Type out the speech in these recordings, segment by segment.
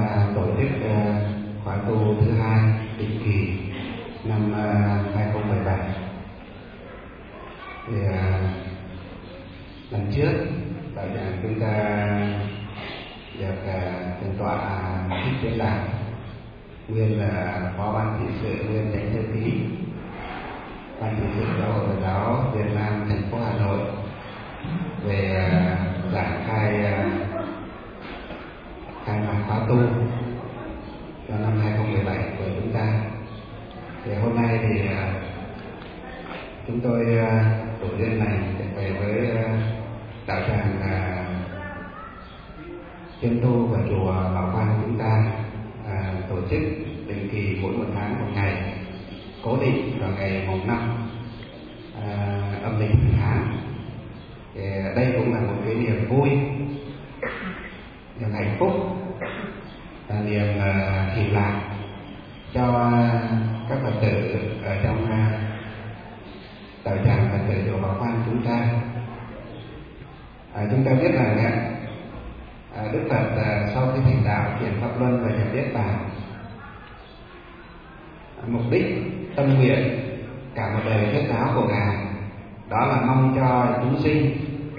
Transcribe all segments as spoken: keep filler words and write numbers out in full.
đã tổ chức khóa tu thứ hai định kỳ năm hai không một bảy. Thì lần trước tại nhà chúng ta được thượng tọa Thích Tiến Lạc, nguyên là phó ban trị sự, nguyên chánh thư ký ban trị sự giáo hội Phật giáo Việt Nam thành phố Hà Nội về giảng khai khai mạc khóa tu cho năm hai không một bảy của chúng ta. Thì hôm nay thì chúng tôi tổ liên này về với đạo tràng Chân Tu và chùa Bảo Quang chúng ta à, tổ chức định kỳ mỗi một tháng một ngày cố định vào ngày mùng năm à, âm lịch hàng tháng. Thì đây cũng là một cái niềm vui, niềm hạnh phúc, và niềm uh, kỳ lạc cho các Phật tử ở trong uh, đạo tràng Phật tử chùa Bảo Quang chúng ta. À, chúng ta biết rằng uh, Đức Phật uh, sau khi thành đạo chuyển pháp luân và nhập niết bàn, mục đích tâm nguyện cả một đời thuyết giáo của ngài đó là mong cho chúng sinh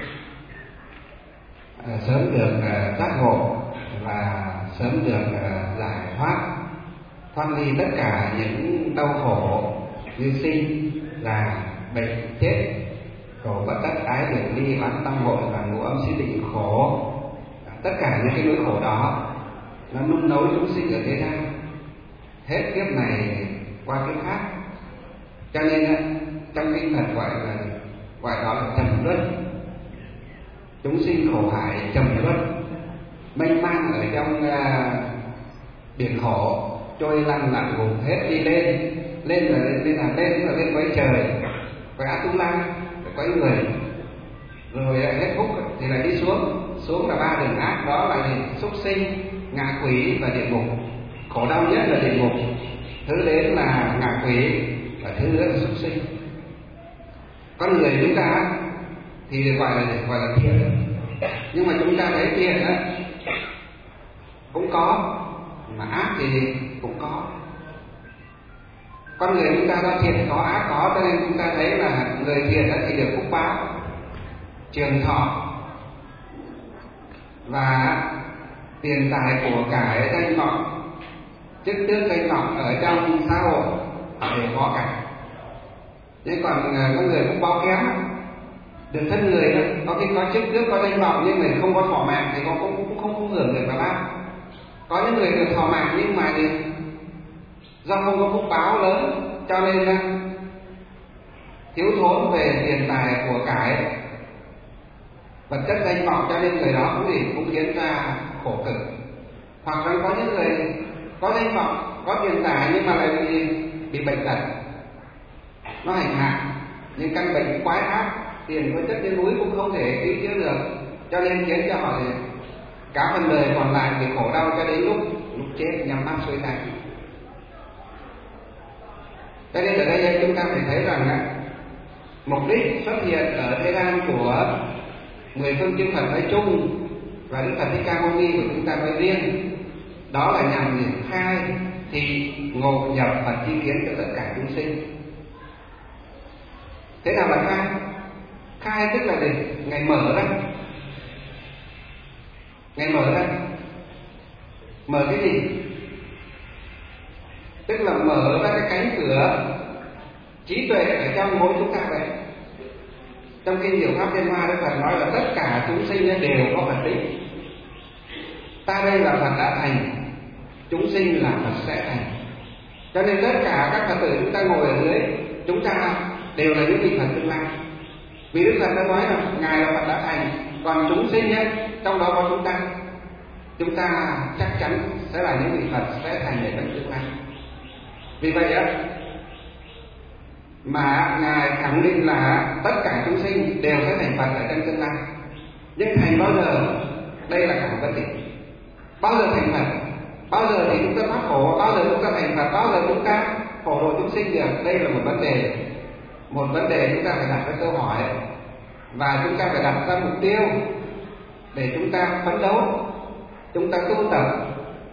uh, sớm được uh, giác ngộ và sớm được uh, giải thoát, thoát ly tất cả những đau khổ như sinh, già, bệnh, chết, khổ bất đắc, ái biệt ly, oán tâm hội và ngũ âm si định khổ. Tất cả những cái nỗi khổ đó nó nung nấu chúng sinh ở thế gian, hết kiếp này qua kiếp khác. Cho nên trong kinh Phật gọi là gọi đó là trầm luân. Chúng sinh khổ hải trầm luân, mênh mang ở trong uh, biển khổ, trôi lăn lặn gục hết đi lên, lên là lên là lên là lên quấy trời, quấy ác tung lang, quấy người, rồi hết phúc thì lại đi xuống, xuống là ba đường ác, đó là gì? Súc sinh, ngạ quỷ và địa ngục. Khổ đau nhất là địa ngục, thứ đến là ngạ quỷ, và thứ nữa là súc sinh. Con người chúng ta thì gọi là gọi là thiện, nhưng mà chúng ta thấy thiện đó cũng có, mà ác thì cũng có. Con người chúng ta có thiện có ác có, cho nên chúng ta thấy là người thiện đó thì được phúc báo, trường thọ và tiền tài của cải, danh vọng, chức tước danh vọng ở trong xã hội họ đều có cả. Nhưng còn có người cũng báo kém, được thân người đó, có khi có chức tước có danh vọng nhưng người không có thọ mạng thì cũng không cũng không, không hưởng được vào bác. Có những người được thọ mạng nhưng mà thì do không có phúc báo lớn cho nên thiếu thốn về tiền tài của cải, vật chất danh vọng, cho nên người đó cũng thì cũng khiến ra khổ cực. Hoặc là có những người có danh vọng, có tiền tài nhưng mà lại bị, bị bệnh tật, nó hành hạ những căn bệnh quái ác, tiền với chất đến núi cũng không thể cứu chữa được, cho nên khiến cho họ thì cả phần đời còn lại bị khổ đau cho đến lúc lúc chết nhắm mắt xuôi tay. Cho nên ở đây chúng ta phải thấy rằng mục đích xuất hiện ở thế gian của mười phương chư Phật nói chung và Đức Phật Thích Ca Mâu Ni của chúng ta nói riêng, đó là nhằm khai thị ngộ nhập Phật chi kiến cho tất cả chúng sinh. Thế nào là khai? Khai tức là gì? Ngày mở ra. Ngày mở ra. Mở cái gì? Tức là mở ra cái cánh cửa trí tuệ ở trong mỗi chúng ta vậy. Trong kinh Diệu Pháp Liên Hoa, Đức Phật nói là tất cả chúng sinh đều có Phật tính. Ta đây là Phật đã thành, chúng sinh là Phật sẽ thành. Cho nên tất cả các Phật tử chúng ta ngồi ở dưới, chúng ta đều là những vị Phật tương lai. Vì Đức Phật đã nói là Ngài là Phật đã thành, còn chúng sinh ấy, trong đó có chúng ta, chúng ta chắc chắn sẽ là những vị Phật sẽ thành ở trong tương lai. Vì vậy á, mà Ngài khẳng định là tất cả chúng sinh đều sẽ thành Phật ở trong tương lai. Nhưng thành bao giờ? Đây là cả một vấn đề. Bao giờ thành Phật? Bao giờ thì chúng ta thoát khổ? Bao giờ chúng ta thành Phật? Bao giờ chúng ta phổ độ chúng sinh được? Đây là một vấn đề. Một vấn đề chúng ta phải đặt ra câu hỏi, và chúng ta phải đặt ra mục tiêu để chúng ta phấn đấu, chúng ta tu tập,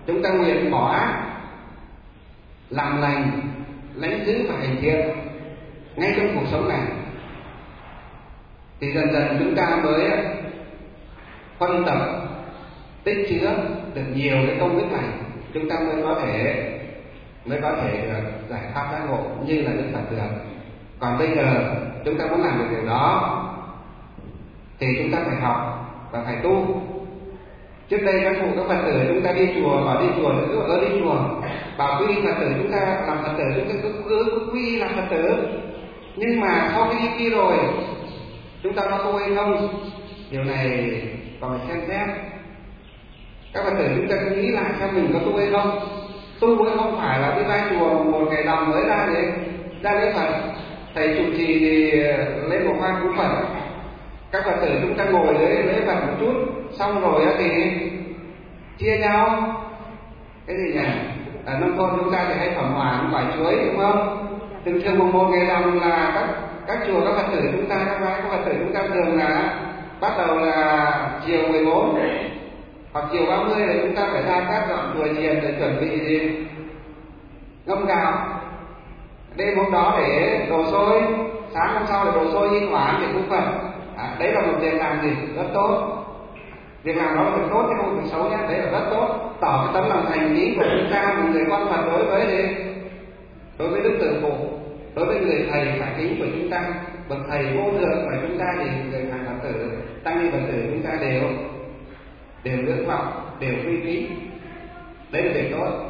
chúng ta nguyện bỏ ác, làm lành, lãnh giữ và hành thiện ngay trong cuộc sống này, thì dần dần chúng ta mới phân tập tích chứa được nhiều cái công đức này, chúng ta mới có thể mới có thể được giải thoát giác ngộ như là Đức Phật được. Còn bây giờ chúng ta muốn làm được điều đó thì chúng ta phải học và phải tu. Trước đây các cụ các Phật tử chúng ta đi chùa, bảo đi chùa thì cứ ở đi chùa, bảo quy Phật tử chúng ta làm Phật tử, chúng ta cứ cứ, cứ quy làm Phật tử. Nhưng mà sau khi đi quy rồi, chúng ta có tu hay không? Điều này còn phải xem xét. Các Phật tử chúng ta cứ nghĩ lại xem mình có tu hay không. Tu hay không phải là đi ra chùa một ngày đồng mới ra để ra lễ Phật, thầy trụ trì thì lên một hoa cúng Phật, các Phật tử chúng ta ngồi lễ lễ Phật một chút, xong rồi thì chia nhau cái gì nhỉ? Ở nông thôn chúng ta thì hay phẩm hỏa quả chuối, đúng không? Thường thường mùng một ngày rằm là các các chùa các Phật tử chúng ta, các bác các Phật tử chúng ta thường là bắt đầu là chiều mười bốn hoặc chiều ba mươi là chúng ta phải ra các dọn chùa chiền để chuẩn bị gì? Ngâm gạo. Đêm hôm đó để đồ xôi, sáng hôm sau để đồ xôi như quả để cúng Phật. À, đấy là một việc làm gì rất tốt. Việc làm đó là việc tốt chứ không việc xấu nhé, đấy là rất tốt, tỏ cái tấm lòng thành ý của chúng ta, một người con Phật đối với gì? Đối với Đức Tử Phụ, đối với người thầy phải kính của chúng ta, bậc thầy vô thượng của chúng ta thì người hàng Phật tử, tăng ni Phật tử chúng ta đều đều ngưỡng vọng, đều uy tín. Đấy là việc tốt.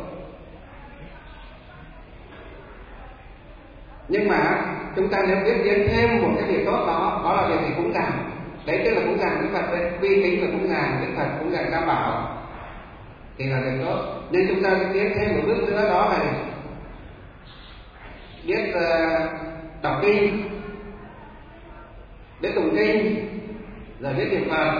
Nhưng mà chúng ta nếu biết đến thêm một cái việc tốt đó, đó là việc gì cúng dường. Đấy tức là cúng dường Đức Phật đấy, uy tín và cúng dường Đức Phật, cúng dường Tam Bảo thì là việc tốt. Nhưng chúng ta tiến thêm một bước nữa, đó là biết uh, đọc kinh, biết tụng kinh, rồi biết niệm Phật,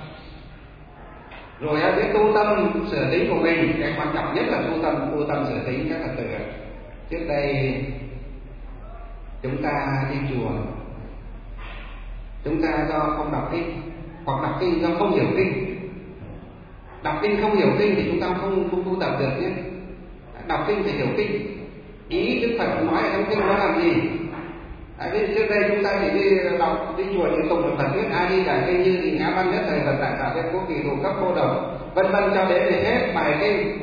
rồi biết tu tâm sửa tính của mình. Cái quan trọng nhất là tu tâm tu tâm sửa tính các Phật tử. Trước đây chúng ta đi chùa, chúng ta do không đọc kinh, hoặc đọc kinh do không hiểu kinh. Đọc kinh không hiểu kinh thì chúng ta không không tu tập được nhé. Đọc kinh phải hiểu kinh, ý Đức Phật nói ở trong kinh nó làm gì. À, trước đây chúng ta chỉ đi đọc đi chùa thì tụng Phật thuyết A Di Đà kinh như thì ngã văn nhất thời Phật tại cả bên cố kỳ thủ cấp cô đồng vân vân cho đến để hết bài kinh.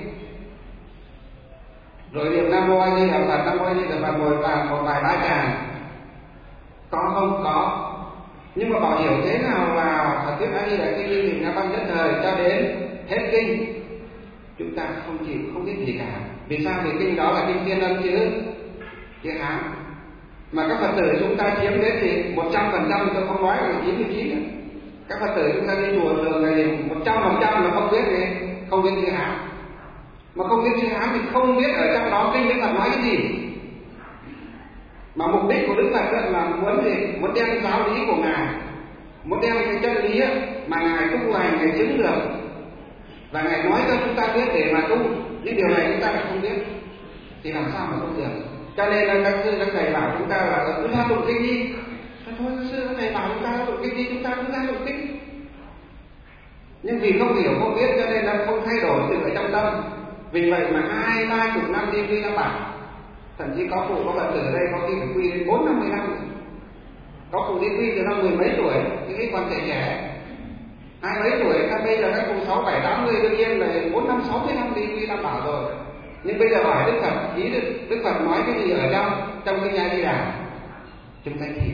Rồi niệm Nam Mô A Di Đà Phật, Nam Mô A Di Đà Phật một vài một vài ba tràng. Có không? Có. Nhưng mà bảo hiểu thế nào là Phật thuyết A Di Đà kinh như thì ngã văn nhất thời cho đến hết kinh, chúng ta không chịu, không biết gì cả. Vì sao? Vì kinh đó là kinh Tiên Âm chứ chứ Hán. Mà các Phật tử chúng ta chiếm đến thì một trăm phần trăm, tôi không nói là chín mươi chín. Các Phật tử chúng ta đi chùa thường là một trăm phần trăm là không biết gì, không biết chữ Hán. Mà không biết chữ Hán thì không biết ở trong đó kinh Đức Phật nói cái gì. Mà mục đích của Đức Phật là muốn gì? Muốn đem giáo lý của Ngài, muốn đem cái chân lý mà Ngài tu hành, Ngài chứng được, và Ngài nói cho chúng ta biết để mà tu. Nhưng điều này chúng ta lại không biết thì làm sao mà tu được? Cho nên là các sư các thầy bảo chúng ta là cứ ra tụng kinh đi. Thôi các sư các thầy bảo chúng ta ra tụng kinh đi, chúng ta cứ ra tụng kinh. Nhưng vì không hiểu không biết cho nên là không thay đổi sự ở trong tâm. Vì vậy mà hai ba chục năm đi quy Tam Bảo, thậm chí có cụ có Phật tử ở đây có khi phải quy đến bốn năm mươi năm. Có cụ đi quy từ năm mười mấy tuổi, những cái còn trẻ trẻ, hai mấy tuổi, các bây giờ các cụ sáu bảy tám mươi đương nhiên là bốn năm sáu mươi năm đi quy Tam Bảo rồi. Nhưng bây giờ hỏi Đức Phật, ý Đức, Đức Phật nói cái gì ở trong trong kinh A Di Đà, chúng ta chỉ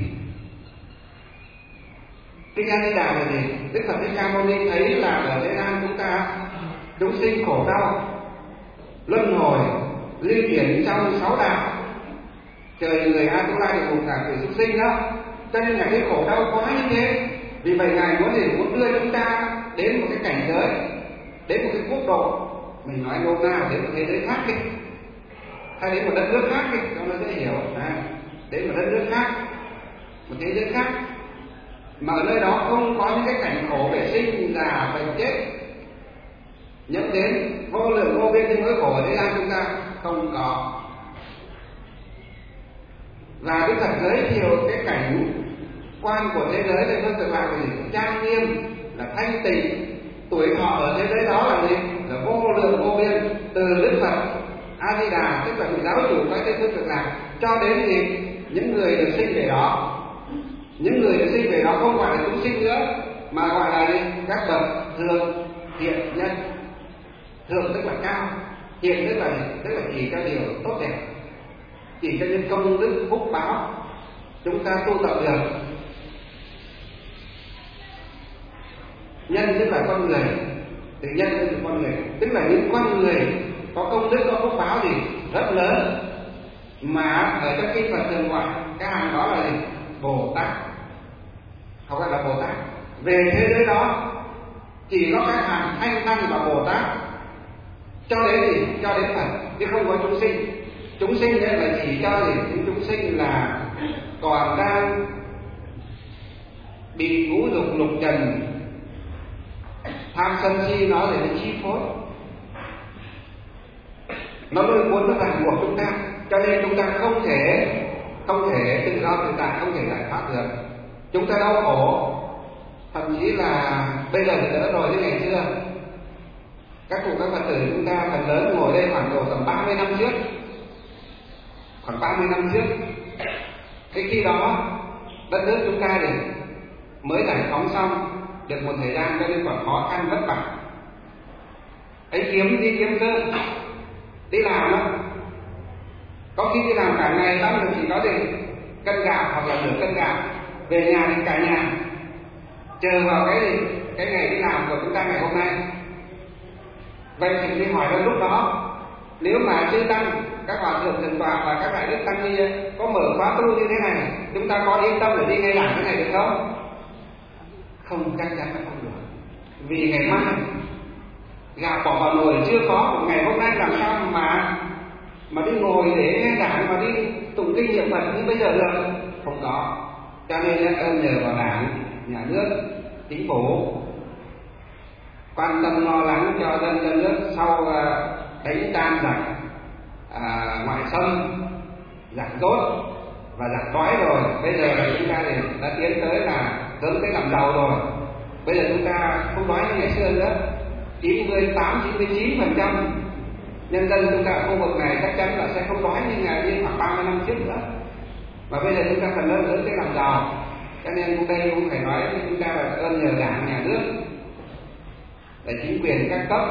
kinh A Di Đà là gì? Đức Phật Thích Ca Mâu Ni thấy là ở thế gian chúng ta chúng sinh khổ đau, luân hồi, lưu chuyển trong sáu đạo, trời người A Tu La địa ngục cả quỷ súc sinh đó. Cho nên là cái khổ đau quá như thế. Vì vậy Ngài muốn để muốn đưa chúng ta đến một cái cảnh giới, đến một cái quốc độ, mình nói nôm na đến một thế giới khác đi, hay đến một đất nước khác đi cho nó dễ hiểu. À, đến một đất nước khác, một thế giới khác, mà ở nơi đó không có những cái cảnh khổ về sinh già bệnh chết, nhớ đến vô lượng vô biên những nỗi khổ ở thế gian chúng ta không có. Và Đức Phật giới thiệu cái cảnh quan của thế giới này phương tượng lại là gì? Trang nghiêm, là thanh tịnh. Tuổi thọ ở thế giới đó là gì? Là vô vô lượng vô biên, từ Đức Phật A Di Đà tức là vị giáo chủ các thế giới cực lạc cho đến thì những người được sinh về đó. Những người được sinh về đó không gọi là chúng sinh nữa mà gọi là gì? Các bậc thượng thiện nhân. Thượng tức là cao, thiện tức là tức là chỉ cho điều tốt đẹp, chỉ cho những công đức phúc báo chúng ta tu tập được. Nhân tức là con người, từ nhân tức là con người, tức là những con người có công đức có phúc báo gì rất lớn, mà ở trong kinh Phật thường gọi cái hàng đó là gì? Bồ Tát, không phải là Bồ Tát. Về thế giới đó chỉ có các hàng Thanh Tăng và Bồ Tát cho đến gì? Cho đến Phật, chứ không có chúng sinh. Chúng sinh nên là chỉ cho gì? Những chúng sinh là còn đang bị ngũ dục lục trần tham sân si nó để nó chi phối, nó lôi cuốn, nó ràng buộc chúng ta, cho nên chúng ta không thể không thể tự do tự tại, không thể giải thoát được. Chúng ta đau khổ, thậm chí là bây giờ thì đỡ rồi, như ngày xưa các cụ các Phật tử chúng ta phần lớn ngồi đây khoảng độ tầm ba mươi năm trước, khoảng ba mươi năm trước, cái khi đó đất nước chúng ta thì mới giải phóng xong được một thời gian, cho nên còn khó khăn vất vả. Ấy kiếm đi kiếm cơm, đi làm đó, có khi đi làm cả ngày xong rồi chỉ có để cân gạo hoặc là nửa cân gạo, về nhà thì cả nhà chờ vào cái gì cái ngày đi làm của chúng ta ngày hôm nay. Vậy thì đi hỏi ra lúc đó, nếu mà chư tăng, các hòa thượng thượng tọa và các đại đức tăng ni có mở khóa tu như thế này, chúng ta có yên tâm để đi ngay làm cái này được không? Không, chắc chắn là không được. Vì ngày mai gạo bỏ vào nồi chưa có, một ngày hôm nay làm sao mà mà đi ngồi để nghe giảng mà đi tụng kinh niệm Phật như bây giờ được? Không có. Cho nên là ơn nhờ vào Đảng, nhà nước, chính phủ quan tâm lo lắng cho dân dân nước sau đánh tan giặc à, ngoại xâm, giặc tốt và giặc đói rồi. Bây giờ chúng ta thì đã tiến tới là hướng tới làm giàu rồi. Bây giờ chúng ta không đói như ngày xưa nữa. chín mươi tám, chín mươi chín phần trăm nhân dân chúng ta ở khu vực này chắc chắn là sẽ không đói như ngày như khoảng ba mươi năm trước nữa. Và bây giờ chúng ta phần lớn hướng tới làm giàu. Cho nên cũng đây cũng phải nói với chúng ta là ơn nhờ Đảng, nhà nước, để chính quyền các cấp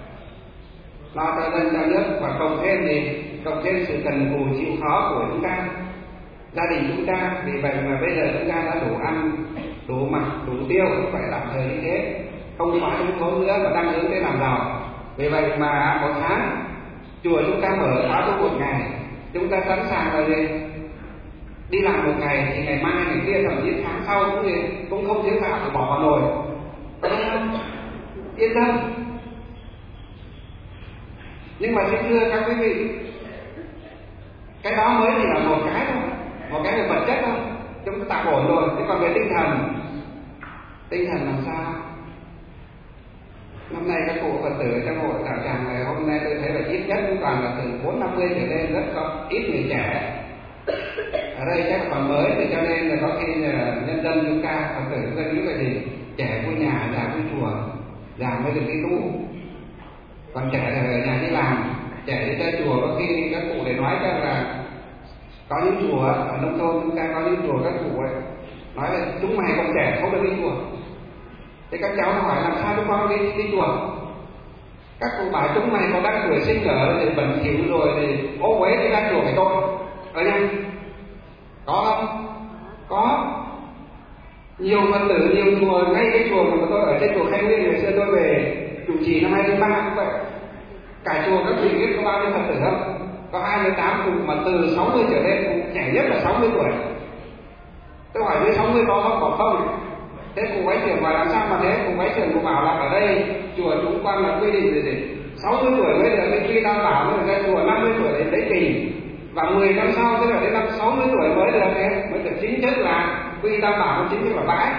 lo cho dân cho nước, và cộng thêm thì cộng thêm sự cần cù chịu khó của chúng ta, gia đình chúng ta. Vì vậy mà bây giờ chúng ta đã đủ ăn, đủ mặc, đủ tiêu, không phải tạm thời như thế, không quá thiếu thốn nữa mà đang hướng tới làm giàu. Vì vậy mà một tháng chùa chúng ta mở khóa tu một ngày, chúng ta sẵn sàng là gì? Đi làm một ngày thì ngày mai ngày kia thậm chí tháng sau cũng gì cũng không thiếu gạo để bỏ vào nồi. Yên tâm. Nhưng mà xin thưa các quý vị, cái đó mới chỉ là một cái thôi, một cái về vật chất thôi, chúng ta tạm ổn rồi. Thế còn về tinh thần, tinh thần làm sao? Năm nay các cụ Phật tử trong hội đạo tràng này hôm nay tôi thấy là ít nhất cũng toàn là từ bốn năm mươi trở lên, rất có ít người trẻ. Ở đây chắc còn mới, thì cho nên là có khi là nhân dân chúng ta Phật tử chúng ta nghĩ là gì? Trẻ vui nhà, già vui chùa, già mới được đi tu. Còn trẻ thì ở nhà đi làm, trẻ đi tới chùa có khi các cụ để nói cho là có những chùa ở nông thôn chúng ta có những chùa các cụ ấy nói là chúng mày còn trẻ không được đi chùa. Thế các cháu hỏi làm sao chúng con đi đi chùa? Các cụ bảo chúng mày có đang tuổi sinh nở thì bẩn thỉu rồi thì ô uế thì ra chùa phải tội. Ở nhà có không? Có. Nhiều Phật tử, nhiều chùa, ngay cái chùa mà tôi ở trên chùa Khai Nguyên ngày xưa tôi về chủ trì năm hai không không ba cũng vậy. Cả chùa các vị biết có bao nhiêu Phật tử không? Có hai mươi tám cụ mà từ sáu mươi trở lên, cụ trẻ nhất là sáu mươi tuổi. Tôi hỏi với sáu mươi có không? Có không? Thế cụ quái trưởng bảo làm sao mà thế? Cụ quái trưởng cụ bảo là ở đây chùa chúng con là quy định gì gì sáu mươi tuổi mới được đi quy tam bảo, mới được ra chùa, năm mươi tuổi đến lấy kỳ, và mười năm sau tức là đến năm sáu mươi tuổi mới được thế, mới được chính thức là quy tam bảo, chính thức là bái.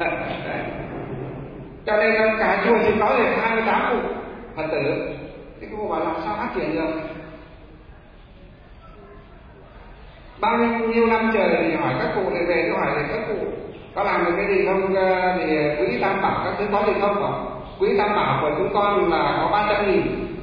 Cho nên cả chùa chỉ có được hai mươi tám cụ Phật tử. Thế cô bảo làm sao phát triển được? Bao nhiêu năm trời thì hỏi các cụ này về, tôi hỏi thì các cụ có làm được cái gì không? Thì quý tam bảo các thứ có gì không? Có. Quý tam bảo của chúng con là có ba trăm nghìn,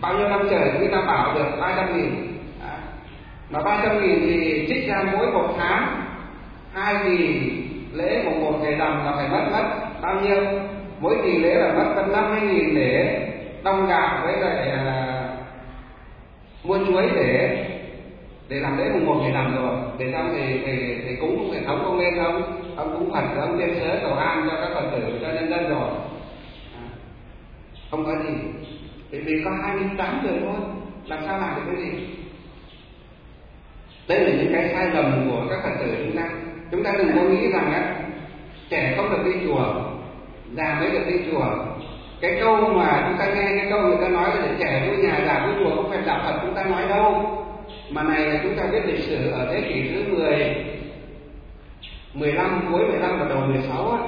bao nhiêu năm trời người ta bảo được ba trăm nghìn. À, mà ba trăm nghìn thì trích ra mỗi một tháng hai kỳ lễ mùng một ngày rằm là phải mất mất bao nhiêu? Mỗi kỳ lễ là mất gần năm mươi nghìn để đong gạo với lại à, mua chuối để để làm lễ mùng một ngày rằm rồi. Để xong thì thì, thì cúng hệ thống ông lên không? Ông cúng Phật, ông tiên sớ cầu an cho các Phật tử, cho nhân dân rồi. À, không có gì. Thì vì có hai mươi tám người thôi, làm sao làm được cái gì? Đây là những cái sai lầm của các Phật tử chúng ta. Chúng ta đừng có nghĩ rằng á, trẻ không được đi chùa, già mới được đi chùa. Cái câu mà chúng ta nghe, cái câu người ta nói là để trẻ vui nhà, già vui chùa, không phải đạo Phật chúng ta nói đâu. Mà này là chúng ta biết lịch sử ở thế kỷ thứ mười, mười lăm, cuối mười lăm và đầu mười sáu á,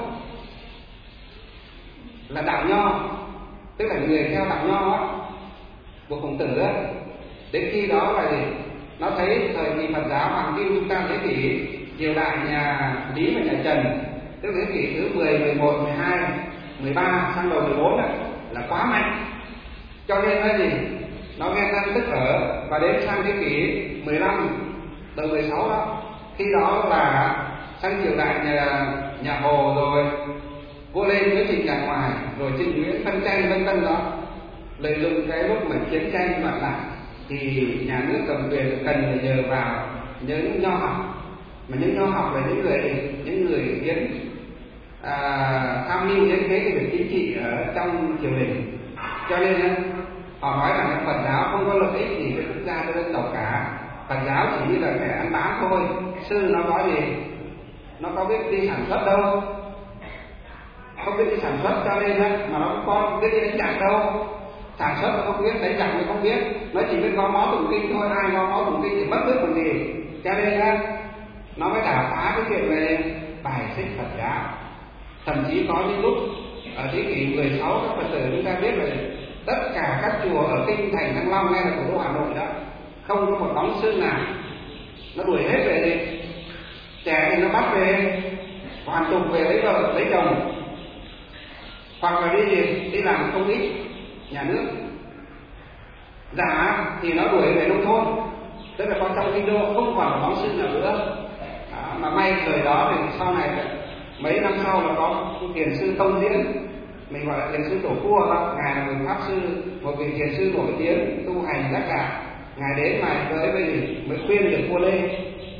là đạo Nho, tức là người theo đạo Nho á, của Khổng Tử á. Đến khi đó là gì? Nó thấy thời kỳ Phật giáo hoàng kim chúng ta thế kỷ triều đại nhà Lý và nhà Trần, tức thế kỷ thứ mười, mười một, mười hai, mười ba sang đầu mười bốn á, là quá mạnh. Cho nên là gì? Nó ghen ăn tức ở, và đến sang thế kỷ mười lăm, đầu mười sáu đó, khi đó là sang triều đại nhà, nhà Hồ rồi, vua Lên với Trịnh Đại Ngoài, rồi Trịnh Nguyễn phân tranh vân vân đó, lợi dụng cái lúc mà chiến tranh loạn lạc thì nhà nước cầm quyền cần phải nhờ vào những nho học, mà những nho học là những người những người hiến à, tham mưu hiến kế cái việc chính trị ở trong triều đình. Cho nên họ nói rằng Phật giáo không có lợi ích gì cho quốc gia, cho dân tộc cả. Phật giáo chỉ như là kẻ ăn bám thôi. Sư nó có gì? Nó có biết đi sản xuất đâu, không biết đi sản xuất, cho nên mà nó có biết đi đánh giặc đâu. Sản xuất nó không biết, đánh giặc nó không biết, nó chỉ biết gõ mõ tụng kinh thôi. Ai gõ mõ tụng kinh thì mất biết còn gì. Cho nên á, nó mới đả phá cái chuyện về bài xích Phật giáo. Thậm chí có những lúc ở thế kỷ mười sáu, các Phật tử chúng ta biết là tất cả các chùa ở kinh thành Thăng Long hay là thủ đô Hà Nội đó, không có một bóng sư nào. Nó đuổi hết về đi. Trẻ thì nó bắt về hoàn tục về lấy vợ lấy chồng, hoặc là đi gì đi làm công ích nhà nước. Già thì nó đuổi về nông thôn, tức là con trong kinh đô không còn là bóng sư nào nữa. Đó, mà may thời đó thì sau này mấy năm sau là có thiền sư Tông Diễn, mình gọi là thiền sư Tổ Cua đó. Ngài là một pháp sư, một vị thiền sư nổi tiếng tu hành đắc đạo. Ngài đến mà với mình mới khuyên được vua Lê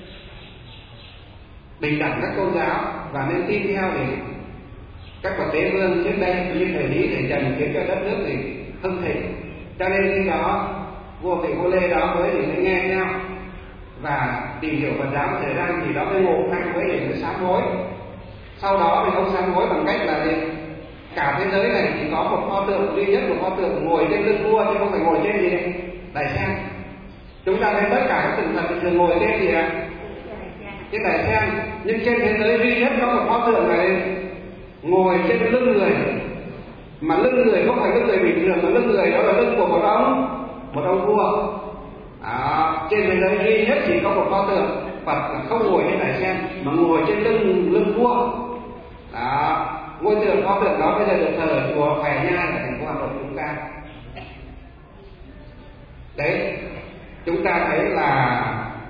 bình đẳng các tôn giáo và nên tin theo để các bậc đế vương trước đây như thời Lý, thời Trần khiến cho đất nước thì hưng thịnh. Cho nên khi đó vua vị vua Lê đó mới thì mới nghe theo và tìm hiểu Phật giáo. Thời gian thì đó mới ngộ ngay với để mới sám hối. Sau đó thì ông sám hối bằng cách là gì? Cả thế giới này chỉ có một pho tượng duy nhất, một pho tượng ngồi trên lưng vua chứ không phải ngồi trên gì đấy, đài sen. Chúng ta thấy tất cả các tượng Phật thường ngồi trên gì ạ? Trên đài sen. Nhưng trên thế giới duy nhất có một pho tượng này ngồi trên lưng người, mà lưng người không phải lưng người bình thường, mà lưng người đó là lưng của một ông một ông vua. À, trên thế giới duy nhất chỉ có một pho tượng Phật không ngồi trên đài sen mà ngồi trên lưng lưng vua. Đó, ngôi tượng pho tượng đó bây giờ được thờ ở chùa Hoài Nhai ở thành phố Hà Nội chúng ta. Đấy, chúng ta thấy là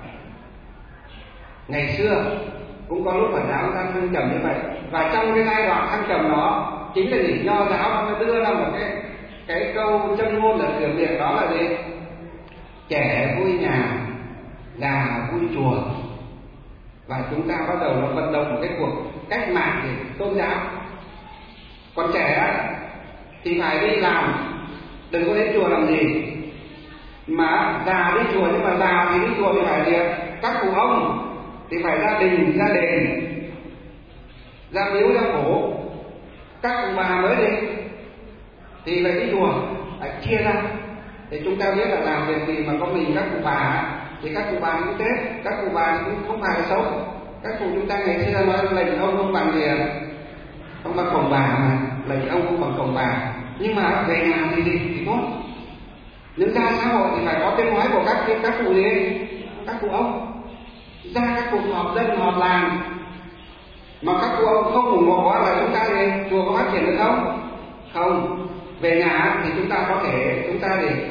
ngày xưa cũng có lúc Phật giáo đang thăng trầm như vậy, và trong cái giai đoạn thăng trầm đó chính là gì? Nho giáo nó đưa ra một cái cái câu châm ngôn là cửa miệng, đó là gì? Trẻ vui nhà, già vui chùa. Và chúng ta bắt đầu nó vận động một cái cuộc cách mạng để tôn giáo. Còn trẻ á, thì phải đi làm, đừng có đến chùa làm gì. Mà già đi chùa, nhưng mà già thì đi chùa thì phải gì? Các cụ ông thì phải gia đình, gia đình, ra miếu, ra cổ. Các cụ bà mới đi thì phải đi chùa, phải chia ra. Thì chúng ta biết là làm việc gì mà có mình các cụ bà thì các cụ bà cũng chết, các cụ bà cũng không phải là xấu. Các cụ chúng ta ngày xưa nói lệnh ông không bằng gì, không bằng cổng bà, mà lệnh ông không bằng cổng bà. Nhưng mà về nhà thì gì thì tốt. Nếu ra xã hội thì phải có tiếng nói của các các cụ gì, các cụ ông. Ra các cuộc họp dân, họp làng mà các cụ ông không ủng hộ là chúng ta thì chùa có phát triển được không? Không. Về nhà thì chúng ta có thể chúng ta để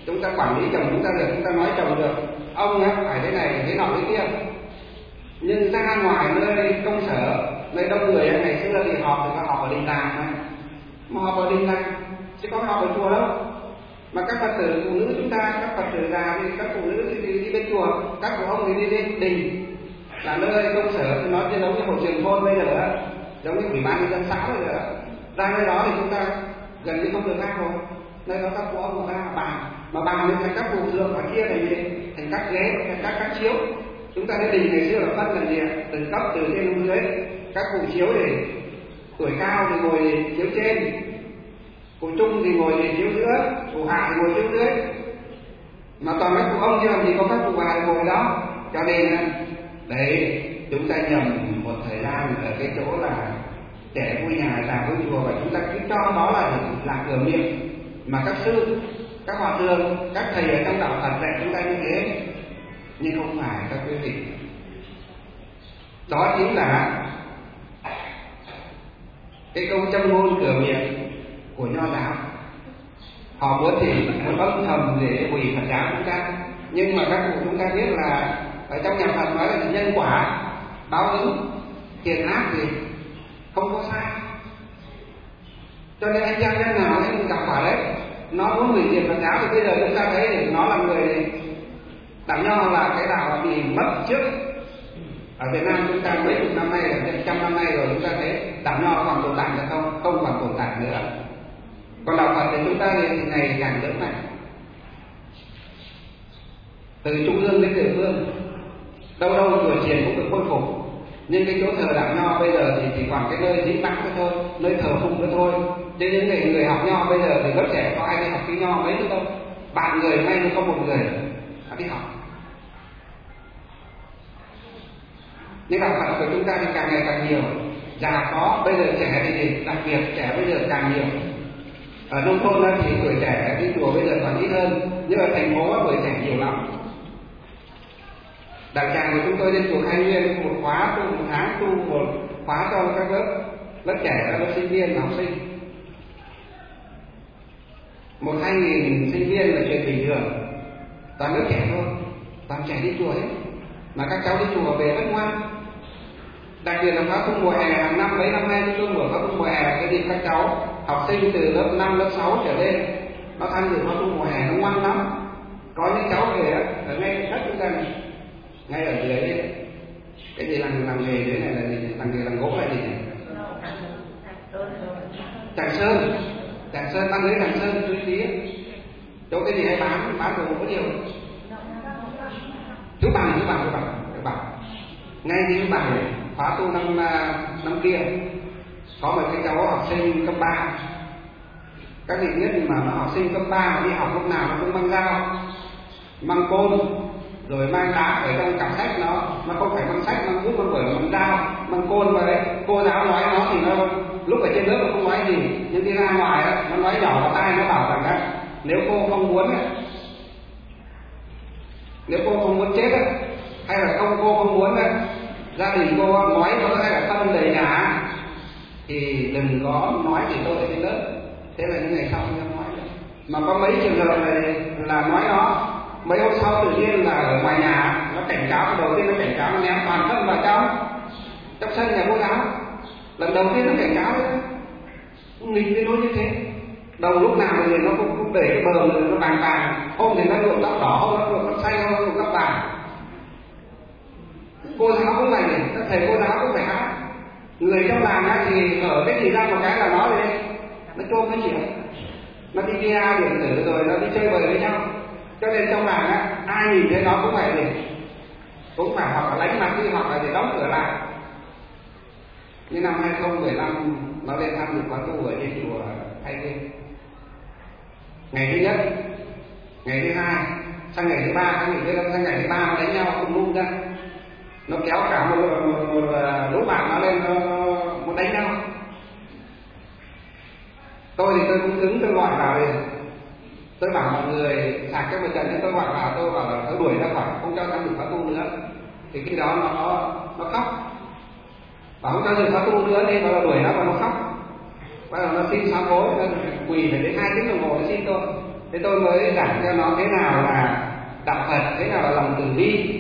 chúng ta quản lý chồng chúng ta được, chúng ta nói chồng được, ông á phải thế này thế nọ thế kia. Nhưng ra ngoài nơi công sở, nơi đông người ấy, ngày xưa thì họp thì có họp ở đình làng mà, mà họp ở đình làng chứ có họp ở chùa đâu. Mà các Phật tử phụ nữ chúng ta, các Phật tử già thì các phụ nữ thì đi, đi bên chùa, các cụ ông thì đi đến đình, là nơi công sở. Nó như giống như hội trường thôn bây giờ đó, giống như ủy ban nhân dân xã bây giờ đó. Ra nơi đó thì chúng ta gần như không được ra rồi. Nơi đó các cụ ông người ta bàn, mà bàn lên thành các cụ thượng, và kia thành gì, thành các ghế, thành các các chiếu. Chúng ta đến đình ngày xưa là phân là gì, từng cấp từ trên xuống dưới. Các cụ chiếu thì tuổi cao thì ngồi chiếu trên, cụ trung thì ngồi thì chiếu giữa, cụ hạ thì ngồi chiếu dưới. Mà toàn các cụ ông chứ làm gì có các cụ bà ngồi đó. Cho nên đấy, chúng ta nhầm một thời gian ở cái chỗ là trẻ vui nhà già vui chùa, và chúng ta cứ cho đó là những lạc cửa miệng. Mà các sư, các hòa thượng, các thầy ở trong đạo Phật dạy chúng ta như thế, nhưng không phải các quý vị. Đó chính là cái câu châm ngôn cửa miệng của Nho giáo. Họ muốn thì muốn âm thầm để hủy Phật giáo chúng ta, nhưng mà các cụ chúng ta biết là ở trong nhà Phật nói là nhân quả báo ứng, thiện ác gì không có sai. Cho nên anh cha nhân nào anh gặp phải đấy, nó muốn hủy diệt Phật giáo, thì bây giờ chúng ta thấy thì nó là người đạo Nho là cái đạo bị mất trước. Ở Việt Nam chúng ta mấy chục năm nay, là trăm năm nay rồi, chúng ta thấy đạo Nho còn tồn tại được không? Không còn tồn tại nữa. Còn đạo Phật thì chúng ta thì ngày càng lớn mạnh, từ trung ương đến địa phương, đâu đâu chùa chiền cũng được khôi phục. Nhưng cái chỗ thờ đạo Nho bây giờ thì chỉ còn cái nơi dính tắc thôi, nơi thờ phụng nữa thôi. Chứ những người, người học Nho bây giờ thì lớp trẻ có ai đi học cái Nho mấy nữa đâu. Bạn người nay mới có một người đã đi học. Nhưng đạo Phật của chúng ta thì càng ngày càng nhiều, già có, bây giờ trẻ thì gì? Đặc biệt trẻ bây giờ càng nhiều. Ở nông thôn thì tuổi trẻ đi chùa bây giờ còn ít hơn, nhưng ở thành phố tuổi trẻ nhiều lắm. Đạo tràng của chúng tôi lên chùa Khai Nguyên một khóa tu một tháng, tu một khóa cho các lớp lớp trẻ, lớp sinh viên, học sinh. Một hai nghìn sinh viên là chuyện bình thường, toàn lớp trẻ thôi, toàn trẻ đi chùa hết. Mà các cháu đi chùa về rất ngoan. Đặc biệt là khóa tu mùa hè hàng năm, mấy năm nay chúng tôi mở khóa tu mùa hè, cái gì các cháu học sinh từ lớp năm, lớp sáu trở lên nó tham dự khóa tu mùa hè, nó ngoan lắm. Có những cháu về ở ngay đất chúng ta này, ngay ở dưới đây, cái gì làm làm nghề dưới này là gì, làm nghề làm gỗ là gì này? Tràng Sơn, Tràng Sơn, băng dưới Tràng Sơn, dưới tí chỗ cái gì hay bán bán đồ có nhiều. Thứ bằng, thứ bằng, thứ bằng, thứ bằng. Ngay thứ bằng này, khóa tu năm năm kia có một cái cháu học sinh cấp ba. Các vị biết mà nó học sinh cấp ba đi học lúc nào nó cũng mang dao, mang côn, rồi mang đá ở trong cặp sách nó, nó không phải mang sách, mang bút, mang vở, mang dao, mang côn vào đấy. Cô giáo nói nó thì nó lúc ở trên lớp nó không nói gì, nhưng đi ra ngoài đó, nó nói nhỏ vào tai, nó bảo rằng đó, nếu cô không muốn ấy, nếu cô không muốn chết ấy, hay là không cô không muốn ấy, gia đình cô nói nó hay là phân đầy nhà thì đừng có nói thì tôi ở trên lớp. Thế là những ngày sau nó nói nữa. Mà có mấy trường hợp này là nói nó, mấy hôm sau tự nhiên là ở ngoài nhà nó cảnh cáo, đầu tiên nó cảnh cáo nó ném toàn thân vào trong trong sân nhà cô giáo. Lần đầu tiên nó cảnh cáo đấy, nghịch đến nỗi như thế. Đầu lúc nào thì nó cũng, cũng để cái bờ nó vàng vàng, hôm thì nó nhuộm tóc đỏ, hôm nó nhuộm tóc xanh, hôm nó nhuộm tóc vàng. Cô giáo cũng vậy, các thầy cô giáo cũng phải hát. Người trong làng á thì ở cái gì ra một cái là nó đi, nó trôn cái chuyện, nó đi bia điện tử rồi nó đi chơi bời với nhau. Cho nên trong làng á, ai nhìn thấy nó cũng phải gì, cũng phải hoặc là lánh mặt đi, hoặc là để đóng cửa lại. Như năm hai không một năm nó lên thăm được khóa tu ở trên chùa Khai Nguyên. Ngày thứ nhất, ngày thứ hai, sang ngày thứ ba, sang ngày thứ năm, sang ngày thứ ba nó đánh nhau cùng lung ra. Nó kéo cả một, một, một, một lũ bạn nó lên nó, nó đánh nhau. Tôi thì tôi cũng cứng, tôi gọi vào liền. Tôi bảo mọi người sạc cho một trận, nhưng tôi gọi vào, tôi bảo là tôi đuổi ra khỏi, không cho tham dự khóa tu nữa. Thì khi đó nó nó, nó khóc, bảo không cho dự khóa tu nữa, thì nó đuổi nó và nó khóc. Bắt đầu nó xin sám hối, nó quỳ phải đến hai tiếng đồng hồ để xin tôi. Thế tôi mới giảng cho nó thế nào là đạo Phật, thế nào là lòng từ bi,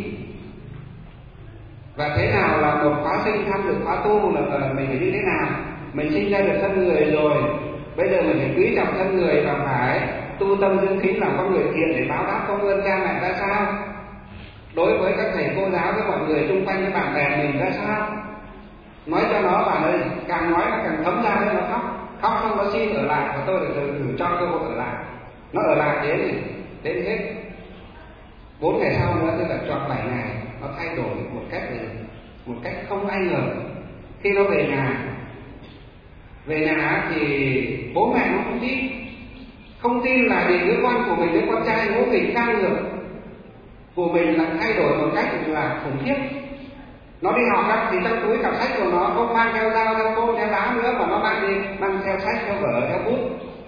và thế nào là một khóa sinh tham được khóa tu là, là mình phải như thế nào. Mình sinh ra được thân người rồi, bây giờ mình phải quý trọng thân người và phải tu tâm dưỡng khí làm con người thiện để báo đáp công ơn cha mẹ ra sao, đối với các thầy cô giáo với mọi người xung quanh với bạn bè mình ra sao. Nói cho nó bạn ơi, càng nói nó càng thấm ra nên nó khóc, khóc xong nó xin ở lại, và tôi được thử cho cơ hội ở lại. Nó ở lại đến đến hết bốn ngày sau nữa, tức là tròn bảy ngày, nó thay đổi một cách một cách không ai ngờ. Khi nó về nhà về nhà thì bố mẹ nó không tin, không tin là vì đứa con của mình, đứa con trai ngỗ nghịch ngang ngược của mình là thay đổi một cách là khủng khiếp. Nó đi học á, thì trong túi cặp sách của nó không mang theo dao, theo côn, theo đá nữa, mà nó mang đi mang theo sách, theo vở, theo bút.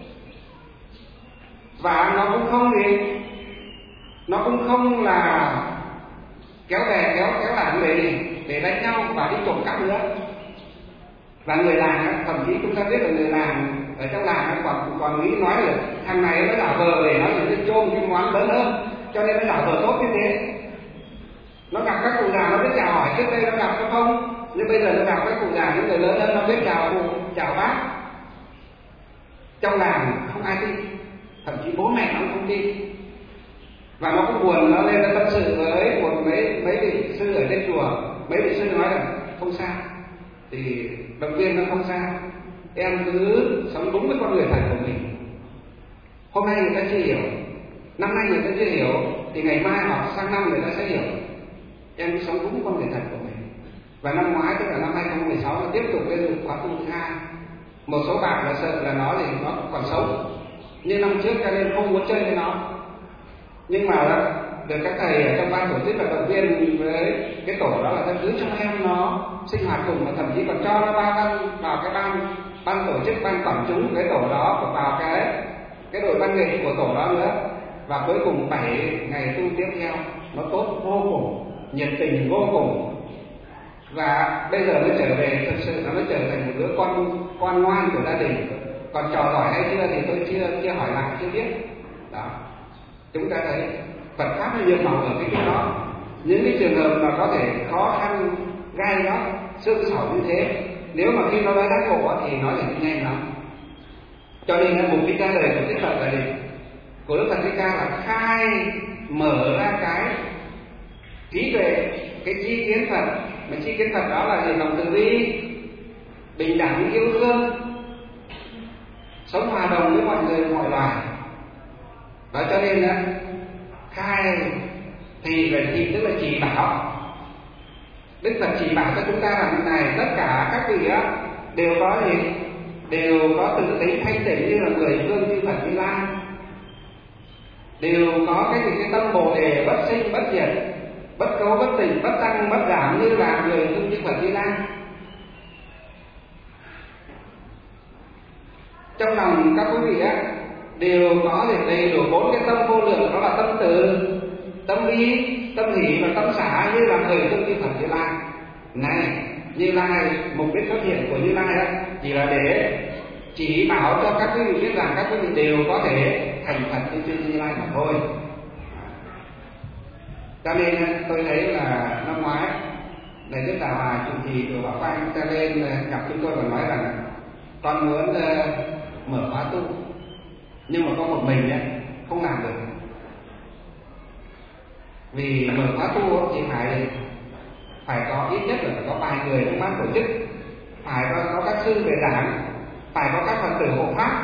Và nó cũng không gì nó cũng không là kéo bè kéo kéo làng để để đánh nhau và đi trộm cắp nữa. Và người làng á, thậm chí chúng ta biết là người làng ở trong làng á, còn còn nghĩ nói là thằng này nó giả vờ để nó là chôm cái món lớn hơn, cho nên nó giả vờ tốt như thế. Nó gặp các cụ già nó biết chào hỏi, trước đây nó gặp nó không, nhưng bây giờ nó gặp các cụ già, những người lớn hơn nó biết chào cụ, chào bác. Trong làng không ai tin, thậm chí bố mẹ nó cũng không tin. Và nó cũng buồn, nó lên nó tâm sự với một mấy mấy vị sư ở trên chùa. Mấy vị sư nói là không sao, thì động viên nó không sao, em cứ sống đúng với con người thật của mình. Hôm nay người ta chưa hiểu, năm nay người ta chưa hiểu, thì ngày mai hoặc sang năm người ta sẽ hiểu. Em cứ sống đúng với con người thật của mình. Và năm ngoái, tức là năm hai không một sáu, nó tiếp tục lên được khóa tu thứ hai. Một số bạn là sợ là nó thì nó còn sống, như năm trước cho nên không muốn chơi với nó. Nhưng mà đó, được các thầy ở trong ban tổ chức là động viên với cái tổ đó là ta cứ cho em nó sinh hoạt cùng, và thậm chí còn cho nó ba ban vào cái ban ban tổ chức, ban quản chúng cái tổ đó, vào cái cái đội văn nghệ của tổ đó nữa. Và cuối cùng bảy ngày tu tiếp theo nó tốt vô cùng, nhiệt tình vô cùng. Và bây giờ nó trở về, thực sự nó trở thành một đứa con con ngoan của gia đình. Còn trò giỏi hay chưa thì tôi chưa chưa hỏi lại, chưa biết. Đó, chúng ta thấy Phật pháp nó nhiều màu ở cái chỗ đó. Những cái trường hợp mà có thể khó khăn, gai góc, xương sẩu như thế, nếu mà khi nó nói đắc ngộ thì nói là nhanh lắm. Cho nên là mục đích ra đời của Đức Phật là gì? Của Đức Phật Thích Ca là khai mở ra cái trí tuệ, cái tri kiến Phật. Mà tri kiến Phật đó là gì? Lòng từ bi, bình đẳng, yêu thương, sống hòa đồng với mọi người, mọi loài. Đó, cho nên là khai thì là gì? Tức là chỉ bảo. Đức Phật chỉ bảo cho chúng ta rằng này, tất cả các vị á đều có gì? Đều có tự tính thanh tịnh như là mười phương chư Phật Như Lai, đều có cái gì? Cái tâm Bồ Đề bất sinh bất diệt, bất cấu bất tỉnh, bất tăng bất giảm như là mười phương chư Phật Như Lai. Trong lòng các quý vị á đều có đầy đủ bốn cái tâm vô lượng, đó là tâm từ, tâm bi, tâm hỷ và tâm xả như là mười phương chư Phật Như Lai. Này, Như Lai, mục đích xuất hiện của Như Lai đó chỉ là để chỉ bảo cho các quý vị biết rằng các quý vị đều có thể thành Phật như chư Như Lai mà thôi. Cho nên tôi thấy là năm ngoái Đại đức Tào Hòa chủ trì của Bảo Quang ta lên gặp chúng tôi và nói rằng con muốn uh, mở khóa tu, nhưng mà có một mình ấy, không làm được. Vì mở khóa tu thì phải phải có ít nhất là phải có vài người trong ban tổ chức, phải có, có các sư về giảng, phải có các Phật tử hộ pháp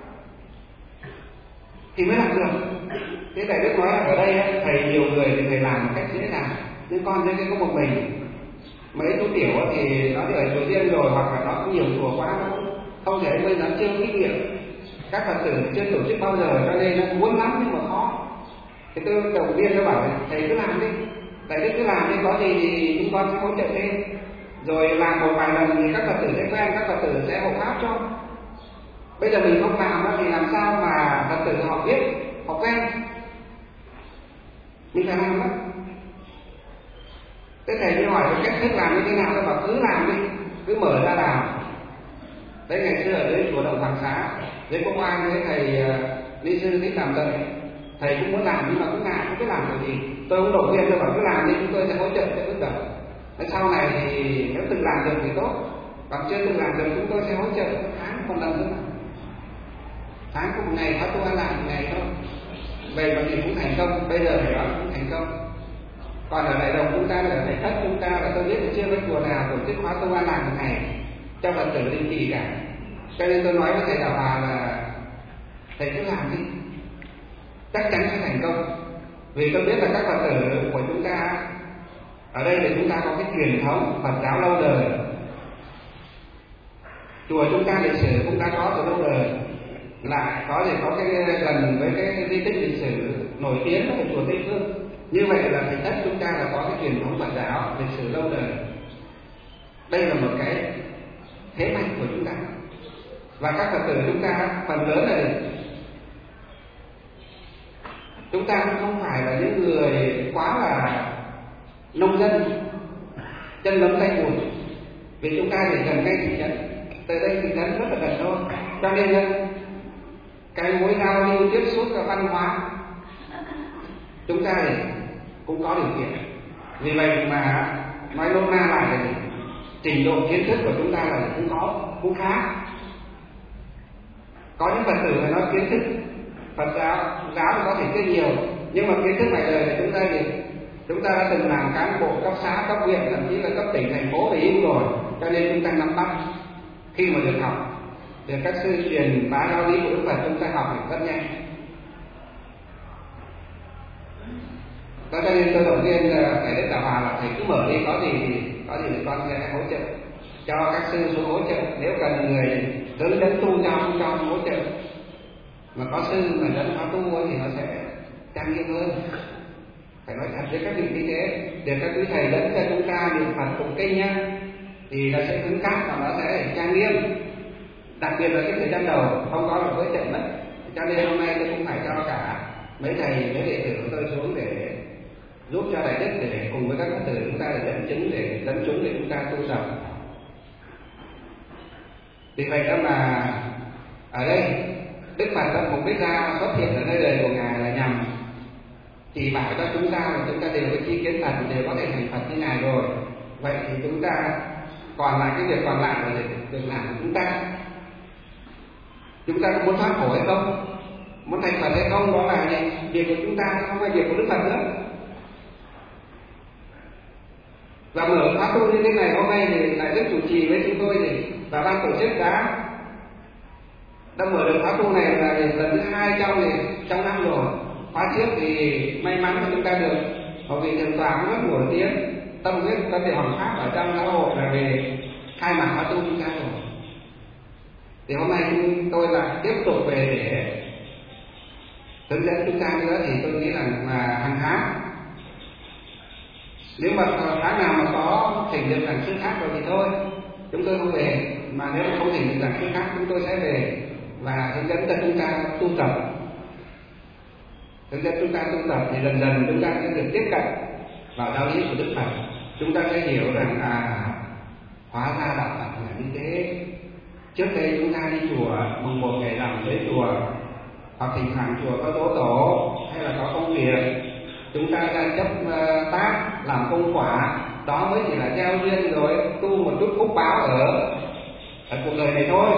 thì mới làm được. Thế Đại đức nói là ở đây ấy, thầy nhiều người thì thầy làm một cách dễ dàng, nhưng con đây có một mình. Mấy chú tiểu thì nó ở chùa riêng rồi, hoặc là nó cũng nhiều chùa quá, nó không thể bây giờ chưa kinh nghiệm, các Phật tử chưa tổ chức bao giờ, cho nên nó muốn lắm nhưng mà khó. Thì tôi động viên cho bảo thầy cứ làm đi, Đại đức cứ làm đi, có gì thì chúng con sẽ hỗ trợ thêm. Rồi làm một vài lần thì các Phật tử sẽ quen, các Phật tử sẽ hộ pháp cho. Bây giờ mình không làm thì làm sao mà Phật tử họ biết, họ quen. Mình phải làm đó. Thế thầy mới hỏi cách thức làm như thế nào, tôi bảo cứ làm đi, cứ mở ra làm. Đấy, ngày xưa ở dưới chùa Động Thằng Xá, dưới Công An, với thầy uh, ni sư thích làm lợi, thầy cũng muốn làm nhưng mà cũng ngại không biết làm cái gì. Tôi cũng động viên tôi bảo cứ làm đi, chúng tôi sẽ hỗ trợ cho bước đầu. Sau này thì nếu tự làm được thì tốt, còn chưa tự làm được chúng tôi sẽ hỗ trợ tháng một lần nữa, tháng có một ngày khóa tu an lạc một ngày thôi. Vậy mà thì cũng thành công, bây giờ phải nói cũng thành công. Còn ở đại đồng chúng ta, ở thầy thất chúng ta là tôi biết là chưa có chùa nào tổ chức khóa tu an lạc một ngày cho Phật tử định kỳ cả. Cho nên tôi nói với thầy Đạo Hòa là thầy cứ làm đi, chắc chắn sẽ thành công. Vì tôi biết là các Phật tử của chúng ta ở đây thì chúng ta có cái truyền thống Phật giáo lâu đời. Chùa chúng ta lịch sử cũng đã có từ lâu đời, lại có thì có cái gần với cái di tích lịch sử nổi tiếng đó là chùa Tây Phương. Như vậy là thầy thất chúng ta là có cái truyền thống Phật giáo lịch sử lâu đời. Đây là một cái thế mạnh của chúng ta. Và các Phật tử chúng ta phần lớn là chúng ta cũng không phải là những người quá là nông dân chân lấm tay bùn, vì chúng ta chỉ gần ngay thị trấn, từ đây thị trấn rất là gần thôi, cho nên cái mối giao lưu tiếp xúc và văn hóa chúng ta thì cũng có điều kiện. Vì vậy mà nói nôm na lại là trình độ kiến thức của chúng ta là cũng có cũng khá. Có những Phật tử phải nói kiến thức Phật giáo giáo thì có thể chưa nhiều, nhưng mà kiến thức ngoài đời thì chúng ta thì chúng ta đã từng làm cán bộ cấp xã, cấp huyện, thậm chí là cấp tỉnh, thành phố về yêu rồi, cho nên chúng ta nắm bắt. Khi mà được học, được các sư truyền bá giáo lý của Đức Phật, chúng ta học thì rất nhanh. Đó cho nên tôi động viên thầy Đức Đạo Hòa là thầy cứ mở đi, có gì thì có gì thì con sẽ hỗ trợ cho các sư xuống hỗ trợ, nếu cần người hướng dẫn tu cho cũng cho hỗ trợ. Mà có sư mà dẫn khóa tu thì nó sẽ trang nghiêm hơn. Phải nói thật với các vị như thế, để các quý thầy dẫn cho chúng ta niệm Phật tụng kinh nhá, thì nó sẽ cứng cáp và nó sẽ trang nghiêm. Đặc biệt là cái thời gian đầu không có được với trận mất. Cho nên hôm nay tôi cũng phải cho cả mấy thầy, mấy đệ tử của tôi xuống để giúp cho đại đức, để cùng với các Phật tử chúng ta để dẫn chứng, để dẫn chúng để chúng ta tu tập. Vì vậy đó mà ở đây Đức Phật đã mục đích ra xuất hiện ở nơi đời của Ngài là nhằm chỉ bảo cho chúng ta là chúng ta đều có chi kiến Phật, đều có thể thành Phật như Ngài rồi. Vậy thì chúng ta còn lại cái việc còn lại là việc làm của chúng ta. Chúng ta có muốn thoát khổ hay không, muốn thành Phật hay không, đó là việc của chúng ta, không phải việc của Đức Phật nữa. Và mở khóa tu như thế này hôm nay thì lại đức chủ trì với chúng tôi thì và ban tổ chức đã đã mở được khóa tu này là lần thứ hai trong thì trong năm rồi. Khóa trước thì may mắn là chúng ta được một vị thượng tọa rất nổi tiếng, tâm huyết có thể hoàng pháp ở trong giáo hội là về khai mạc khóa tu chúng ta rồi. Thì hôm nay tôi lại tiếp tục về để hướng dẫn chúng ta nữa, thì tôi nghĩ rằng là hàng tháng, nếu mà tháng nào mà có thỉnh được giảng sư khác rồi thì thôi chúng tôi không về, mà nếu không thỉnh được giảng sư khác chúng tôi sẽ về và hướng dẫn cho chúng ta tu tập. Hướng dẫn chúng ta tu tập thì dần dần chúng ta sẽ được tiếp cận vào giáo lý của Đức Phật. Chúng ta sẽ hiểu rằng à, hóa ra đạo Phật là như thế. Trước đây chúng ta đi chùa mùng một ngày rằm tới chùa, hoặc thỉnh thoảng chùa có dỗ tổ hay là có công việc, chúng ta đang chấp uh, tác làm công quả, đó mới chỉ là gieo duyên rồi tu một chút phúc báo ở ở cuộc đời này thôi.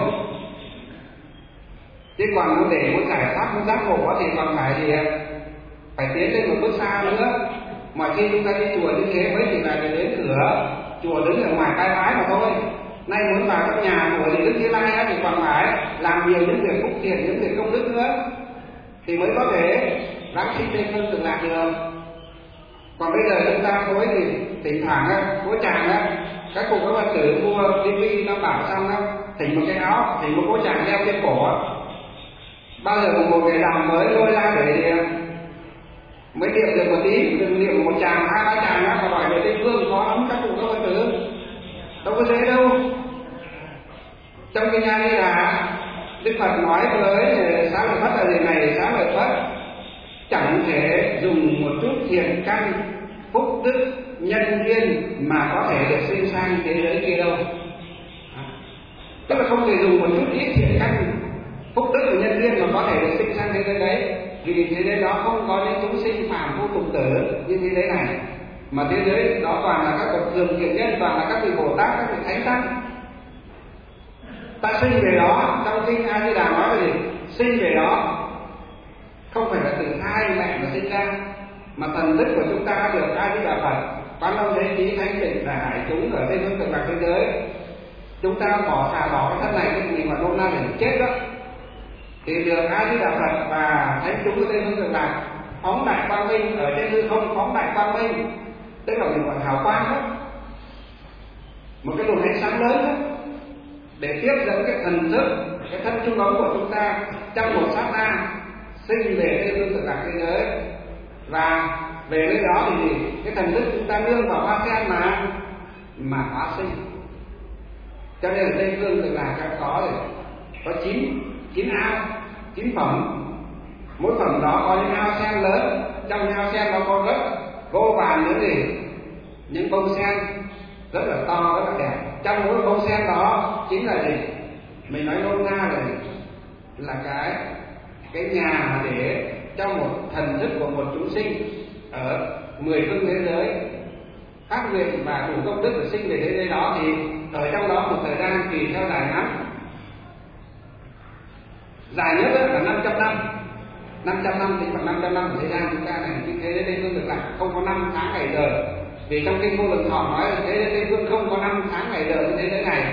Chứ còn muốn để muốn giải thoát, muốn giác ngộ thì còn phải thì phải tiến lên một bước xa nữa. Mọi khi chúng ta đi chùa như thế mới chỉ là đến cửa chùa đứng ở ngoài cái bái mà thôi. Nay muốn vào trong nhà của thì Đức Như Lai thì còn phải làm nhiều những việc phúc thiện, những việc công đức nữa thì mới có thể ráng sinh lên thân từng lạc được. Còn bây giờ chúng ta khối thì thỉnh thoảng á, khối chàng á, các cụ các Phật tử mua ti vi nó bảo xong á, thỉnh một cái áo, thỉnh một khối chàng đeo trên cổ á, bao giờ một ngày rằm mới lôi ra để thì mới niệm được một tí, đừng niệm một chàng hai ba chàng á, mà hỏi về Tây Phương khó lắm các cụ các Phật tử, đâu có dễ đâu. Trong cái nhà đây là Đức Phật nói với Xá Lợi Phất là gì này: Xá Lợi Phất, chẳng thể dùng một chút thiện căn phúc đức nhân duyên mà có thể được sinh sang thế giới kia đâu. Tức là không thể dùng một chút ít thiện căn phúc đức của nhân duyên mà có thể được sinh sang thế giới đấy, vì thế giới đó không có những chúng sinh phàm phu tục tử như thế giới này, mà thế giới đó toàn là các bậc thường thiện nhân, toàn là các vị Bồ Tát, các vị Thánh Tăng. Ta sinh về đó, trong kinh A Di Đà nói là gì? Sinh về đó không phải là từ hai mẹ mà sinh ra, mà thần thức của chúng ta được A Di Đà Phật, Quán Long Thế Chí, Thánh Tịnh và hải chúng ở trên phương cực lạc thế giới. Chúng ta bỏ xả bỏ cái thân này cái gì mà nôm na để chết đó, thì được A Di Đà Phật và thánh chúng ở trên phương cực lạc phóng đại quang minh, ở trên hư không phóng đại quang minh, tức là mình gọi hào quang đó, một cái luồng ánh sáng lớn đó, để tiếp dẫn cái thần thức, cái thân trung ấm của chúng ta trong một sát na sinh về trên phương cực lạc thế giới. Và về nơi đó thì cái thần thức chúng ta nương vào hoa sen mà mà hóa sinh. Cho nên ở Tây Phương cực lạc có rồi có chín chín ao, chín phẩm. Mỗi phẩm đó có những ao sen lớn, trong những ao sen đó có rất vô vàn những gì, những bông sen rất là to, rất là đẹp. Trong mỗi bông sen đó chính là gì? Mình nói nôm na là gì? Là cái cái nhà mà để cho một thần thức của một chúng sinh ở mười phương thế giới phát nguyện và đủ công đức để sinh về thế giới đó, thì ở trong đó một thời gian tùy theo dài ngắn. Dài nhất là năm trăm năm. năm trăm năm thì khoảng năm trăm năm của thời gian chúng ta này, cái thế giới Tây Phương cực lạc không có năm tháng ngày giờ. Vì trong kinh Vô Lượng Thọ nói là thế giới Tây Phương không có năm tháng ngày giờ như thế giới này.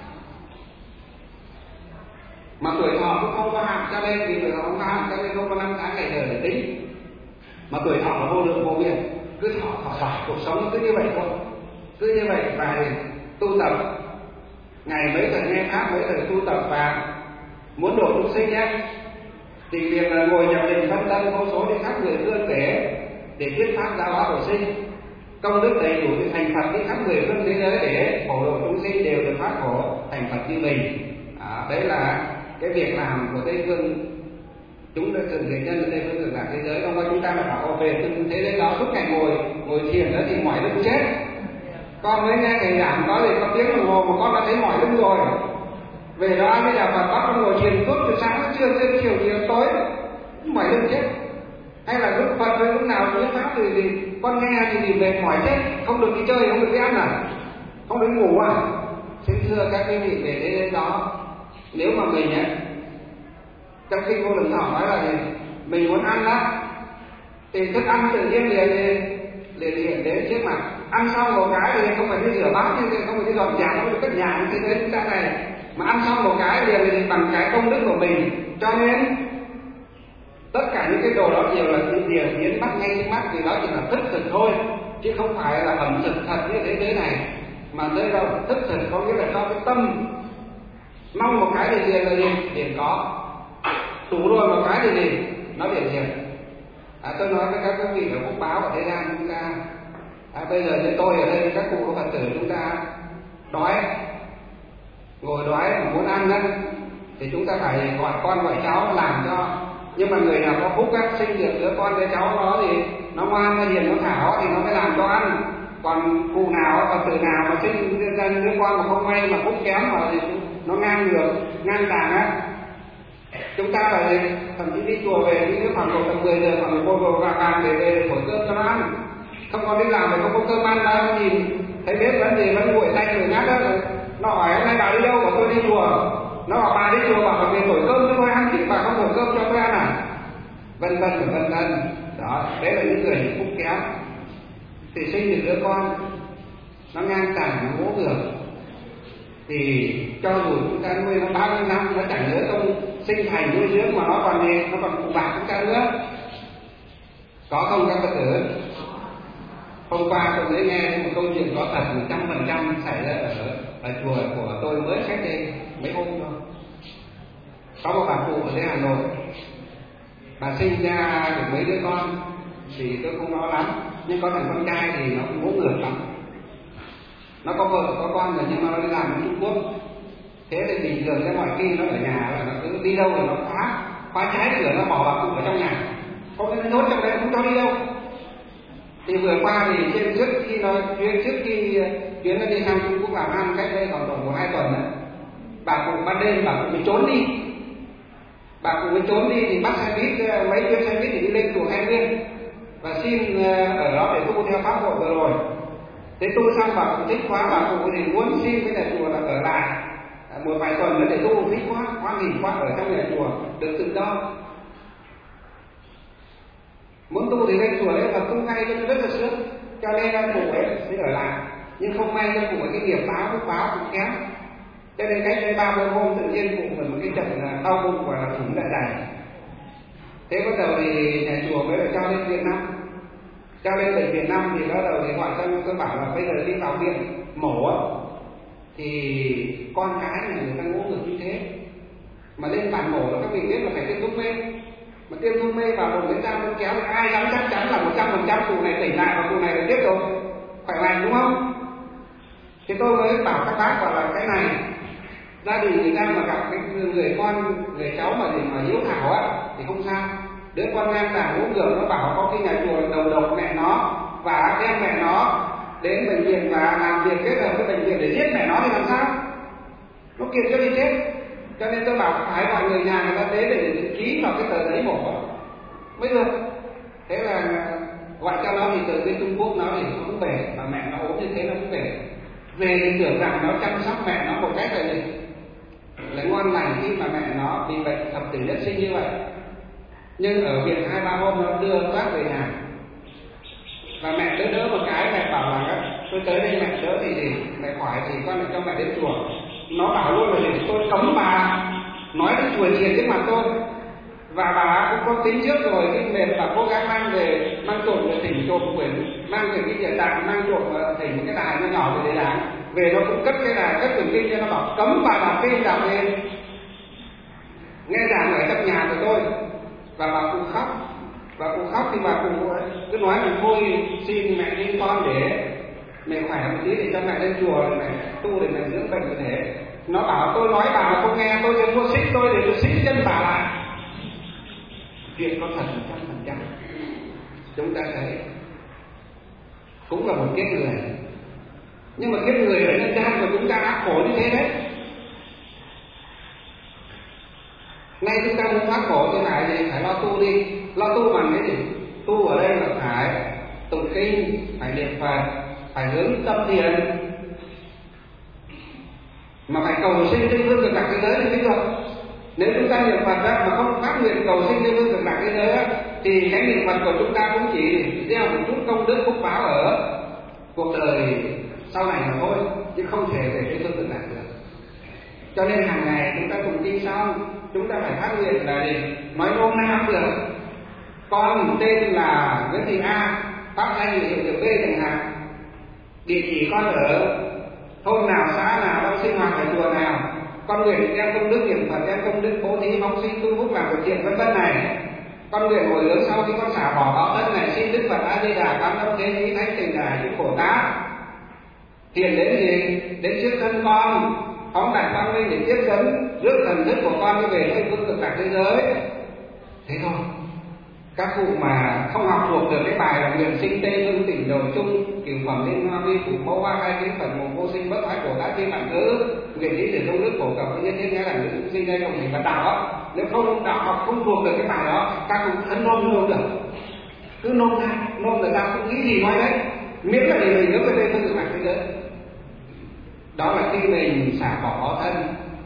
Mà tuổi thọ cũng không có hạn, cho nên vì tuổi thọ không có hạn cho nên không có năm tháng ngày giờ để tính. Mà tuổi thọ là vô lượng vô biên, cứ thọ thọ thọ cuộc sống cứ như vậy thôi, cứ như vậy và tu tập ngày mấy thời nghe pháp, mấy thời tu tập và muốn độ chúng sinh nhé, thì việc là ngồi nhập định phân tâm vô số đi khắp mười phương để để thuyết pháp giáo hóa độ sinh, công đức đầy đủ để thành Phật đi khắp mười phương thế giới để phổ độ chúng sinh đều được thoát khổ thành Phật như mình. À, đấy là cái việc làm của Tây Phương chúng đã thường người nhân ở Tây Phương cực lạc thế giới. Không có chúng ta mà bảo về từng thế giới đó suốt ngày ngồi ngồi thiền đó thì mỏi lưng chết. Con mới nghe thầy giảng có gì có tiếng đồng hồ mà con đã thấy mỏi lưng rồi. Về đó bây giờ Phật bắt con ngồi thiền suốt từ sáng đến trưa, đến chiều chiều tối mỏi lưng chết. Hay là lúc Phật với lúc nào thuyết pháp thì, thì con nghe thì, thì mệt mỏi chết, không được đi chơi, không được đi ăn à, không được ngủ à. Xin thưa các quý vị về thế giới đó, nếu mà mình ấy, trong kinh Vô Lượng Thọ nói là gì? Mình muốn ăn đó thì thức ăn tự nhiên liền liền liền đến trước mặt, ăn xong một cái thì không phải đi rửa bát, nhưng không phải đi dọn nhà, không phải cất nhà như thế giới chúng ta này, mà ăn xong một cái liền thì bằng cái công đức của mình. Cho nên tất cả những cái đồ đó đều là những điều biến mắt ngay trước mắt, vì đó chỉ là thức thực thôi, chứ không phải là ẩm thực thật như thế giới này. Mà đây là thức thực, có nghĩa là cho cái tâm mong một cái thì liền là gì? Liền có. Đủ rồi một cái thì gì? Nó liền liền. À, tôi nói với các quý vị ở phúc báo ở thế gian chúng ta, à, bây giờ như tôi ở đây, các cụ Phật tử chúng ta đói, ngồi đói mà muốn ăn đó, thì chúng ta phải gọi con gọi cháu làm cho. Nhưng mà người nào có phúc á, sinh được đứa con đứa cháu nó thì nó ngoan, nó hiền, nó thảo thì nó mới làm cho ăn. Còn cụ nào, Phật tử nào mà sinh ra đứa con mà không may mà phúc kém mà thì nó ngang ngược, ngang tàng á, chúng ta phải thậm chí đi chùa về đi khoảng độ tầm mười giờ khoảng một bồ vàng vàng để về thổi cơm cho nó ăn. Không có đi làm thì không có cơm ăn đâu, nhìn thấy biết vấn gì vẫn nguội tay người nhát đó. Nó hỏi hôm nay bà đi đâu? Bảo tôi đi chùa. Nó bảo bà đi chùa, bảo bà về thổi cơm cho tôi ăn, chứ bà không thổi cơm cho tôi ăn à? Vân vân và vân vân. Đó, đấy là những người phúc kém thì sinh được đứa con nó ngang tàng, nó ngỗ ngược, thì cho dù chúng ta nuôi nó bao nhiêu năm nó chẳng nhớ công sinh thành nuôi dưỡng, mà nó còn gì, nó còn phụ bạc chúng ta nữa. Có không các Phật tử? Hôm qua tôi mới nghe một câu chuyện có thật một trăm phần trăm xảy ra ở ở chùa của tôi mới cách đây mấy hôm thôi. Có một bà cụ ở dưới Hà Nội, bà sinh ra được mấy đứa con thì tôi không nói lắm, nhưng có thằng con trai thì nó cũng ngỗ ngược lắm. Nó có vợ có con rồi nhưng mà nó đi làm ở Trung Quốc. Thế thì bình thường ra ngoài khi nó ở nhà là nó cứ đi đâu là nó khóa khóa trái cửa, nó bỏ bà cụ ở trong nhà, không có nhốt trong đấy, không cho đi đâu. Thì vừa qua thì trên trước khi nó chuyến trước khi chuyến nó đi sang Trung Quốc làm ăn cách đây khoảng độ một hai tuần nữa, bà cụ ban đêm bà cụ bị trốn đi, Bà cụ ấy trốn đi thì bắt xe buýt, mấy chuyến xe buýt thì đi lên chùa Khai Nguyên và xin ở đó để tu theo pháp hội vừa rồi. Thế tu xong bà cụ thích quá, bà cụ thì muốn xin với nhà chùa là ở lại một vài tuần nữa để tu, thích quá, hoan hỉ quá ở trong nhà chùa được tự do. Muốn tu thì lên chùa đấy và tu ngay rất là sướng, cho nên là cụ ấy sẽ ở lại. Nhưng không may cho cụ ấy cái nghiệp báo phúc báo cũng kém, cho nên cách đây ba mươi hôm tự nhiên cụ phải một cái trận đau bụng và là thủng dạ dày. Thế bắt đầu thì nhà chùa mới phải cho lên Việt Nam, cho lên bệnh viện Nam thì bắt đầu thì gọi cho tôi bảo là bây giờ đi vào viện mổ á, thì con cái này người ta ngủ ngược như thế mà lên bàn mổ là các vị biết là phải tiêm thuốc mê, mà tiêm thuốc mê vào vùng đến da nó kéo thì ai dám chắc chắn là một trăm phần trăm cụ này tỉnh lại và cụ này phải tiếp tục khỏe mạnh, đúng không? Thì tôi mới bảo các bác bảo là cái này gia đình người ta mà gặp cái người con người cháu mà gì mà hiếu thảo á thì không sao. Đứa con ngang tàng ngũ ngược nó bảo có khi nhà chùa đầu độc mẹ nó và đem mẹ nó đến bệnh viện và làm việc kết hợp với bệnh viện để giết mẹ nó thì làm sao? Nó kiện cho đi chết. Cho nên tôi bảo phải gọi người nhà người ta đến để, để ký vào cái tờ giấy mổ mới được. Thế là gọi cho nó thì từ bên Trung Quốc nó thì nó cũng về, mà mẹ nó ốm như thế nó cũng về. Về thì tưởng rằng nó chăm sóc mẹ nó một cách là gì? Là ngon lành khi mà mẹ nó bị bệnh thập tử nhất sinh như vậy. Nhưng ở viện hai ba hôm nó đưa bác về nhà và mẹ đỡ đỡ một cái, mẹ bảo là tôi tới đây mẹ đỡ thì gì mẹ khỏi thì con lại cho mẹ đến chùa. Nó bảo luôn là gì tôi cấm bà nói đến chùa chiền trước mặt tôi, và bà cũng có tính trước rồi, cái mệt bà cố gắng mang về mang trộm về thỉnh trộm quyển, mang về cái địa tạng mang trộm thỉnh một cái đài nó nhỏ về để làm về, nó cũng cất cái đài cất quyển kinh cho nó bảo cấm bà đọc kinh đọc lên nghe giảng ở trong nhà của tôi. Và bà cụ khóc, và cụ khóc thì bà cụ cứ nói mình thôi xin mẹ đi con để mẹ khỏe một tí để cho mẹ lên chùa để mẹ tu để mẹ dưỡng bệnh như thế. Nó bảo tôi nói bà mà không nghe, tôi sẽ mua xích tôi để tôi xích chân bà lại. Chuyện có thật một trăm phần trăm. Chúng ta thấy cũng là một kiếp người, nhưng mà kiếp người ở nhân gian của chúng ta đã khổ như thế đấy. Nay chúng ta muốn thoát khổ thế này thì phải lo tu đi. Lo tu bằng cái gì? Tu ở đây là phải tụng kinh, phải niệm Phật, phải hướng tâm thiền, mà phải cầu sinh trên phương cực lạc thế giới thì mới được. Nếu chúng ta niệm Phật đó, mà không phát nguyện cầu sinh trên phương cực lạc thế giới đó, thì cái niệm Phật của chúng ta cũng chỉ gieo một chút công đức phúc báo ở cuộc đời sau này mà thôi, chứ không thể về cái phương cực lạc được. Cho nên hàng ngày chúng ta tụng kinh xong, chúng ta phải phát nguyện là gì? Nói nôm na cũng được. Con tên là Nguyễn Thị A, pháp danh hiệu hiệu B chẳng hạn, địa chỉ con ở thôn nào, xã nào, đâu sinh hoạt ở chùa nào, con nguyện đem công đức niệm Phật, đem công đức bố thí phóng sinh tu phúc làm việc thiện vân vân này. Con nguyện hồi hướng sau khi con xả bỏ báo thân này, xin Đức Phật A Di Đà Tam Tâm Thế Chí Thánh Tình Đà Giúp Bồ Tát thiền đến gì? Đến trước thân con, phóng đại quang minh để tiếp dẫn rước thần thức của con đi về nơi phương cực lạc thế giới. Thế thôi. Các cụ mà không học thuộc được cái bài là nguyện sinh tây hương tỉnh đầu chung cửu phẩm liên hoa vi phủ mẫu hoa khai kiến phật mộ vô sinh bất thoái Bồ Tát thiên mạng nữ nguyện lý sử công đức phổ cập với nhân thiên nghĩa là nữ chúng sinh đây đồng hành và đạo đó. Nếu không đạo học không thuộc được cái bài đó, các cụ thân nôm nôm được, cứ nôm ra nôm người ta cũng nghĩ gì nói đấy, miễn là để mình hướng về đây phương cực lạc thế giới. Đó là khi mình xả bỏ thân.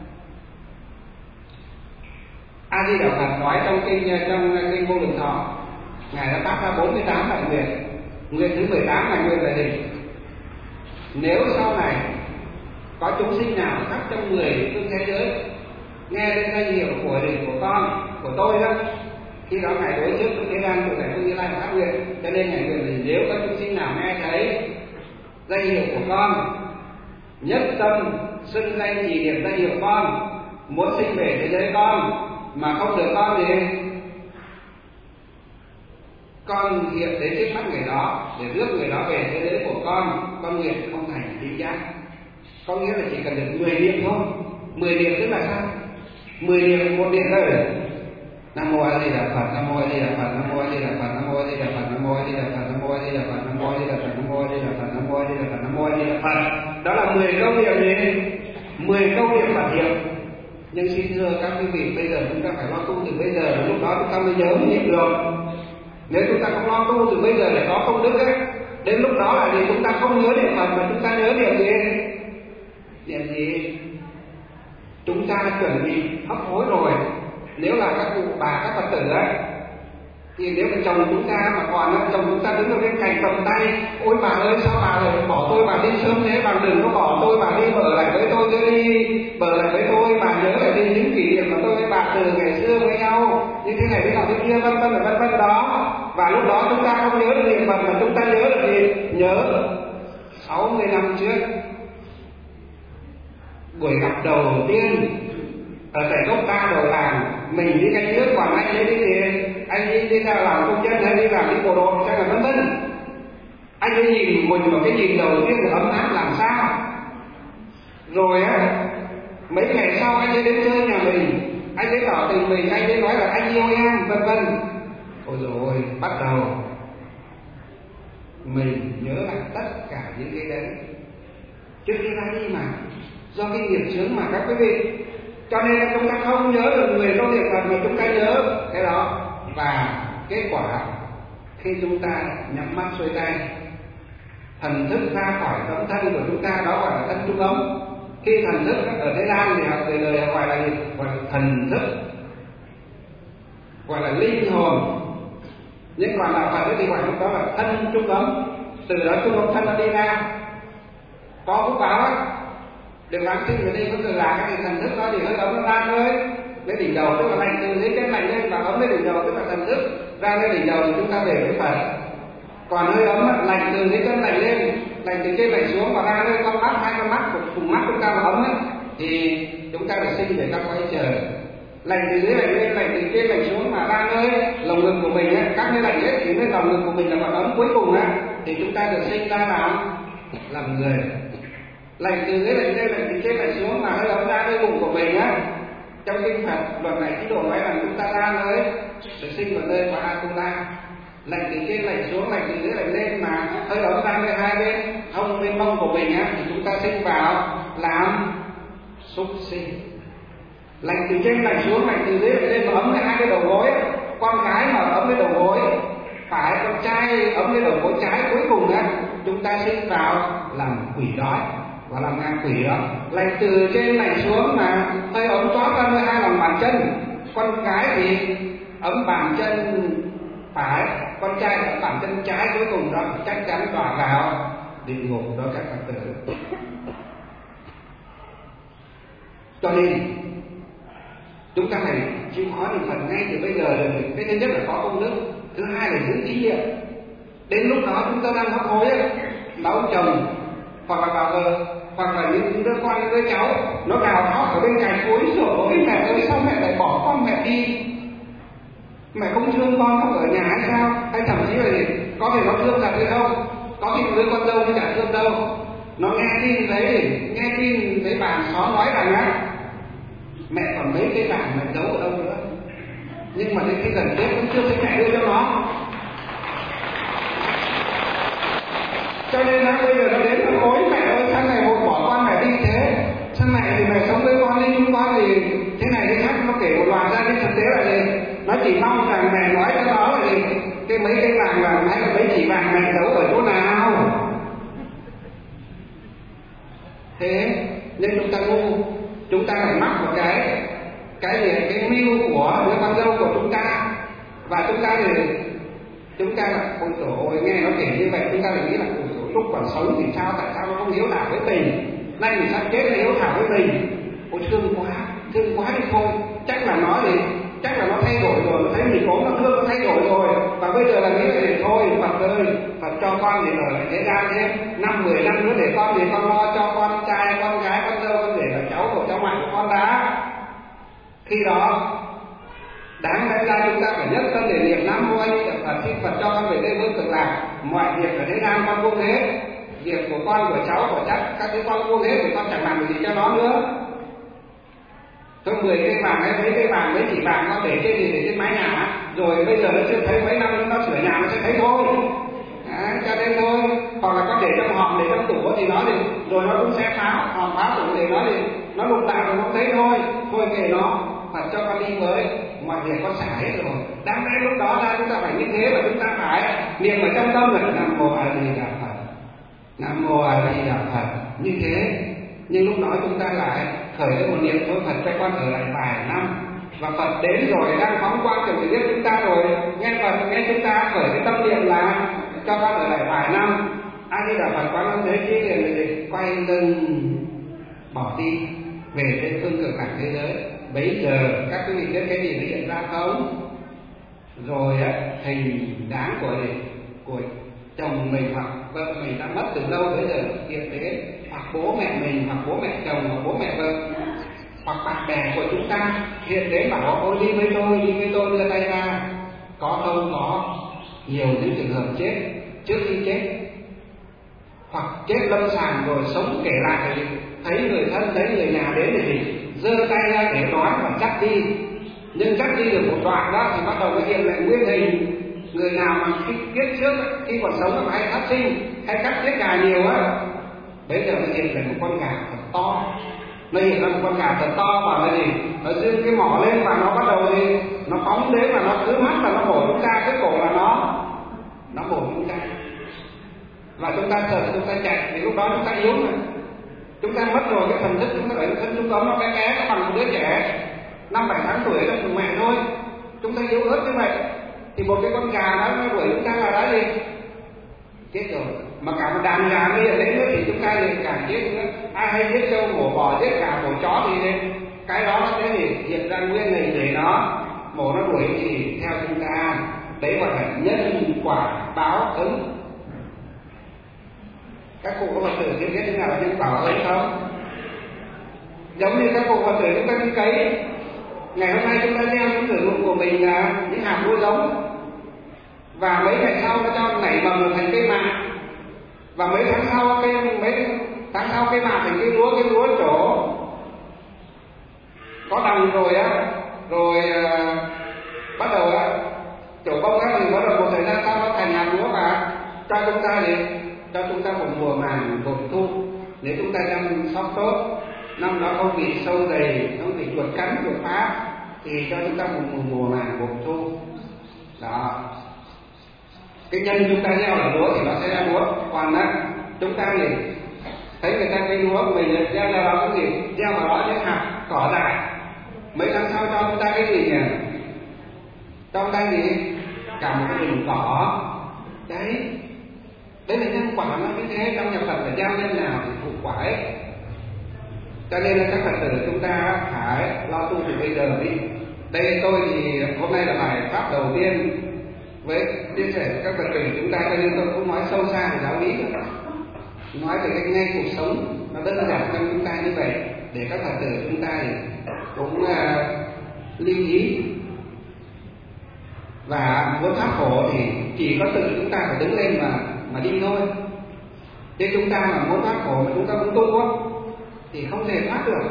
A Di Đà Phật nói trong kinh trong kinh Vô Lượng Thọ, ngài đã phát ra bốn mươi tám đại nguyện. Nguyện thứ mười tám là nguyện là gì? Nếu sau này có chúng sinh nào khắp trong mười phương thế giới nghe đến danh hiệu của đình của con của tôi đó, khi đó ngài đối trước với thế gian của ngài Phương Như Lai phát nguyện. Cho nên ngài nguyện là nếu có chúng sinh nào nghe thấy danh hiệu của con, nhất tâm xưng danh trì niệm danh hiệu con, muốn sinh về thế giới con mà không được con thì con hiện đến trước mắt người đó để rước người đó về thế giới của con. Con nguyện không thành định giác. Có nghĩa là chỉ cần được mười niệm thôi. Mười niệm tức là sao? Mười niệm một niệm thôi. Nam mô A Di Đà Phật, Nam mô A Di Đà Phật, Nam mô A Di Đà Phật, Nam mô A Di Đà Phật, Nam mô A Di Đà Phật, Nam mô A Di Đà Phật, Nam mô A Di Đà Phật, Nam mô A Di Đà Phật, Nam mô A Di Đà Phật, Nam mô A Di Đà Phật. Đó là mười câu niệm gì? Mười câu niệm Phật hiệu. Nhưng xin thưa các quý vị, bây giờ chúng ta phải lo tu từ bây giờ, lúc đó chúng ta mới nhớ mới nhịn được. Nếu chúng ta không lo tu từ bây giờ để có công đức ấy, đến lúc đó là gì? Chúng ta không nhớ niệm Phật mà chúng ta nhớ niệm gì? Niệm gì? Chúng ta chuẩn bị hấp hối rồi. Nếu là các cụ bà, các Phật tử ấy, thì nếu mà chồng chúng ta mà còn á, chồng chúng ta đứng ở bên cạnh cầm tay, ôi bà ơi sao bà lại bỏ tôi, bà đi sớm thế, bà đừng có bỏ tôi, bà đi bờ lại với tôi, tôi đi bờ lại với tôi, bà nhớ lại đi những kỷ niệm mà tôi với bà từ ngày xưa với nhau như thế này thế nào thế kia, vân vân vân vân đó. Và lúc đó chúng ta không nhớ được niệm Phật mà chúng ta nhớ được gì? Nhớ sáu mươi năm trước buổi gặp đầu tiên ở tại gốc ba đầu làng, mình đi canh nước, còn anh ấy đi gì? Anh ấy đi ra làm công nhân hay đi làm đi bộ đội chắc là vân vân. Anh ấy nhìn mình một cái nhìn đầu tiên là ấm áp làm sao. Rồi á, mấy ngày sau anh ấy đến chơi nhà mình, anh ấy tỏ tình mình, anh ấy nói là anh yêu em, vân vân. Ôi rồi bắt đầu mình nhớ lại tất cả những cái đấy trước khi ra đi mà, do cái nghiệp chướng mà các quý vị. Cho nên là chúng ta không nhớ được người trong niệm Phật mà chúng ta nhớ cái đó. Và kết quả khi chúng ta nhắm mắt xuôi tay, thần thức ra khỏi tấm thân của chúng ta, đó gọi là thân trung ấm. Khi thần thức ở Thế Gian thì học về lời gọi là gì? Gọi là thần thức, gọi là linh hồn. Nhưng còn đạo Phật thì gọi đó là thân trung ấm. Từ đó trung ấm thân nó đi ra, có phúc báo á. Được làm sinh ở đây có từ là cái thần thức đó thì hơi ấm nó ra thôi. Lấy đỉnh đầu tức là lạnh từ dưới chân lạnh lên, và ấm lên đỉnh đầu tức là thần thức ra lên đỉnh đầu thì chúng ta về với Phật. Còn hơi ấm lạnh từ dưới chân lạnh lên, lạnh từ trên lạnh xuống và ra lên con mắt, hai con mắt cùng mắt chúng ta là ấm ấy, thì chúng ta được sinh về các cõi trời. Lạnh từ dưới lạnh lên, lạnh từ trên lạnh xuống mà ra nơi lồng ngực của mình ấy, các nơi lạnh hết thì nơi lồng ngực của mình là còn ấm cuối cùng á, thì chúng ta được sinh ra làm làm người. Lạnh từ dưới lạnh lên, lạnh từ trên lạnh xuống mà hơi ấm ra nơi bụng của mình á. Trong kinh Phật luật này Chí Độ nói rằng chúng ta ra nơi được sinh vào nơi của Atula. Lạnh từ trên lạnh xuống, lạnh từ dưới lạnh lên mà hơi ấm ra nơi hai bên hông bên mông của mình á, thì chúng ta sinh vào làm súc sinh. Lạnh từ trên lạnh xuống, lạnh từ dưới lạnh lên mà ấm lên hai cái đầu gối, con gái mà ấm lên đầu gối phải, con trai ấm lên đầu gối trái, cuối cùng á chúng ta sinh vào làm quỷ đói và làm ngạ quỷ đó. Lạnh từ trên lạnh xuống mà hơi ấm toát ra nơi hai lòng bàn chân, con gái thì ấm bàn chân phải, con trai ấm bàn chân trái, cuối cùng đó chắc chắn đọa vào địa ngục đó các Phật tử. Cho nên chúng ta phải chịu khó niệm Phật ngay từ bây giờ rồi. Cái thứ nhất là có công đức, thứ hai là giữ ý niệm. Đến lúc đó chúng ta đang hấp hối á, mà ông chồng hoặc là bà vợ hoặc là những đứa con, những đứa cháu nó gào khóc ở bên cạnh, ôi rồi ôi mẹ ơi sao mẹ lại bỏ con mẹ đi, mẹ không thương con không ở nhà hay sao, hay thậm chí là gì? Có thể nó thương thật hay không, có khi đứa con dâu nó chả thương đâu, nó nghe tin thấy nghe tin thấy bà xóm nói rằng á mẹ còn mấy cái vàng mẹ giấu ở đâu nữa, nhưng mà đến khi gần Tết cũng chưa thấy mẹ đưa cho nó. Cho nên là bây giờ nó đến nó ối mẹ ơi sao này một bỏ con mẹ đi thế, sao mẹ thì mẹ sống với con đi, nhưng con thì thế này thế khác, nó kể một loạt ra. Nhưng thực tế là gì? Nó chỉ mong rằng mẹ nói cho nó là gì? Cái mấy cái vàng vàng hay là mấy chỉ vàng mẹ giấu ở chỗ nào. Thế nên chúng ta ngu, chúng ta phải mắc một cái cái gì cái mưu của đứa con dâu của chúng ta, và chúng ta thì chúng ta là ôi trời ơi, nghe nó kể như vậy chúng ta lại nghĩ là ôi trời, lúc còn sống thì sao, tại sao nó không hiếu thảo với mình, nay thì sắp chết là hiếu thảo với mình, ôi thương quá, thương quá đi thôi. Chắc là nó thì chắc là nó thay đổi rồi, nó thấy mình ốm nó thương, nó thay đổi rồi, và bây giờ là nghĩ là thì thôi Phật ơi, Phật cho con thì ở lại thế gian thế năm mười năm nữa để con thì con lo cho con trai con gái con dâu, con để là cháu của cháu ngoại của con đã. Khi đó đáng lẽ ra chúng ta phải nhất tâm để niệm Nam Mô A Di Đà Phật, xin Phật cho con về đây vương cực lạc. Mọi việc ở thế gian con vô thế, việc của con của cháu của chắc các đứa con vô thế thì con chẳng làm được gì cho nó nữa. Tôi mười cây vàng hay mấy cây vàng mấy chỉ vàng con để trên gì, để trên mái nhà, rồi bây giờ nó chưa thấy, mấy năm nó sửa nhà nó sẽ thấy thôi. À, cho nên thôi, hoặc là con để trong hòm, để trong tủ thì nó thì rồi nó cũng sẽ phá hòm phá tủ, để nó thì nó lục đạo rồi nó thấy thôi, thôi kệ nó, Phật cho con đi với, mọi việc con xả hết rồi. Đáng lẽ lúc đó ra chúng ta phải như thế, và chúng ta phải niệm ở trong tâm là Nam Mô A Di Đà Phật, Nam Mô A Di Đà Phật như thế. Nhưng lúc đó chúng ta lại khởi lên một niệm thôi, Phật cho con ở lại vài năm, và Phật đến rồi đang phóng quang trần để giết chúng ta rồi, nghe Phật nghe chúng ta khởi cái tâm niệm là cho con ở lại vài năm. A Di Đà Phật quán thế chi liền để quay lưng bỏ đi về trên phương cực lạc thế giới. Bấy giờ các quý vị biết cái gì nó hiện ra không? Rồi á, hình dáng của của chồng mình hoặc vợ mình đã mất từ lâu, bây giờ hiện đến, hoặc bố mẹ mình, hoặc bố mẹ chồng, hoặc bố mẹ vợ, hoặc bạn bè của chúng ta hiện đến bảo ôi đi với tôi, đi với tôi, đưa tay ra. Có không? Có nhiều những trường hợp chết trước khi chết, hoặc chết lâm sàng rồi sống kể lại, thấy người thân, thấy người nhà đến để giơ tay ra để nói và dắt đi. Nhưng dắt đi được một đoạn đó thì bắt đầu nó hiện lại nguyên hình. Người nào mà khi kiếp trước khi còn sống mà hay sát sinh hay cắt giết gà nhiều á, bây giờ nó hiện lại một con gà thật to, nó hiện ra một con gà thật to và là gì, nó dương cái mỏ lên và nó bắt đầu thì nó phóng đến và nó cứ mắt và nó bổ chúng ta, cái cổ là nó nó bổ chúng ta, và chúng ta sợ chúng ta chạy, thì lúc đó chúng ta yếu mà, chúng ta mất rồi cái thần thức, chúng ta phải thân chúng ta nó bé bé, nó bằng một đứa trẻ năm bảy tháng tuổi là cùng mẹ thôi, chúng ta yếu ớt như vậy, thì một cái con gà đó nó đuổi chúng ta là đã gì chết rồi. Mà cả một đàn gà bây giờ đến nữa thì chúng ta liền càng chết nữa. Ai hay giết trâu mổ bò, giết gà mổ chó thì lên cái đó nó sẽ gì hiện ra nguyên hình để nó mổ, nó đuổi thì theo chúng ta. Đấy gọi là nhân quả báo ứng. Các cụ có Phật tử biết thế nào là nhân quả báo ứng không? Giống như các cụ Phật tử chúng ta đi cấy, ngày hôm nay chúng ta gieo những sử dụng của mình là những hạt lúa giống, và mấy ngày sau nó cho nảy mầm thành cây mạ, và mấy tháng sau cây mấy tháng sau cây mạ thành cây lúa, cây lúa trổ có đồng rồi á, rồi uh, bắt đầu á uh, trổ bông ra thì bắt đầu một thời gian sau nó thành hạt lúa và cho chúng ta thì cho chúng ta một mùa màng bội thu. Nếu chúng ta chăm sóc tốt, năm đó không bị sâu dày, không bị chuột cắn, chuột phá, thì cho chúng ta một mùa, mùa màng bội thu. Đó, cái nhân chúng ta gieo là lúa thì nó sẽ ra lúa. Còn á chúng ta thì thấy người ta cây lúa của mình gieo ra đó cái gì, gieo vào đó những hạt cỏ dại, mấy tháng sau cho chúng ta cái gì nhỉ, cho chúng ta gì cả một cái rừng cỏ. Đấy, đấy là nhân quả nó như thế. Trong nhà Phật là gieo nhân nào thì thụ quả ấy. Cho nên là các Phật tử chúng ta phải lo tu từ bây giờ đi. Đây tôi thì hôm nay là bài pháp đầu tiên với chia sẻ với các Phật tử chúng ta, cho nên tôi cũng nói sâu xa về giáo lý nữa. Nói về cái ngay cuộc sống nó đơn giản trong chúng ta như vậy, để các Phật tử chúng ta thì cũng uh, lưu ý. Và muốn thoát khổ thì chỉ có tự chúng ta phải đứng lên mà mà đi thôi. Chứ chúng ta mà muốn thoát khổ mà chúng ta muốn tu á thì không thể thoát được.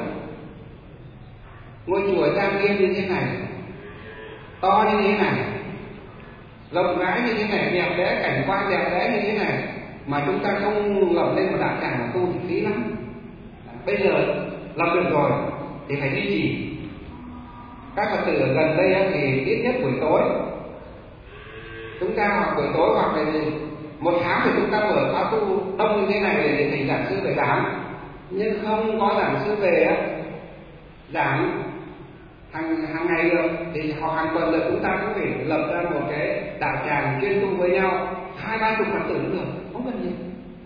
Ngôi chùa trang nghiêm như thế này, to như thế này, rộng rãi như thế này, đẹp đẽ, cảnh quan đẹp đẽ như thế này, mà chúng ta không ngập lên một đạo tràng mà tu thì phí lắm. Bây giờ làm được rồi thì phải duy trì. Các Phật tử ở gần đây thì ít nhất buổi tối chúng ta học buổi tối, hoặc là một tháng thì chúng ta mở khóa tu đông như thế này để thỉnh giảng sư về giảng. Nhưng không có giảng sư về giảng hàng hàng ngày được thì họ hàng tuần là chúng ta cũng phải lập ra một cái đạo tràng chuyên tu với nhau, hai ba chục Phật tử cũng được, không cần nhiều.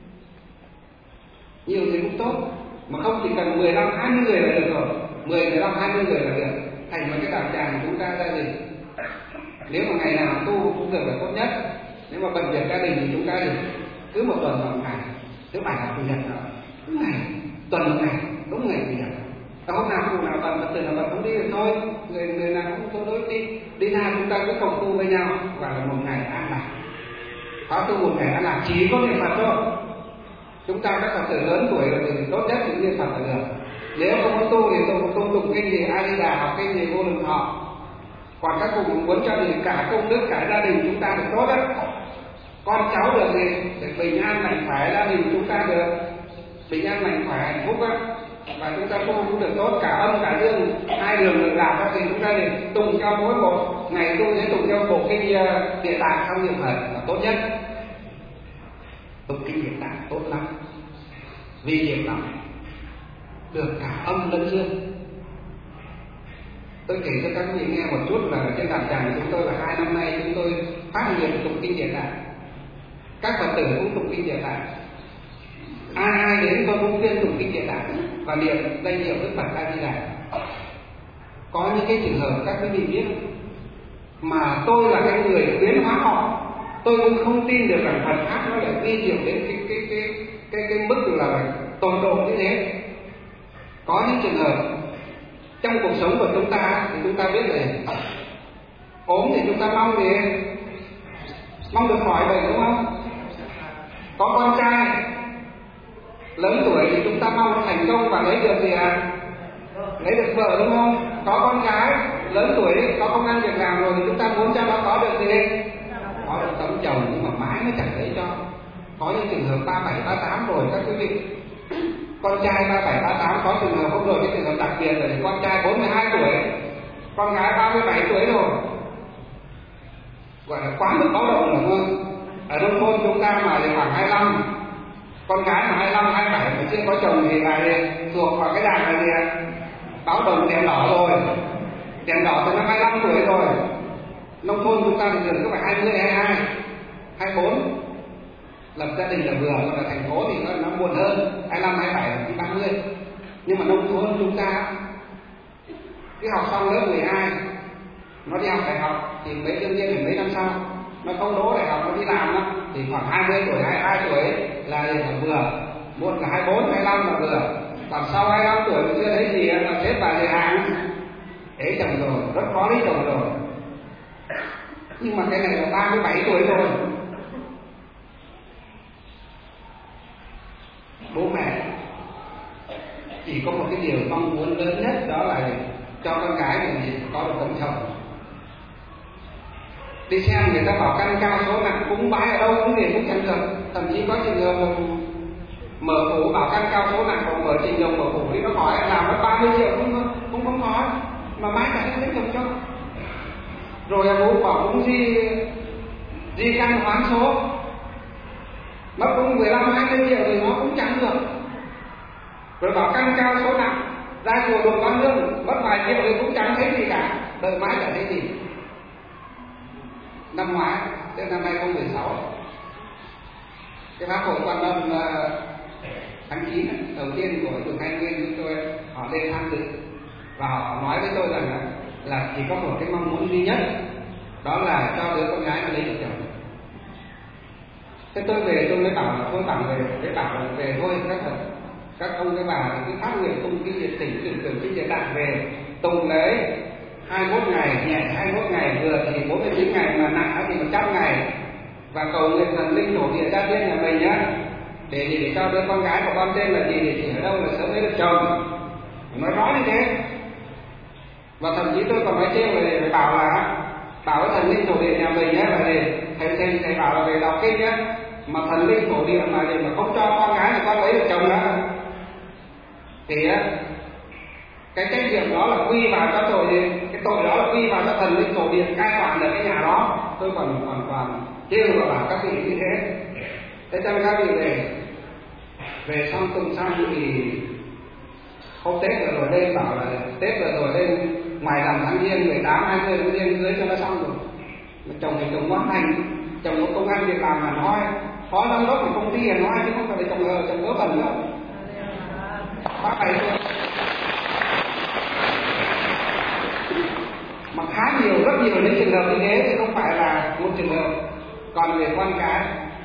Nhiều thì cũng tốt, mà không chỉ cần mười lăm hai mươi người là được rồi, mười mười lăm hai mươi người là được, thành một cái đạo tràng chúng ta ra gì. Nếu mà ngày nào tu cũng được là tốt nhất. Nếu mà bận việc gia đình thì chúng ta thì cứ một tuần một ngày, thứ bảy là chủ nhật rồi, cứ ngày tuần một ngày, đúng ngày chủ nhật. Hôm nào cụ nào bận, Phật tử nào bận không đi được thôi, người người nào cũng thôi đối đi đi nào chúng ta cứ cộng tu với nhau, và là một ngày an lạc. Khóa tu một ngày an lạc chỉ có niệm Phật thôi. Chúng ta các Phật tử lớn tuổi rồi thì tốt nhất thì niệm Phật là được. Nếu không muốn tu thì tôi cũng tu tụng cái gì A Di Đà, học cái gì Vô Lượng Thọ. Còn các cụ muốn cho thì cả công đức cả gia đình chúng ta được tốt á, con cháu được gì để bình an mạnh khỏe, gia đình chúng ta được bình an mạnh khỏe hạnh phúc á, và chúng ta tu cũng được tốt, cả âm cả dương hai đường được đạt ra thì chúng ta thì tụng cho mỗi một ngày tu sẽ tụng cho bộ kinh Địa Tạng trong niệm Phật là tốt nhất. Tụng kinh Địa Tạng tốt lắm, vì diệu lắm, được cả âm lẫn dương. Tôi kể cho các vị nghe một chút là trên đạo tràng chúng tôi là hai năm nay chúng tôi phát nguyện tụng kinh Địa Tạng, các Phật tử cũng tụng kinh Địa Tạng, ai ai đến tôi cũng khuyên tụng kinh Địa Tạng và niệm danh hiệu Đức Phật A Di Đà. Có những cái trường hợp các quý vị biết mà tôi là cái người khuyến hóa họ, tôi cũng không tin được rằng Phật pháp nó lại vi diệu đến cái cái cái cái cái mức là tột độ như thế. Có những trường hợp trong cuộc sống của chúng ta thì chúng ta biết rồi, ốm thì chúng ta mong gì, mong được khỏi bệnh đúng không? Có con trai lớn tuổi thì chúng ta mong thành công và lấy được gì à? Lấy được vợ đúng không? Có con gái lớn tuổi có công ăn việc làm rồi thì chúng ta muốn cho nó có được gì? Có được tấm chồng nhưng mà mãi mới chẳng lấy cho. Có những trường hợp ba bảy ba tám rồi các quý vị, con trai ba bảy ba tám, có trường hợp không rồi, cái trường hợp đặc biệt là con trai bốn mươi hai tuổi, con gái ba mươi bảy tuổi rồi, gọi là quá mức báo động đúng không? Ở nông thôn chúng ta mà thì khoảng hai mươi lăm, con gái mà hai mươi lăm hai mươi bảy mà chưa có chồng thì là thuộc vào cái đàn là gì ạ? Báo đồng đèn đỏ rồi, đèn đỏ từ năm hai mươi lăm tuổi rồi. Nông thôn chúng ta thì thường có phải hai mươi, hai mươi hai, hai mươi bốn, lập gia đình là vừa, còn ở thành phố thì nó, nó muộn hơn, hai mươi lăm, hai mươi bảy, ba mươi. Nhưng mà nông thôn chúng ta cái học xong lớp mười hai nó đi học đại học thì mấy đương nhiên là mấy năm sau nó không đỗ đại học, nó đi làm đó, thì khoảng hai mươi tuổi, hai mươi hai tuổi là là vừa, muộn là hai mươi bốn, hai mươi lăm là vừa, còn sau hai mươi lăm tuổi chưa thấy gì là xếp vào thời hạn ế chồng rồi, rất khó lấy chồng rồi. Nhưng mà cái này là ba mươi bảy tuổi rồi. Bố mẹ chỉ có một cái điều mong muốn lớn nhất, đó là cho con gái mình có được tấm chồng. Đi xem người ta bảo căn cao số nặng, cúng bái ở đâu cũng gì cũng chẳng được. Thậm chí có trường hợp mở phủ bảo căn cao số nặng, còn mở trình đồng mở phủ đi nó hỏi làm nó ba mươi triệu cũng cũng không nói, mà mãi cả không lấy chồng cho. Rồi bố bảo cũng di di căn hoán số, mất cũng mười lăm hai mươi triệu thì nó cũng chẳng được. Rồi bảo căn cao số nặng, ra chùa đồn bán lương mất vài triệu thì cũng chẳng thấy gì cả, đợi mãi chẳng thấy gì. Năm ngoái, đến năm hai không một sáu, cái pháp hội Quan Âm uh, tháng chín đầu tiên của Phường Thanh Nguyên chúng tôi, họ lên tham dự và họ nói với tôi rằng là, là chỉ có một cái mong muốn duy nhất, đó là cho đứa con gái nó lấy được chồng. Thế tôi về tôi mới bảo là tôi bảo về, cái bảo là về thôi các thật, các ông các bà thì cứ phát nguyện tung kinh Địa Tỉnh, tưởng tưởng kinh Địa Tạng về tùng lấy hai mươi mốt ngày, nhẹ hai mươi mốt ngày, vừa thì bốn mươi chín ngày, mà nặng thì một trăm ngày, và cầu nguyện thần linh thổ địa gia tiên nhà mình nhá, để để cho đứa con gái của con tên là gì, địa chỉ ở đâu là sớm lấy được chồng. Nói rõ như thế. Và thậm chí tôi còn nói trêu về, về bảo là bảo với thần linh thổ địa nhà mình nhé, là gì thầy thầy thầy bảo là về đọc kinh nhé, mà thần linh thổ địa mà để mà không cho con gái thì con lấy được chồng đó thì á, cái trách nhiệm đó là quy vào cho tội gì, cái tội đó là quy vào cho thần linh thổ địa cai quản được cái nhà đó. Tôi còn còn còn trêu và bảo các vị như thế. Thế cho các vị về về xong tung xong thì hôm Tết rồi rồi lên bảo là Tết rồi rồi lên ngoài làm tháng Giêng mười tám hai mươi tháng Giêng cưới cho nó xong rồi. Chồng thì chồng ngoan thành, chồng có công ăn việc làm là nói, phó giám đốc của công ty là nói, chứ không phải là chồng ờ chồng vớ vẩn nữa. Bác này thôi. Mà khá nhiều, rất nhiều những trường hợp như thế, chứ không phải là một trường hợp. Còn về con cái,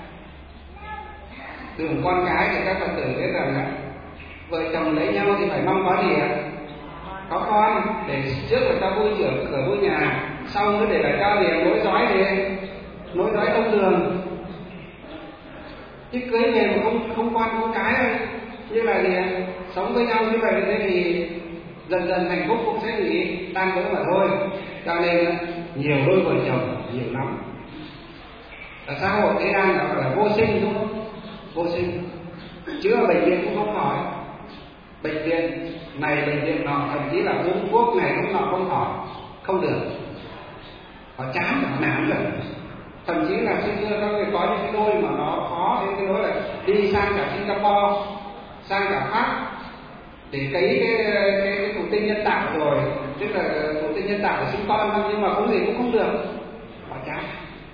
thường con cái thì các Phật tử biết rằng là vợ chồng lấy nhau thì phải mong có gì ạ? Có con, để trước là cho vui cửa, cửa vui nhà, sau nữa để lại cho gì nối dõi thì nối dõi tông đường. Chứ cưới về mà không không con không cái thôi, như là gì sống với nhau như vậy thì dần dần hạnh phúc cũng sẽ bị tan vỡ mà thôi. Cho nên nhiều đôi vợ chồng nhiều lắm. Ở xã hội thế đang gọi là vô sinh đúng không? Vô sinh, chữa ở bệnh viện cũng không khỏi. bệnh viện này bệnh viện nọ, thậm chí là uống thuốc này lúc nọ không khỏi, không được, họ chán, họ nản rồi. Thậm chí là xin thưa các người, có những cái đôi mà nó khó đến cái nỗi là đi sang cả Singapore, sang cả Pháp để cấy cái, cái, cái thụ tinh nhân tạo rồi, tức là thụ tinh nhân tạo để sinh con, nhưng mà cũng gì cũng không được, họ chán.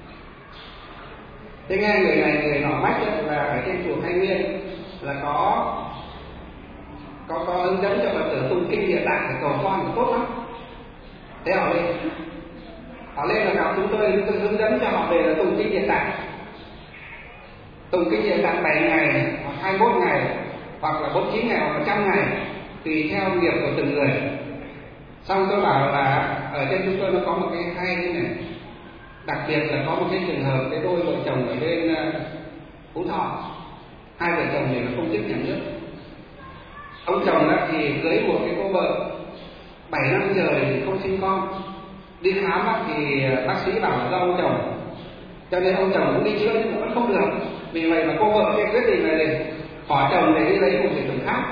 Thế nghe người này người nọ mách là ở trên chùa Thanh Nguyên là có có có hướng dẫn cho Phật tử tụng kinh Địa Tạng để cầu con là tốt lắm. Thế họ lên, họ lên là gặp chúng tôi, chúng tôi hướng dẫn cho họ về là tụng kinh Địa Tạng, tụng kinh Địa Tạng bảy ngày hoặc hai mươi mốt ngày hoặc là bốn mươi chín ngày hoặc một trăm ngày tùy theo nghiệp của từng người. Xong tôi bảo là ở trên chúng tôi nó có một cái hay như này, đặc biệt là có một cái trường hợp cái đôi vợ chồng ở bên Phú Thọ, hai vợ chồng này là công chức nhà nước. Ông chồng đó thì cưới một cái cô vợ bảy năm trời thì không sinh con, đi khám thì bác sĩ bảo là do ông chồng, cho nên ông chồng cũng đi chữa nhưng mà vẫn không được. Vì vậy mà cô vợ thì quyết định là để bỏ chồng để đi lấy một người chồng khác.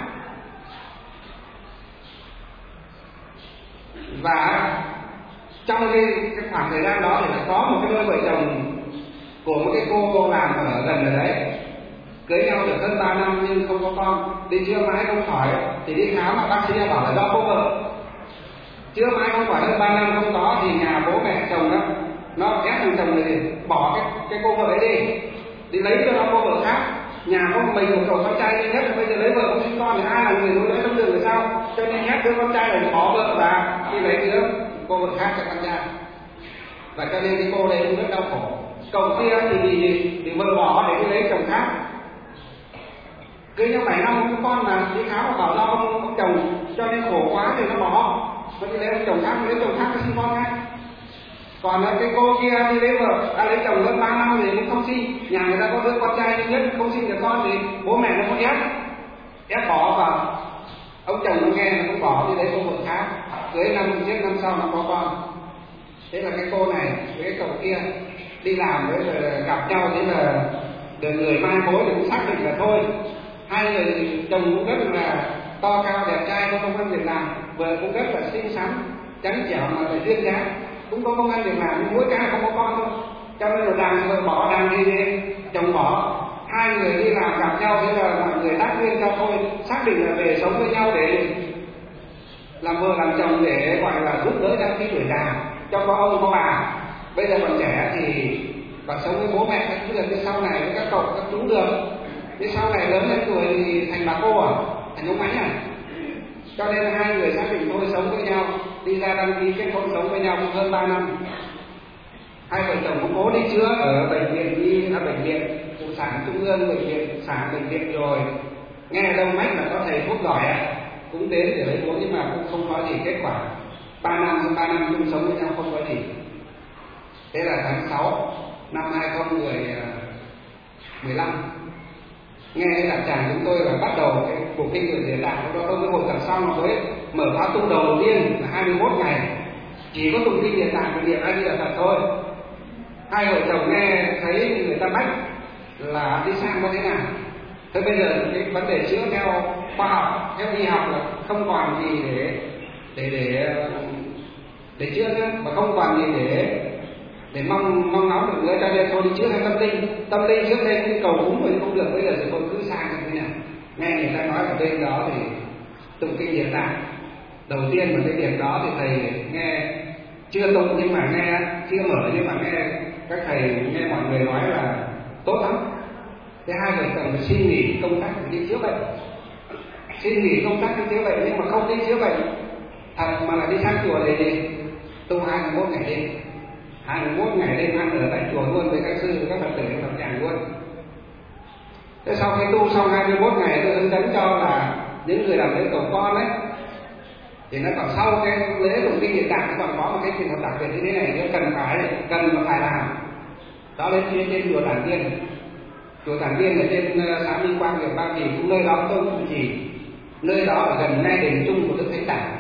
Và trong cái, cái khoảng thời gian đó thì là có một cái đôi vợ chồng của một cái cô làm ở gần ở đấy, cưới nhau được hơn ba năm nhưng không có con, đi chữa mãi không khỏi, thì đi khám mà bác sĩ bảo là do cô vợ. Chữa mãi không khỏi hơn ba năm không có thì nhà bố mẹ chồng đó nó ép thằng chồng này bỏ cái cái cô vợ ấy đi, đi lấy cho nó cô vợ khác. Nhà có mình một cậu con trai duy nhất, bây giờ lấy vợ không sinh con thì ai là người nuôi đỡ trong đường là sao? Cho nên ép đứa con trai này bỏ vợ và đi lấy đứa cô vợ khác cho con trai. Và cho nên cái cô này cũng rất đau khổ. Cậu kia thì bị thì vợ bỏ để đi lấy chồng khác. Cưới nhau bảy năm không có con mà đi khám và bảo do ông, ông chồng cho nên khổ quá thì nó bỏ, nó đi lấy ông chồng khác, lấy chồng khác nó sinh con khác. Còn cái cô kia đi lấy vợ đã lấy chồng hơn ba năm thì cũng không sinh, nhà người ta có đứa con trai duy nhất không sinh được con thì bố mẹ nó có ép ép bỏ vào. Ông chồng nó nghe nó cũng bỏ đi lấy cô vợ khác, cưới năm trước năm sau nó có con. Thế là cái cô này với cái cậu kia đi làm với là gặp nhau, thế là được người mai mối thì cũng xác định là thôi. Hai người chồng cũng rất là to cao đẹp trai, có công ăn việc làm, vợ cũng rất là xinh xắn trắng trẻo mà lại duyên dáng, cũng có công ăn việc làm nhưng mỗi cái không có con thôi. Cho nên là đàn vợ bỏ, đàn đi đi chồng bỏ, hai người đi làm gặp nhau, thế là mọi người tác duyên cho thôi, xác định là về sống với nhau để làm vợ làm chồng, để gọi là giúp đỡ trong khi tuổi già, cho có ông có bà. Bây giờ còn trẻ thì và sống với bố mẹ các thứ được, sau này với các cậu các chú được, thế sau này lớn lên tuổi thì thành bà cô à, thành ông máy à. Cho nên hai người xác định thôi sống với nhau, đi ra đăng ký kết hôn sống với nhau cũng hơn ba năm. Hai vợ chồng cũng cố đi chữa ở bệnh viện đi ở bệnh viện phụ sản trung ương, bệnh viện sản bệnh viện rồi nghe đông mách là có thầy thuốc giỏi á, cũng đến để lấy uống nhưng mà cũng không có gì kết quả. Ba năm hơn ba năm chung sống với nhau không có gì. Thế là tháng sáu năm hai không một lăm nghe cái đạo tràng chúng tôi là bắt đầu cái cuộc kinh nguyện Địa Tạng. Lúc đó tôi mới hội tập xong với mở khóa tu đầu tiên là hai mươi mốt ngày, chỉ có tụng kinh Địa Tạng và niệm A Di Đà Phật thôi. Hai vợ chồng nghe thấy người ta bắt là đi sang có thế nào. Thế bây giờ cái vấn đề chữa theo khoa học, theo y học là không còn gì để để để để chữa nữa, mà không còn gì để để mong mong ngóng được nữa, cho nên thôi đi chữa theo tâm linh. Tâm linh trước đây cũng cầu cúng mình không được, bây giờ thì thôi cứ sang như thế nào. Nghe người ta nói ở bên đó thì tụng kinh Địa Tạng đầu tiên mà cái việc đó thì thầy nghe chưa tụng nhưng mà nghe chưa mở, nhưng mà nghe các thầy nghe mọi người nói là tốt lắm. Thế hai vợ chồng xin nghỉ công tác đi chữa bệnh, xin nghỉ công tác đi chữa bệnh nhưng mà không đi chữa bệnh thật mà là đi sang chùa để gì tu hai mươi mốt ngày đêm, hai mươi mốt ngày đêm ăn ở tại chùa luôn với các sư với các phật tử trong đạo tràng luôn. Thế sau khi tu xong hai mươi mốt ngày tôi hướng dẫn cho là những người làm lễ cầu con ấy thì nó còn sau cái lễ tụng kinh Địa Tạng nó còn có một cái trường hợp đặc biệt như thế này nữa, cần phải cần mà phải làm. Đó lên phía trên chùa Tản Viên, chùa Tản Viên ở trên xã Minh Quang huyện Ba Vì, cũng nơi đó tôi cũng chỉ nơi đó ở gần ngay đền chung của Đức Thánh Tản.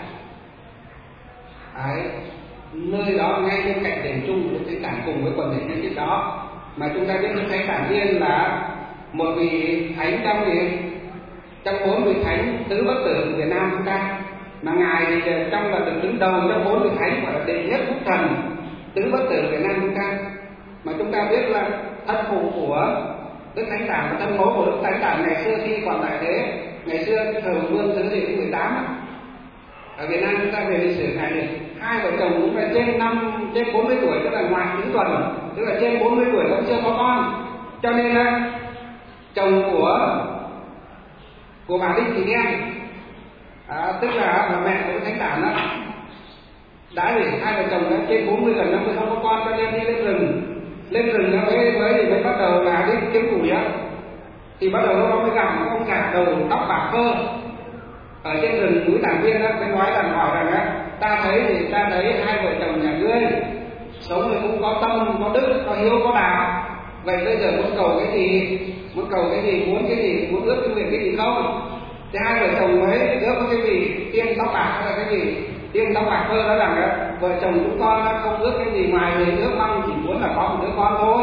Đấy, nơi đó ngay bên cạnh đền chung của Đức Thánh Tản cùng với quần thể nhân tiếp đó. Mà chúng ta biết Đức Thánh Tản Viên là một vị thánh trong gì trong bốn vị thánh tứ bất tử của Việt Nam chúng ta, mà ngài thì trong là được đứng đầu trong bốn vị thánh gọi là đệ nhất phúc thần tứ bất tử Việt Nam chúng ta. Mà chúng ta biết là thân phụ của Đức Thánh Tản và thân mẫu của Đức Thánh Tản ngày xưa khi còn tại thế, ngày xưa thời Vương Thứ Thị mười tám ở Việt Nam chúng ta về lịch sử này thì hai vợ chồng cũng là trên năm trên bốn mươi tuổi, tức là ngoài tứ tuần, tức là trên bốn mươi tuổi vẫn chưa có con, cho nên là chồng của của bà Đinh Thị Nhan, à, tức là bà mẹ của Đức Thánh Tản đó, đã vì hai vợ chồng đã trên bốn mươi gần năm mươi không có con, cho nên đi lên rừng lên rừng nó mới mới thì mới bắt đầu là đi kiếm củi á, thì bắt đầu nó mới gặp một ông già đầu tóc bạc phơ ở trên rừng núi Tản Viên đó, mới nói rằng hỏi rằng á, ta thấy thì ta thấy hai vợ chồng nhà ngươi sống thì cũng có tâm, có đức, có hiếu, có đạo, vậy bây giờ muốn cầu cái gì, muốn cầu cái gì, muốn cái gì, muốn ước cái nguyện cái gì không? Thì hai vợ chồng mới ước cái gì, tiên tóc bạc hay là cái gì, tiên tóc bạc phơ đó rằng á, vợ chồng chúng con đã không ước cái gì ngoài người ước mong chỉ muốn là có một đứa con thôi.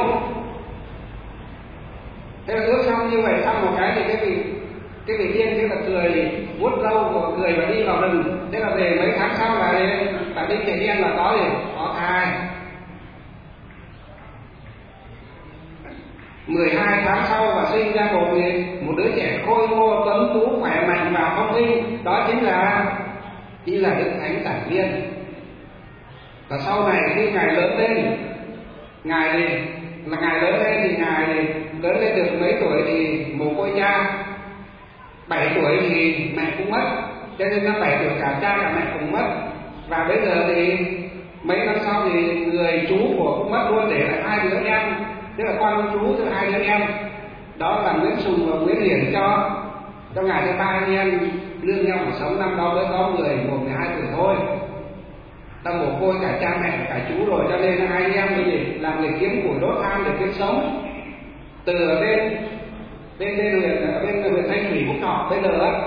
Thế là ước xong như vậy, xong một cái thì cái vị cái vị tiên thế là cười vuốt râu của cười và đi vào rừng. Thế là về mấy tháng sau là bà Đinh Thị Nhan là có gì có thai. mười hai tháng sau và sinh ra một một đứa trẻ khôi ngô tuấn tú khỏe mạnh và thông minh, đó chính là chính là Đức Thánh Tản Viên. Và sau này khi ngài lớn lên, ngài thì là ngài lớn lên thì ngài thì lớn lên được mấy tuổi thì mồ côi cha, bảy tuổi thì mẹ cũng mất, cho nên năm bảy tuổi cả cha cả mẹ cũng mất. Và bây giờ thì mấy năm sau thì người chú của cũng mất luôn, để lại hai đứa em, tức là con chú tức là hai đứa em, đó là Nguyễn Sùng và Nguyễn Hiển cho cho ngài cho ba anh em lương nhau mà sống. Năm đó mới có người một mười hai tuổi thôi, ta mồ côi cả cha mẹ cả chú rồi, cho nên hai anh em cái gì làm nghề kiếm củi đốt than để kiếm sống. Từ ở bên bên bên huyện bên huyện Thanh Thủy Phúc Thọ bây giờ á,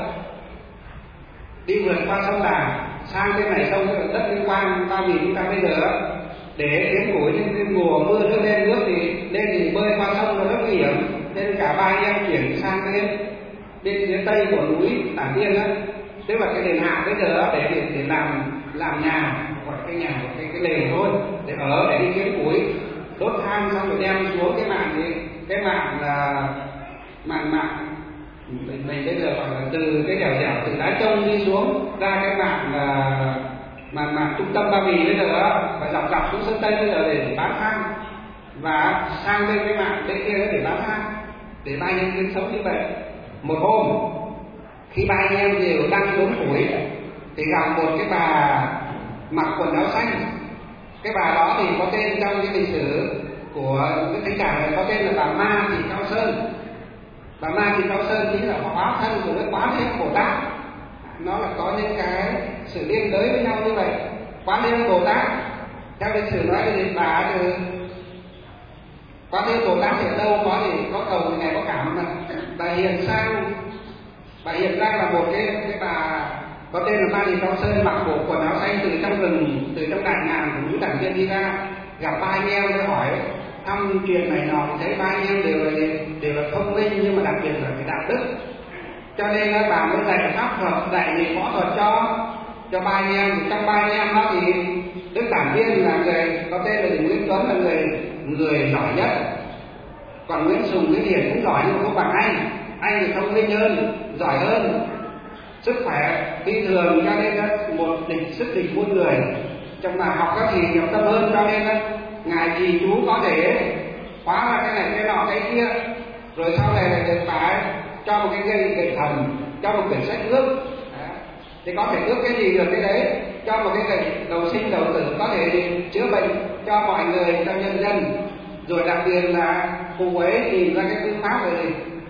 đi vượt qua sông Đà sang bên này sông cái đất liên quan Ba Vì chúng ta bây giờ á, để kiếm củi, nhưng mùa mưa nước lên nước thì lên thì bơi qua sông là rất nguy hiểm, nên cả ba anh em chuyển sang bên bên phía tây của núi Tản Viên á, tức là cái đền hạ bây giờ á, để, để để làm làm nhà, gọi cái nhà của cái cái lều thôi, để ở để đi kiếm củi đốt than, xong rồi đem xuống cái mạn thì cái mạn là mạn mạn mình, mình bây giờ gọi là từ cái dẻo dẻo từ đá trông đi xuống ra cái mạn là mạn mạn trung tâm Ba Vì bây giờ đó, và dọc dọc xuống sân Tây bây giờ để bán than, và sang bên cái mạn bên kia để bán than, để ba anh em kiếm sống như vậy. Một hôm khi ba anh em đều đang đốn củi thì gặp một cái bà mặc quần áo xanh. Cái bà đó thì có tên trong cái lịch sử của cái Thánh Tản này có tên là bà Ma Thị Cao Sơn. Bà Ma Thị Cao Sơn chính là hóa thân của Đức Quán Thế Bồ Tát. Nó là có những cái sự liên đới với nhau như vậy. Quán Thế Bồ Tát theo lịch sử nói thì bà từ Quán Thế Bồ Tát thì ở đâu có thì có cầu thì ngày có cảm, mà bà Hiền Sang bà Hiền Sang là một cái cái bà có tên là Ma Thị Cao Sơn, mặc bộ quần áo xanh từ trong rừng, từ trong đại ngàn của núi Tản Viên đi ra, gặp ba anh em mới hỏi thăm chuyện này nọ, thấy ba anh em đều là đều là thông minh, nhưng mà đặc biệt là cái đạo đức, cho nên là bà mới dạy pháp thuật, dạy những võ thuật cho cho ba anh em. Trong ba anh em đó thì Đức Tản Viên là người có tên là Nguyễn Tuấn là người người giỏi nhất, còn Nguyễn Sùng Nguyễn Hiển cũng giỏi nhưng không bằng anh. Anh thì thông minh hơn, giỏi hơn, sức khỏe phi thường, cho nên là một địch sức địch muôn người. Trong là học các thì nhập tâm hơn, cho nên là ngài trì chú có thể khóa là cái này cái nọ cái kia, rồi sau này là được phải cho một cái cây gậy thần, cho một quyển sách ước, thì có thể ước cái gì được cái đấy, cho một cái gậy đầu sinh đầu tử có thể chữa bệnh cho mọi người, cho nhân dân. Rồi đặc biệt là cụ ấy tìm ra cái phương pháp về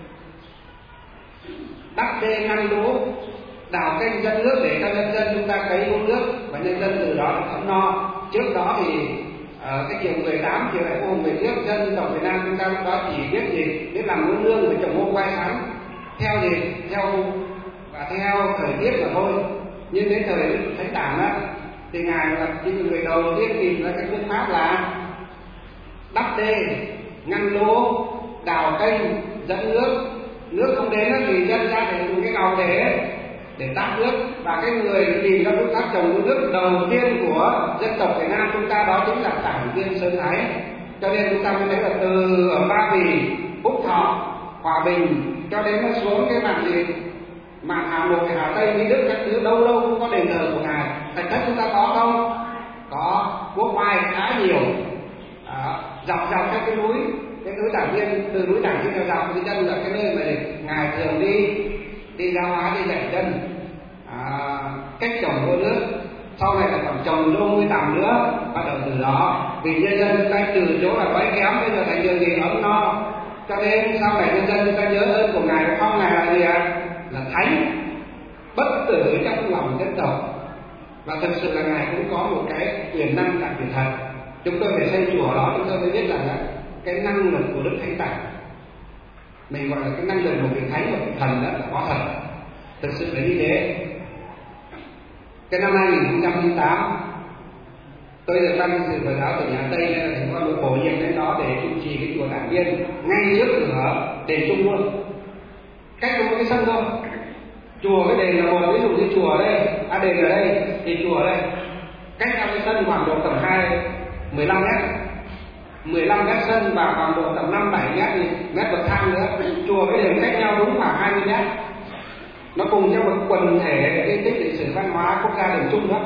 đắp đê ngăn lũ, đào kênh dẫn nước để cho nhân dân chúng ta cấy uống nước, và nhân dân từ đó được ấm no. Trước đó thì ở cái chiều mười tám chiều lại hôm về trước, dân tộc Việt Nam chúng ta lúc đó chỉ biết gì, biết làm lúa nương và trồng ngô quay sắn, theo gì theo và theo thời tiết mà thôi. Nhưng đến thời Thánh Tản á thì ngài là người đầu tiên tìm ra cái phương pháp là đắp đê ngăn lũ, đào kênh dẫn nước, nước không đến thì dân ra để dùng cái cầu để để tát nước. Và cái người tìm ra phương pháp trồng lúa nước đầu tiên của dân tộc Việt Nam chúng ta đó chính là Tản Viên Sơn Thái. Cho nên chúng ta mới thấy là từ ở Ba Vì, Phúc Thọ, Hòa Bình cho đến nó xuống cái mạn gì mạn Hà Nội, Hà Tây, Mỹ Đức các thứ đâu đâu cũng có đền thờ của ngài. Thạch Thất chúng ta có không? Có, quốc oai khá nhiều. Đó, dọc dọc các cái núi, cái núi Tản Viên, từ núi Tản Viên dọc dọc cái chân là cái nơi mà ngài thường đi đi giáo hóa, đi dạy dân à, cách trồng lúa nước. Sau này là còn trồng lúa nuôi tằm nữa, bắt đầu từ đó vì nhân dân chúng ta từ chỗ là đói kém bây giờ thành đường gì ấm no, cho nên sau này nhân dân chúng ta nhớ ơn của ngài phong ngài là gì ạ? Là thánh bất tử trong lòng dân tộc. Và thật sự là ngài cũng có một cái quyền năng đặc biệt thật. Chúng tôi phải xây chùa đó chúng tôi mới biết rằng là cái năng lực của Đức Thánh Tản, mình gọi là cái năng lực của vị thánh và vị thần đó là có thật, thực sự là như thế. Cái năm hai nghìn không trăm lẻ tám tôi được ban sự Phật giáo từ nhà Tây nên là thầy con được bổ nhiệm đến đó để trụ trì cái chùa Tản Viên ngay trước cửa đền Trung luôn, cách một cái sân thôi. Chùa cái đền là một, ví dụ như chùa ở đây, à đền ở đây thì chùa ở đây, cách nhau cái sân khoảng độ tầm hai mười lăm mét, mười lăm mét sân và khoảng độ tầm năm bảy mét thì mét bậc thang nữa. Chùa với đền cách nhau đúng khoảng hai mươi mét. Nó cùng theo một quần thể di tích lịch sử văn hóa quốc gia đền Trung đó.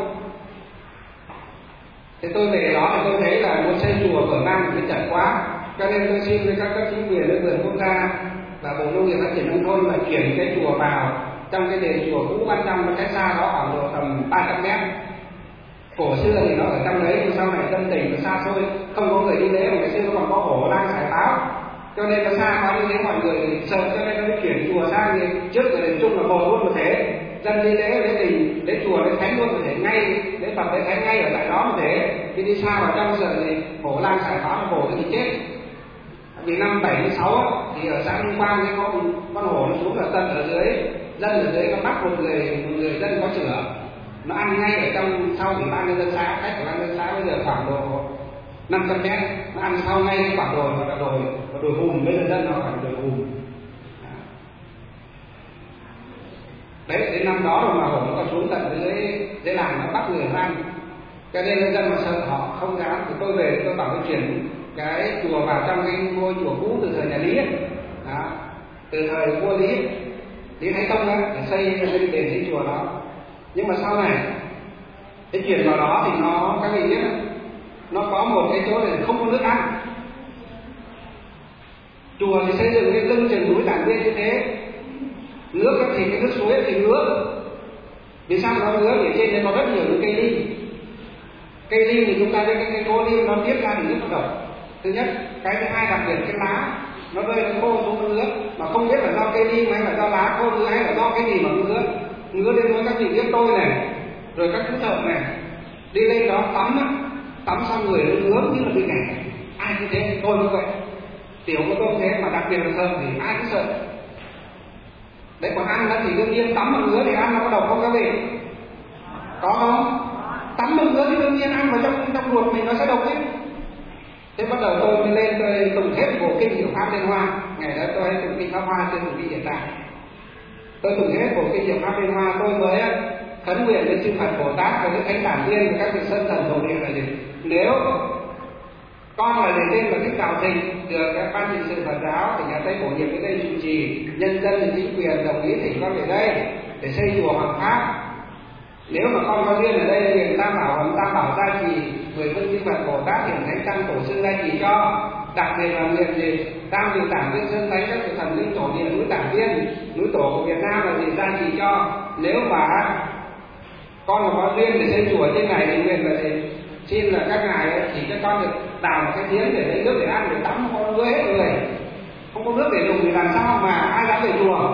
Thì tôi về đó thì tôi thấy là muốn xây chùa ở Nam thì chật quá, cho nên tôi xin với các cấp chính quyền ở vườn quốc gia và Bộ Nông nghiệp Phát triển nông thôn là chuyển cái chùa vào trong cái đền chùa cũ ban trong, cách xa đó khoảng độ tầm ba trăm mét. Cổ xưa thì nó ở trong đấy, nhưng sau này dân tình nó xa xôi, không có người đi lễ, mà ngày xưa nó còn có hổ lang xài báo, cho nên nó xa quá, như thế mọi người sợ, cho nên nó mới chuyển chùa sang thì trước ở đền Trung là một luôn một thế, dân đi lễ lễ đình lễ chùa lễ thánh luôn một thế, ngay lễ Phật lễ thánh ngay ở tại đó một thế. Khi đi xa vào trong giờ thì hổ lang xài báo, hổ thì chết. Vì năm bảy mươi sáu thì ở xã Ninh Quang cái con con hổ nó xuống là tận ở dưới, dân ở dưới nó bắt một người một người dân có chửa, nó ăn ngay ở trong sau ủy ban nhân dân xã, cách ủy ban nhân dân xã bây giờ khoảng độ năm trăm mét, nó ăn sau ngay cái quả đồi, và đồi và đồi hùm, bây giờ dân nó phải đồi hùm. Đấy, đến năm đó rồi mà hổ nó còn xuống tận dưới dưới làng nó bắt người ăn, cho nên nhân dân mà sợ họ không dám. Thì tôi về tôi bảo tôi chuyển cái chùa vào trong cái ngôi chùa cũ từ thời nhà Lý ấy. Đó, từ thời vua Lý Lý Thái Tông ấy, để xây lên đền cái chùa đó. Nhưng mà sau này cái chuyển vào đó thì nó các vị biết nó có một cái chỗ để không có nước ăn. Chùa thì xây dựng cái lưng chừng núi Tản Viên như thế, nước thì cái nước suối thì ngứa. Vì sao nó ngứa? Vì trên đây có rất nhiều những cây ly. Cây ly thì chúng ta thấy cái cây gỗ ly nó tiết ra thì rất là độc. Thứ nhất, cái thứ hai đặc biệt cái lá nó rơi nó khô xuống ngứa, mà không biết là do cây ly hay là do lá khô ngứa hay là do cái gì mà ngứa. Ngứa đến nỗi các vị biết tôi này, rồi các thứ thợ này đi lên đó tắm á, tắm xong người nó ngứa như là bị nghẹt. Ai như thế? Tôi như vậy. Tiểu của tôi thế, mà đặc biệt là thợ thì ai cũng sợ. Đấy, còn ăn đó thì đương nhiên tắm mà ngứa thì ăn nó có độc không các vị? Có không? Tắm mà ngứa thì đương nhiên ăn vào trong trong ruột mình nó sẽ độc ấy. Thế bắt đầu tôi mới lên tôi tụng hết bộ kinh Diệu Pháp Liên Hoa. Ngày đó tôi hay tụng kinh Pháp Hoa trên tụng kinh Hiện Tại. Tôi tụng hết bộ kinh Diệu Pháp Liên Hoa, tôi mới khấn nguyện với chư Phật Bồ Tát và Đức Thánh Tản Viên và các vị sơn thần thổ địa là gì? Nếu con là để tên và thích đạo thịnh được các ban trị sự Phật giáo thì nhà Tây bổ nhiệm đến đây trụ trì, nhân dân thì chính quyền đồng ý thỉnh con về đây để xây chùa Hoàng Pháp. Nếu mà con có duyên ở đây thì Tam Bảo Hồng Tam Bảo gia trì, mười phương chư Phật Bồ Tát hiển thánh tăng tổ sư gia trì cho. Đặc biệt là nguyện gì? Tam vị Tản Viên sơn thánh các vị thần linh tổ địa núi Tản Viên, núi tổ của Việt Nam là gì? Gia trì cho. Nếu mà con mà có duyên để xây chùa trên này thì nguyện là gì? Xin là các ngài ấy, chỉ cho con được đào một cái giếng để lấy nước để ăn, để tắm, không có nước hết người, không có nước để dùng thì làm sao mà ai dám về chùa.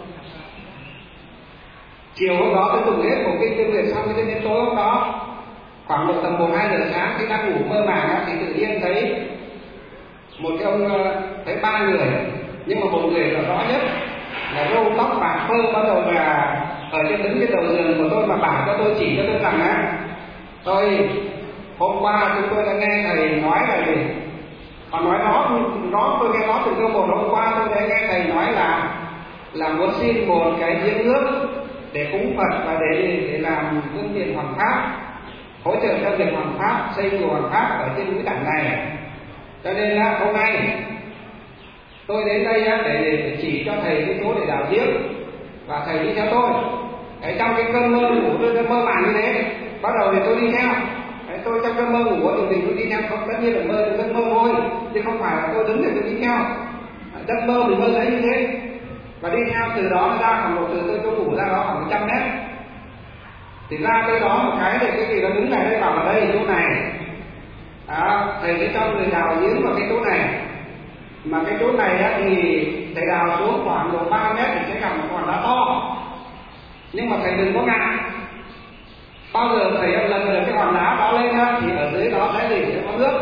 Chiều hôm đó tôi tụng hết bộ kinh Tuyên Nguyện xong cho đến tối hôm đó khoảng một tầm một hai giờ sáng khi đang ngủ mơ màng thì tự nhiên thấy một cái ông, thấy ba người, nhưng mà một người là rõ nhất là râu tóc bạc phơ, bắt đầu là ở trên đứng trên đầu giường của tôi mà bảo cho tôi, chỉ cho tôi rằng á, tôi hôm qua chúng tôi đã nghe thầy nói là gì? Họ nói nó, nó tôi nghe nó từ câu một. Hôm qua tôi đã nghe thầy nói là là muốn xin một cái giếng nước để cúng Phật và để để làm phương tiện hoàng pháp, hỗ trợ cho việc hoàng pháp, xây chùa hoàng pháp ở trên núi Tản này. Cho nên là hôm nay tôi đến đây để, để chỉ cho thầy cái chỗ để đào giếng, và thầy đi theo tôi. Đấy, trong cái cơn mơ ngủ tôi mơ màng như thế, bắt đầu thì tôi đi theo. Đấy, tôi trong cơn mơ ngủ thì mình tôi đi theo, không tất nhiên là mơ thì giấc mơ thôi, chứ không phải là tôi đứng để tôi đi theo. Giấc mơ mình mơ thấy như thế, và đi theo từ đó ra khoảng một từ tôi tôi ngủ ra đó khoảng một trăm mét, thì ra tới đó một cái thì cái gì nó đứng này đây bảo là đây chỗ này. Đó, thầy sẽ cho người đào giếng vào cái chỗ này, mà cái chỗ này á, thì thầy đào xuống khoảng độ ba mét thì sẽ gặp một hòn đá to, nhưng mà thầy đừng có ngại. Bao giờ thầy lần được cái hòn đá đó lên á, thì ở dưới đó sẽ gì sẽ có nước.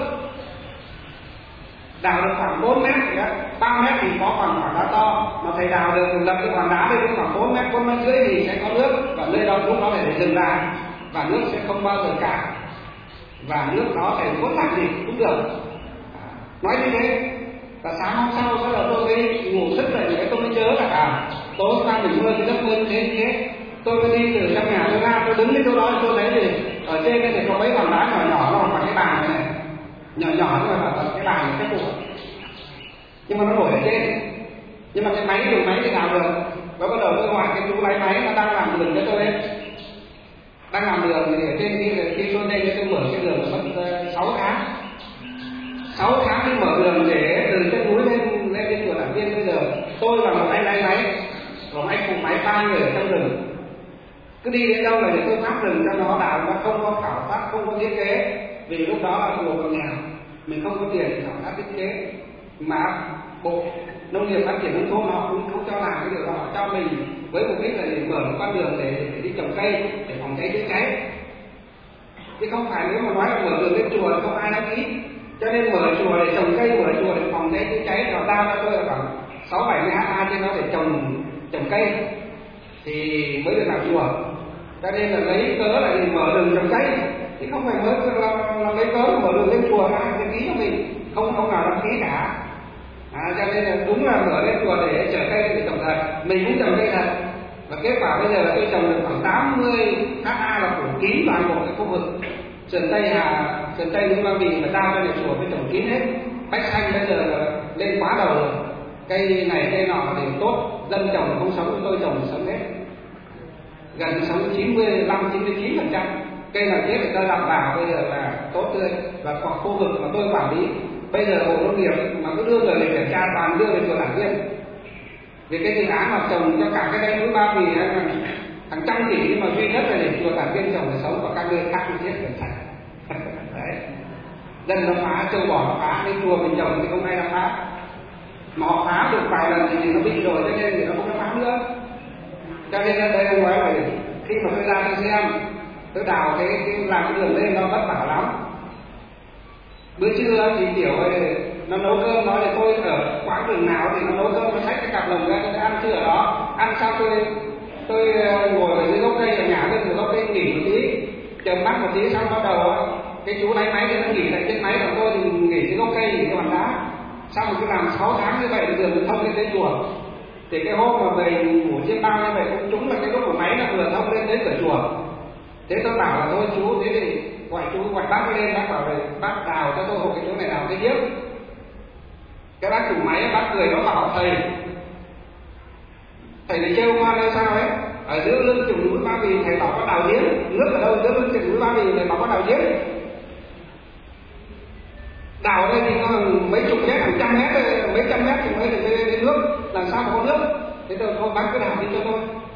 Đào được khoảng bốn mét thì đó, ba mét thì có khoảng hòn đá to, mà thầy đào được lập cái hòn đá lên khoảng bốn mét, bốn mét dưới thì sẽ có nước, và nơi đó lúc đó để dừng lại, và nước sẽ không bao giờ cạn, và nước đó thầy muốn làm gì cũng được. À, nói như thế. Và sáng hôm sau sau đó tôi mới ngủ thức dậy, cái tôi mới nhớ là à tối hôm qua mình mơ cái giấc mơ như thế như thế. Tôi mới đi từ trong nhà tôi ra, tôi đứng đến chỗ đó tôi thấy thì ở trên đây thì có mấy hòn đá nhỏ nhỏ nó bằng cái bàn này, nhỏ nhỏ nhưng mà là cái bàn cái tủ, nhưng mà nó nổi ở trên. Nhưng mà cái máy dùng máy thì nào được. Và bắt đầu tôi hỏi cái chú lái máy nó đang làm đường cho tôi ấy, đang làm đường thì ở trên khi khi tôi lên tôi mở cái đường mất sáu tháng. sáu tháng đi mở đường để từ trên núi lên lên trên chùa Tản Viên. Bây giờ tôi và một anh lái máy, rồi anh cùng máy ba người ở trong rừng, cứ đi đến đâu là để tôi phát rừng cho nó đào, nó không có khảo sát, không có thiết kế, vì lúc đó là chùa còn nghèo, mình không có tiền để khảo sát thiết kế, mà bộ nông nghiệp phát triển nông thôn họ cũng không cho làm cái điều đó, họ cho mình với mục đích là để mở một con đường để, để đi trồng cây, để phòng cháy chữa cháy, chứ không phải nếu mà nói là mở đường lên chùa thì không ai đăng ký. Cho nên mở chùa để trồng cây, mở chùa để phòng cháy chữa cháy, họ giao cho tôi là khoảng sáu bảy mươi ha trên đó để trồng trồng cây thì mới được làm chùa. Cho nên là lấy cớ là để mở đường trồng cây, chứ không phải mới là, là lấy cớ mở đường lên chùa ai đăng ký cho mình, không không nào đăng ký cả. À, cho nên là đúng là mở lên chùa để chở cây để trồng thật, mình cũng trồng cây thật, và kết quả bây giờ là tôi trồng được khoảng tám mươi ha là phủ kín toàn bộ cái khu vực sườn tây Hà, sườn tây núi Ba Vì mà giao cho nhà chùa với trồng kín hết. Bách xanh bây giờ là lên quá đầu rồi, cây này cây nọ đều tốt, dân trồng không sống, tôi trồng sống hết, gần sống chín mươi lăm chín mươi chín phần trăm. Cây nào chết người ta làm vào bây giờ là tốt tươi, và khoảng khu vực mà tôi quản lý bây giờ bộ nông nghiệp mà cứ đưa người để kiểm tra toàn đưa về chùa Tản Viên, vì cái dự án mà trồng cho cả cái dãy núi Ba Vì hàng trăm tỷ, nhưng mà duy nhất là để chùa Tản Viên trồng để sống, và các nơi khác không chết phải sạch. Đấy, dân nó phá, châu bò nó phá, nên chùa mình trồng thì không ai dám phá, mà họ phá được vài lần thì nó bị rồi, cho nên thì nó không có phá nữa. Cho nên đây ông nói là khi mà tôi ra tôi xem, tôi đào cái, cái làm cái đường lên nó vất vả lắm. Bữa trưa thì tiểu ơi, nó nấu cơm, nói là tôi ở quãng đường nào thì nó nấu cơm, nó xách cái cặp lồng ra tôi ăn trưa ở đó. Ăn xong tôi tôi ngồi ở dưới gốc cây, ở nhà lên từ gốc cây nghỉ một tí, chờ mắt một tí, xong bắt đầu cái chú lái máy thì nó nghỉ tại trên máy, còn tôi thì nghỉ dưới gốc cây, nghỉ cái bàn đá. Xong rồi cứ làm sáu tháng như vậy, đường thông lên tới chùa. Thì cái hôm mà về ngủ trên bao như vậy cũng trúng là cái lúc của máy nó vừa thông lên tới cửa chùa. Thế tôi bảo là thôi chú, thế thì gọi chú gọi bác lên, bác bảo là bác đào cho tôi một cái chỗ này đào cái giếng. Cái bác chủ máy bác cười, nó bảo thầy thầy này trêu ngoan hay sao ấy, ở giữa lưng chừng núi Ba Vì thầy bảo có đào giếng, nước ở đâu giữa lưng chừng núi Ba Vì thầy bảo có đào giếng. Đào đây thì có mấy chục mét, hàng trăm mét, mấy trăm mét thì mới được đến nước, làm sao mà có nước. Thế tôi thôi bác cứ đào đi cho tôi.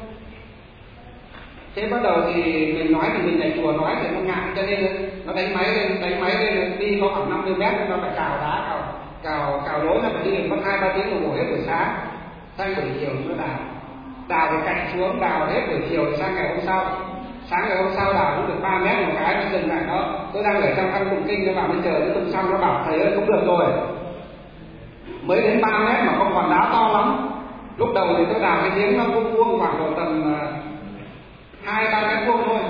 Thế bắt đầu thì mình nói thì mình nhà chùa nói thì nó ngại, cho nên nó đánh máy lên, đánh máy lên đi có khoảng năm mươi mét, nó phải cào đá, cào cào cào lối, nó phải đi được mất hai ba tiếng đồng hồ hết buổi sáng, sang buổi chiều nó đào, đào thì cạnh xuống, đào hết buổi chiều sang ngày hôm sau, sáng ngày hôm sau đào cũng được ba mét một cái, nó dừng lại đó. Tôi đang ở trong căn tụng kinh, nó bảo bây giờ nó tụng xong, nó bảo thầy ơi không được rồi, mới đến ba mét mà không còn đá to lắm. Lúc đầu thì tôi đào cái giếng nó vuông vuông khoảng độ tầm hai ba mét vuông thôi,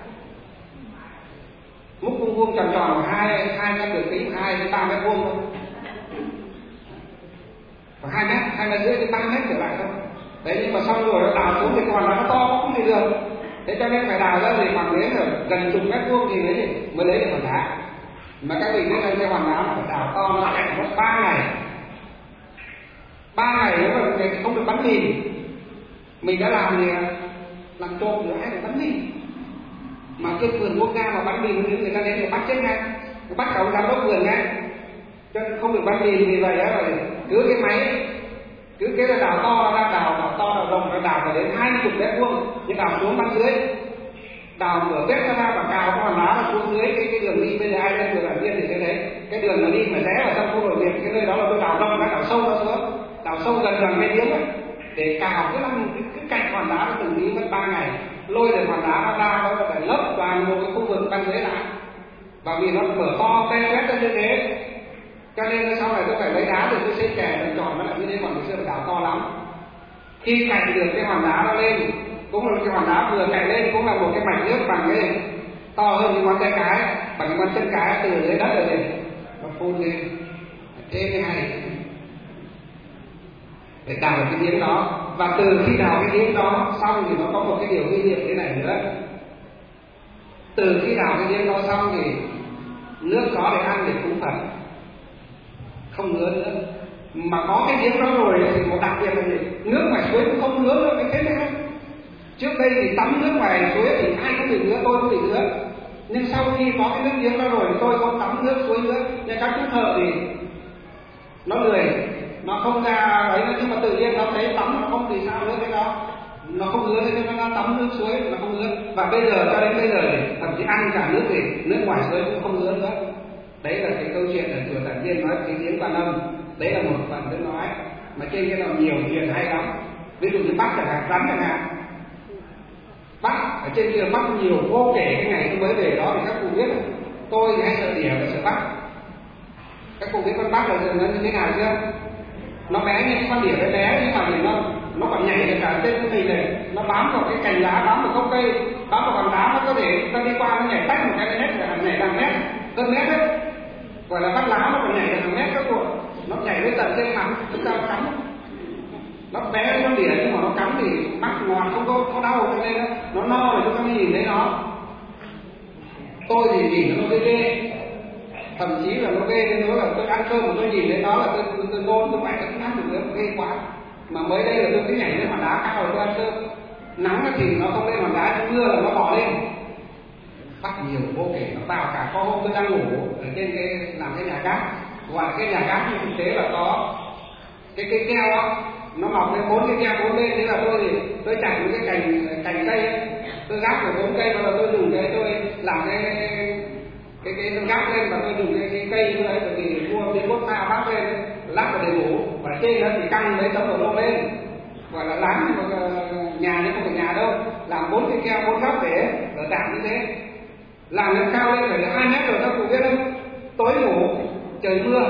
múc vuông vuông tròn tròn hai hai mét được tí, hai đến ba mét vuông thôi, khoảng hai mét, hai mét rưỡi đến ba mét trở lại thôi. Đấy, nhưng mà xong rồi nó đào xuống thì cái hòn đá nó to không thì được. Thế cho nên phải đào ra thì khoảng đến gần chục mét vuông thì mới mới lấy được hòn đá. Mà các vị biết là cái hòn đá phải đào to nó phải mất ba ngày. Ba ngày nếu mà không được bắn mìn, mình đã làm thì làm trộm được hay là bắn mìn. Mà cái vườn quốc gia mà bắn mìn thì người ta đến để bắt chết ngay, bắt cả ông giám đốc vườn ngay. Cho nên không được bắn mìn vì vậy đó là cứ cái máy cứ cái là đào to ra, đào đào to đào rộng nó đào phải đến hai mươi mét vuông, nhưng đào xuống bắn dưới, đào nửa mét ra và cào cái hòn đá là xuống dưới cái cái đường đi. Bây giờ ai lên được giảng viên thì sẽ thấy cái đường là đi mà rẽ vào trong khu nội địa, cái nơi đó là tôi đào rộng, đào sâu ra xuống, đào sâu gần gần mấy tiếng ấy, để cào cái lăng cái, cái cạnh hòn đá nó từng đi mất ba ngày, lôi được hòn đá nó ra nó phải lấp toàn một cái khu vực bên dưới lại, và vì nó mở to te quét ra như thế, cho nên sau này tôi phải lấy đá để tôi xây kè làm tròn nó lại như thế, còn ngày xưa là đào to lắm. Khi cạnh được cái hòn đá nó lên, cũng là cái hòn đá vừa cạnh lên cũng là một cái mạch nước bằng cái to hơn cái ngón tay cái, bằng cái ngón chân cái từ dưới đất rồi này nó phun lên, thế mới hay để đào được cái giếng đó. Và từ khi đào cái giếng đó xong thì nó có một cái điều nguy hiểm thế này nữa. Từ khi đào cái giếng đó xong thì nước có để ăn để cúng Phật, không ngứa nữa. Mà có cái giếng đó rồi thì một đặc biệt là gì? Nước ngoài suối cũng không ngứa nữa, cái thế này. Trước đây thì tắm nước ngoài suối thì ai cũng bị ngứa, tôi cũng bị ngứa. Nhưng sau khi có cái nước giếng đó rồi tôi không tắm nước suối nữa. Nhưng các chú thợ thì nó lười, nó không ra ấy, nhưng mà tự nhiên nó thấy tắm nó không thì sao nữa thế đó, nó không ngứa thế nên nó tắm nước suối nó không ngứa. Và bây giờ cho đến bây giờ thì thậm chí ăn cả nước thì nước ngoài suối cũng không ngứa nữa. Đấy là cái câu chuyện ở chùa Tản Viên nói cái giếng Quan Âm. Đấy là một phần tôi nói mà trên cái nào nhiều chuyện hay lắm. Ví dụ như bắt chẳng hạn, rắn chẳng hạn, bắt ở trên kia bắt nhiều vô kể. Cái ngày tôi mới về đó thì các cụ biết tôi thì hay sợ đỉa và sợ bắt. Các cụ biết con bắt là nó như thế nào chưa? Nó bé như con đỉa bé bé, nhưng mà thì nó nó còn nhảy được cả trên cái mình này, nó bám vào cái cành lá, bám vào gốc cây, bám vào hòn đá, nó có thể nó đi qua nó nhảy tách một cái mét, nhảy hàng mét hơn mét đấy, gọi là bắt lá. Nó còn nhảy được hàng mét các cụ, nó nhảy đến tận trên mặt chúng ta cắn. Nó bé nó đỉa nhưng mà nó cắn thì mắt ngọt, không có có đau, cho nên nó no rồi chúng ta mới nhìn thấy nó. Tôi thì nhìn nó ghê ghê, thậm chí là nó ghê đến nỗi là tôi ăn cơm mà tôi nhìn thấy nó là tôi tôi, tôi nôn, tôi phải tôi ăn được nữa, ghê quá. Mà mới đây là tôi cứ nhảy lên hòn đá cao rồi tôi ăn cơm. Nắng thì nó không lên hòn đá, nhưng mưa là nó bò lên. Bắt nhiều vô kể, nó vào cả có hôm tôi đang ngủ ở trên cái làm cái nhà cát, gọi cái nhà cát nhưng thực tế là có cái cây keo á, nó mọc lên bốn cây keo bốn bên. Thế là tôi thì tôi chặt những cái cành cành cây ấy, tôi gác vào bốn cây, và tôi dùng cái tôi làm cái cái cái tôi gác lên, và tôi dùng cái, cái cây như đấy, bởi vì mua cái bốt pha bắt lên lắp vào để ngủ, và trên đó thì căng mấy tấm đổ lên, gọi là láng một nhà nhưng không phải nhà đâu, làm bốn cây keo bốn góc để ở tạm như thế, làm lên cao lên phải là hai mét rồi. Các cụ biết không? Tối ngủ trời mưa,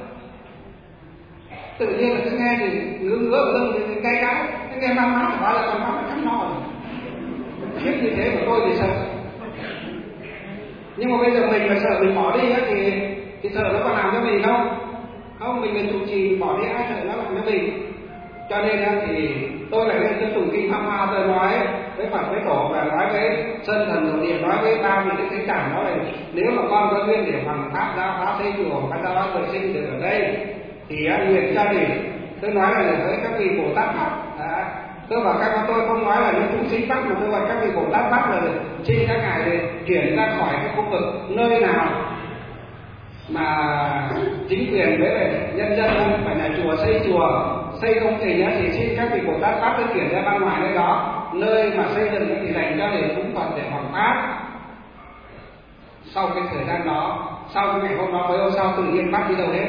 tự nhiên là cứ nghe thì ngứa ngứa ở lưng thì cay cay, nghe mang mát thì bảo là con mắt nó cắn no rồi. Biết như thế của tôi thì sợ. Nhưng mà bây giờ mình mà sợ mình bỏ đi á thì thì sợ nó còn làm cho mình không? Không, mình mình trụ trì bỏ đi ai sợ nó làm cho mình. Cho nên thì tôi lại lên cái tụng kinh Pháp Hoa, tôi nói với Phật với Tổ và nói với Sơn Thần Thổ Địa, nói với bao nhiêu cái thánh tản, nói là nếu mà con có duyên để bằng pháp giáo phá xây chùa các giáo phá vệ sinh được ở đây thì nguyện cho gì? Tôi nói là với các vị Bồ Tát Pháp. Tôi bảo các con, tôi không nói là những chúng sinh Pháp, mà tôi gọi các vị Bồ Tát Pháp là xin các ngài để chuyển ra khỏi cái khu vực nơi nào mà chính quyền với nhân dân phải là chùa xây chùa xây công trình á, thì xin các vị Bồ Tát Pháp để chuyển ra ban ngoài nơi đó, nơi mà xây dựng thì dành cho để cúng Phật để hoàng pháp. Sau cái thời gian đó, sau cái ngày hôm đó mấy hôm sau tự nhiên bắt đi đâu hết,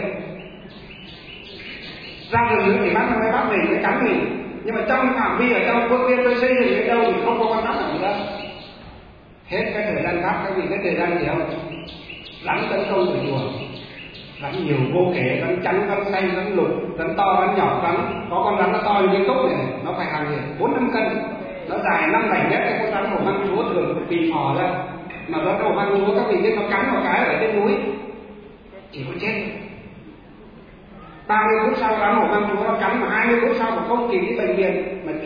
ra đường nữa thì bắt nó mới bắt mình, mới cắn mình. Nhưng mà trong phạm vi ở trong khuôn viên tôi xây dựng đến đâu thì không có con rắn nào nữa. Hết cái thời gian bắt, các vị cái thời gian gì không? Rắn tấn công ở chùa, rắn nhiều vô kể, rắn trắng, rắn xanh, rắn lục, rắn to, rắn nhỏ, rắn có con rắn nó to như cái cốc này, nó phải hàng gì bốn năm cân, nó dài năm bảy mét. Cái con rắn hổ mang chúa thường bị phò ra, mà rắn hổ mang chúa các vị biết nó cắn một cái ở trên núi chỉ có chết. ba mươi phút sau rắn hổ mang chúa nó cắn, mà hai mươi phút sau mà không kịp đi bệnh viện mà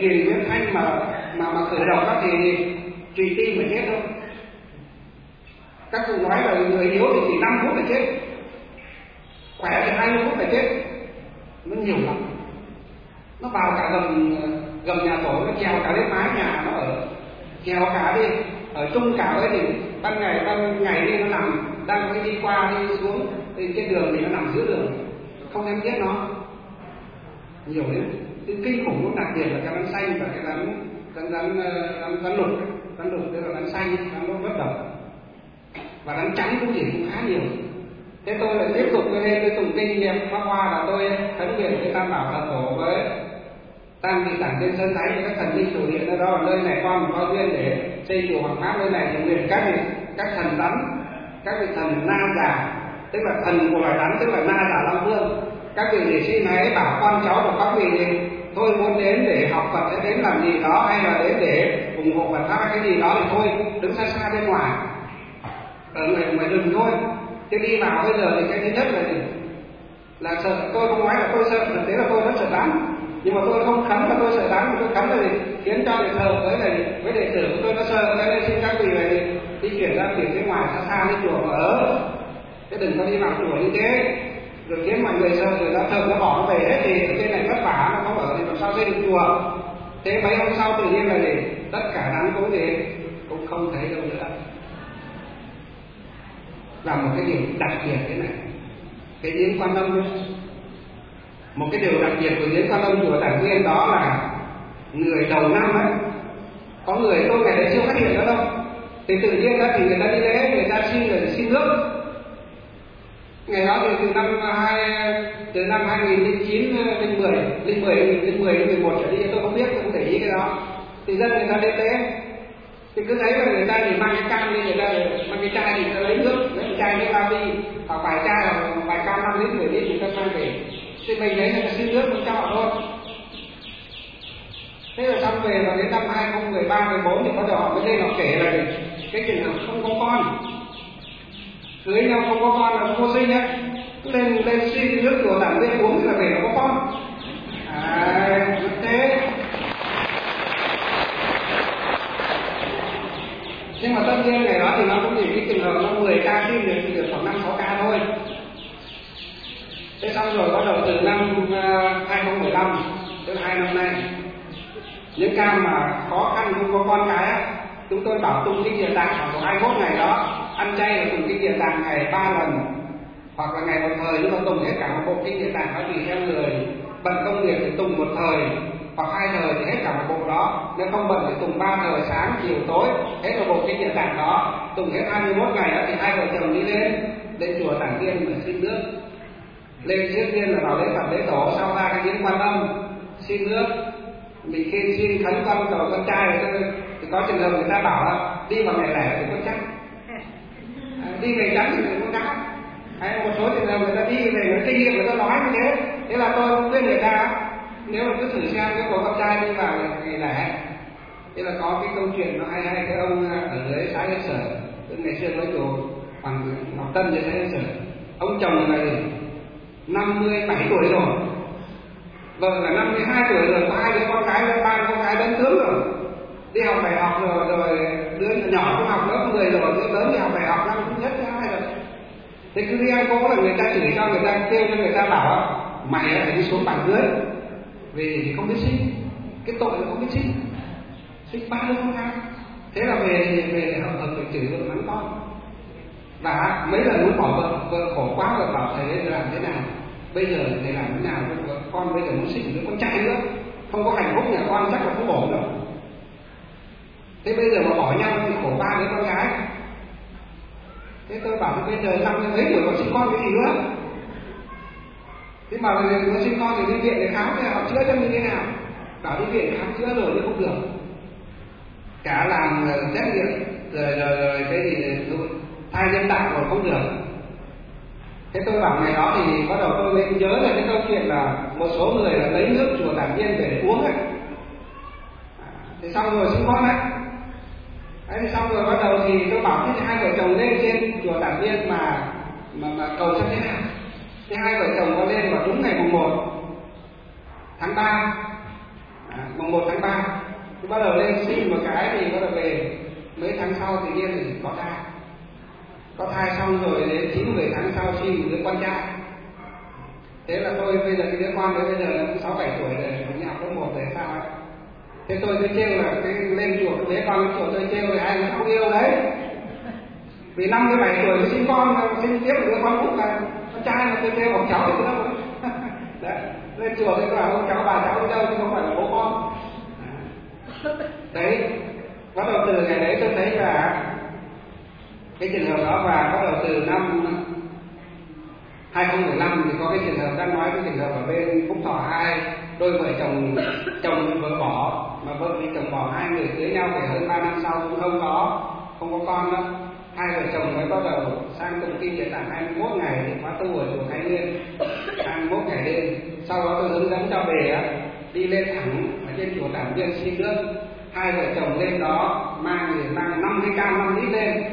truyền huyết thanh mà mà mà cử động các thì tùy tim mà chết thôi. Các cụ nói là người yếu thì chỉ năm phút là chết, khỏe thì hai mươi phút là chết. Nó nhiều lắm, nó vào cả gầm gầm nhà tổ, nó trèo cả lên mái nhà nó ở, trèo cả đi ở chung cả ấy, thì ban ngày ban ngày đi nó nằm đang đi qua đi xuống thì trên đường thì nó nằm giữa đường, không em biết nó nhiều lắm. Cái kinh khủng cũng đặc biệt là cái rắn xanh và cái rắn rắn rắn rắn, rắn lục rắn lục tức là rắn xanh, rắn nó bất động, và rắn trắng cũng gì cũng khá nhiều. Thế tôi lại tiếp tục lên tôi tụng kinh niệm hoa hoa là tôi khấn nguyện với Tam Bảo Thập Tổ với Tam Vị Tản Thiên Sơn Thánh và các thần linh chủ địa ở đó, nơi này con có duyên để xây chùa Hoàng Pháp nơi này, thì nguyện các vị các thần rắn, các vị thần na già, tức là thần của loài rắn, tức là na già Long Vương, các vị để xin hãy bảo con cháu của các vị thì tôi muốn đến để học Phật hay đến làm gì đó, hay là đến để ủng hộ Phật pháp hay cái gì đó thì thôi đứng xa xa bên ngoài ở ngoài ngoài rừng thôi. Thế đi vào bây giờ thì cái thứ nhất là gì? Là sợ. Tôi không nói là tôi sợ, thực tế là tôi rất sợ rắn, nhưng mà tôi không khấn là tôi sợ rắn, mà tôi khấn là gì? Khiến cho người thờ với này với đệ tử của tôi nó sợ, cho nên xin các vị này đi chuyển ra biển bên ngoài xa xa đi chùa mà ở, chứ đừng có đi vào chùa như thế rồi khiến mọi người sợ, rồi nó thờ nó bỏ nó về hết thì ở trên này vất vả, nó không ở thì làm sao xây được chùa. Thế mấy hôm sau tự nhiên là gì? Tất cả rắn cũng gì cũng không thấy đâu nữa. Và một cái điều đặc biệt thế này, cái giếng Quan Âm ấy, một cái điều đặc biệt của giếng Quan Âm chùa Tản Viên đó là người đầu năm ấy, có người tôi ngày đấy chưa phát hiện nữa đâu, thì tự nhiên đó thì người ta đi lễ, người ta xin người xin nước. Ngày đó thì từ năm hai từ năm hai nghìn lẻ chín linh mười linh mười linh mười mười một trở đi tôi không biết, tôi không để ý cái đó. Thì dân người ta đến lễ thì cứ thấy là người ta thì mang cái can đi, người ta mang cái chai thì người ta lấy nước, lấy cái chai nước ra đi, hoặc vài chai là vài can năm lít mười lít người ta mang về. Thì mình đấy người ta xin nước cho họ thôi. Thế rồi xong về vào đến năm hai không một ba mười bốn thì bắt đầu họ mới lên họ kể là cái trường hợp không có con, cưới nhau không có con là không có sinh nhá, lên lên xin nước chùa Tản Viên uống là về nó có con. À thế. Nhưng mà tất nhiên ngày đó thì nó cũng chỉ cái trường hợp nó mười ca xin được thì được khoảng năm sáu ca thôi. Thế xong rồi bắt đầu từ năm hai không một năm đến hai năm nay, những ca mà khó khăn không có con cái á, chúng tôi bảo tụng kinh Địa Tạng khoảng hai mươi mốt ngày đó, ăn chay là tụng kinh Địa Tạng ngày ba lần, hoặc là ngày một thời, nhưng mà tụng hết cả một bộ kinh Địa Tạng, nó tùy theo người bận công việc thì tụng một thời hoặc hai thời thì hết cả một bộ đó, nếu không bận thì tụng ba thời sáng chiều tối hết một bộ kinh Địa Tạng đó, tụng hết hai mươi mốt ngày đó thì hai vợ chồng đi lên lên chùa Tản Viên để xin nước. Lên trước tiên là vào lễ Phật lễ tổ, sau ra cái giếng Quan Âm xin nước. Mình khi xin khấn con cầu con trai thì có trường hợp người ta bảo là đi vào ngày lẻ thì con chắc, à, đi ngày trắng thì con cá. Hay một số trường hợp người ta đi về người kinh nghiệm người ta nói như thế. Thế là tôi cũng khuyên người ta nếu mà cứ thử xem cái của con trai đi vào ngày lẻ. Thế là có cái câu chuyện nó hay hay, cái ông ở dưới xã Yên Sở, từ ngày xưa nói chùa Hoàng Ngọc Tân dưới xã Yên Sở, ông chồng là năm mươi bảy tuổi rồi, vợ là năm mươi hai tuổi rồi, có hai đứa con gái, ba con gái lớn tướng rồi, đi học đại học rồi, rồi đứa nhỏ cũng học lớp mười rồi, đứa lớn đi học đại học năm thứ nhất thứ hai rồi. Thế cứ đi ăn cố là người ta chửi cho, người ta kêu cho người ta bảo mày phải đi xuống bản dưới vì không biết sinh, cái tội là không biết sinh, sinh ba đứa con gái. Thế là về thì về hợp hợp phải chửi vợ mắng con, và mấy lần muốn bỏ vợ, vợ khổ quá, vợ bảo thầy bây giờ làm thế nào, bây giờ thầy làm thế nào, con bây giờ muốn sinh đứa con trai nữa, không có hạnh phúc nhà con chắc là không ổn đâu. Thế bây giờ mà bỏ nhau thì khổ ba đứa con gái. Thế tôi bảo bây giờ năm mấy tuổi có sinh con cái gì nữa. Thế mà nó sinh con thì đi viện để khám thì họ chữa cho mình thế nào, bảo đi viện khám chữa rồi nhưng không được, cả làm xét nghiệm rồi, rồi rồi cái gì thai nhân tạo rồi không được. Thế tôi bảo ngày đó thì bắt đầu tôi mới nhớ là cái câu chuyện là một số người là lấy nước chùa Tản Viên về để uống ấy. À, thế xong rồi sinh con đấy. Đấy thì xong rồi bắt đầu thì tôi bảo thế hai vợ chồng lên trên chùa Tản Viên mà mà mà cầu xem thế nào. Thế hai vợ chồng có lên vào đúng ngày mùng một tháng ba. À, mùng một tháng ba, thì bắt đầu lên sinh một cái thì bắt đầu về mấy tháng sau tự nhiên thì có thai, có thai xong rồi đến chín mười tháng sau sinh một đứa con trai. Thế là tôi bây giờ cái đứa con đấy bây giờ là cũng sáu bảy tuổi rồi, cũng đi học lớp một rồi sao ấy. Thế tôi cứ trêu là cái lên chùa cái bé con lên chùa tôi trêu là anh không yêu đấy, vì năm mươi bảy tuổi mới sinh con, sinh tiếp một đứa con út là con trai, mà tôi trêu ông cháu thì đâu. Đấy, lên chùa thì bảo ông cháu bà cháu đi đâu chứ không phải là bố con. Đấy, bắt đầu từ ngày đấy tôi thấy là cái trường hợp đó, và bắt đầu từ năm hai không một năm thì có cái trường hợp đang nói cái trường hợp ở bên Phúc Thọ, hai đôi vợ chồng chồng vợ bỏ, mà vợ bị chồng bỏ, hai người cưới nhau phải hơn ba năm sau cũng không có không có con đâu. Hai vợ chồng mới bắt đầu sang tụng kinh địa tạng hai mươi mốt ngày thì khóa tu ở chùa Thái Nguyên hai mươi mốt ngày đêm. Sau đó tôi hướng dẫn cho về á, đi lên thẳng ở trên chùa Tản Viên xin nước. Hai vợ chồng lên đó mang thì mang năm cái can năm lít lên,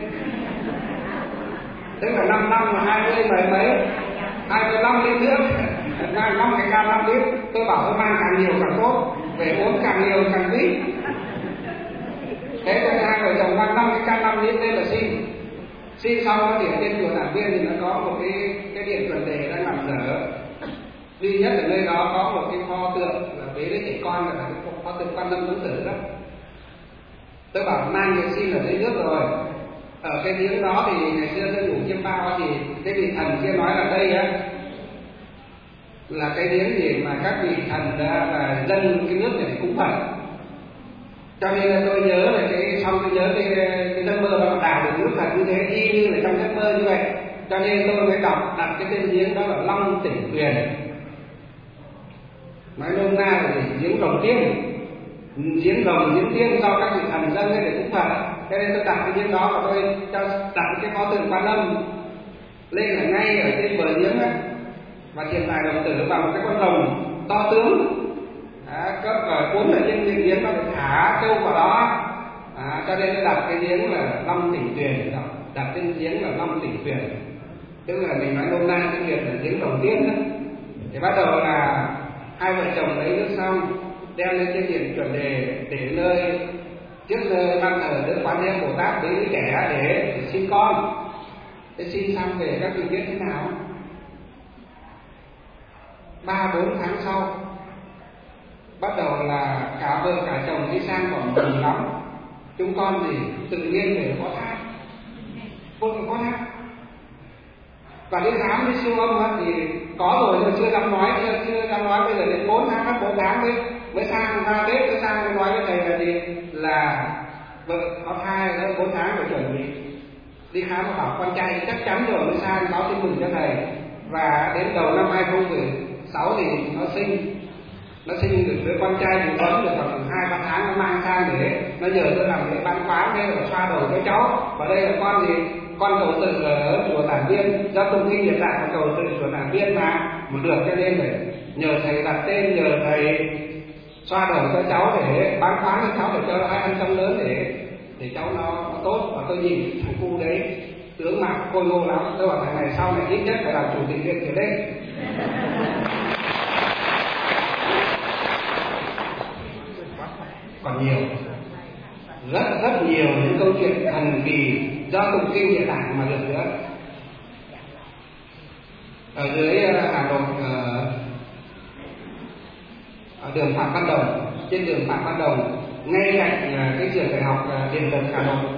tức là năm năm là hai mươi mấy mấy hai mươi lăm lít nước, mang năm cái can năm lít. Tôi bảo tôi mang càng nhiều càng tốt, về uống càng nhiều càng quý. Thế cho nên hai vợ chồng mang năm cái can năm lít lên là xin. Xin xong nó điểm trên chùa Tản Viên thì nó có một cái cái điện chuẩn đề đang làm dở. Duy nhất ở nơi đó có một cái pho tượng là bế đứa trẻ con, là cái pho tượng Quan Âm Tướng Tử đó. Tôi bảo mang người xin ở dưới nước rồi. Ở cái giếng đó thì ngày xưa tôi ngủ chiêm bao thì cái vị thần kia nói là đây á là cái giếng gì mà các vị thần đã là dâng cái nước để cúng Phật. Cho nên là tôi nhớ là cái xong tôi nhớ cái cái giấc mơ đó đào được nước thật như thế, y như là trong giấc mơ như vậy. Cho nên tôi mới đọc đặt cái tên giếng đó là Long Tỉnh Tuyền. Nói nôm na là giếng Rồng Tiên, giếng rồng giếng tiên do các vị thần dâng để cúng Phật. Cho nên tôi đặt cái giếng đó và tôi cho đặt cái pho tượng Quan Âm lên ở ngay ở trên bờ giếng ấy, và hiện tại đồng tử vào một cái con rồng to tướng. À, cấp và cuốn ở trên miệng giếng nó phải thả trâu vào đó. À, cho nên tôi đặt cái giếng là Long Tỉnh Tuyền, đặt tên giếng là Long Tỉnh Tuyền, tức là mình nói nôm na tiếng Việt là giếng Rồng Tiên đó. Thì bắt đầu là hai vợ chồng lấy nước xong đem lên trên điện chuẩn đề để nơi trước nơi ban thờ Đức Quan Âm Bồ Tát với đứa trẻ để, để xin con. Thế xin xong về các vị biết thế nào? Ba bốn tháng sau bắt đầu là cả vợ cả chồng đi sang còn mừng lắm. Chúng con thì tự nhiên về có thai, vô có thai. Và đi khám đi siêu âm thì có rồi nhưng chưa dám nói, chưa chưa dám nói. Bây giờ đến bốn tháng, bốn tháng mới mới sang ra Tết mới sang mới nói với thầy là gì, là vợ có thai đó, bốn tháng rồi chuẩn bị đi khám và bảo con trai chắc chắn rồi mới sang báo tin mừng cho thầy. Và đến đầu năm hai không một sáu thì nó sinh nó sinh được đứa con trai thì vẫn được khoảng hai ba tháng nó mang sang để nó nhờ tôi làm cái bán quán thế là xoa đầu cho cháu. Và đây là con gì, con cầu tự ở chùa Tản Viên, do tụng kinh địa tạng cầu tự chùa Tản Viên mà một được, cho nên phải nhờ thầy đặt tên, nhờ thầy xoa đầu cho cháu để bán quán cho cháu, để cho ai ăn trong lớn để để cháu nó, nó tốt. Và tôi nhìn thằng cu đấy tướng mạo khôi ngô lắm, tôi bảo thằng này sau này ít nhất phải làm chủ tịch viện trở lên. Còn nhiều, rất rất nhiều những câu chuyện thần kỳ do tụng kinh địa tạng mà được nữa. Ở dưới Hà Nội, ở đường Phạm Văn Đồng, trên đường Phạm Văn Đồng, ngay cạnh cái trường đại học Điện lực Hà Nội,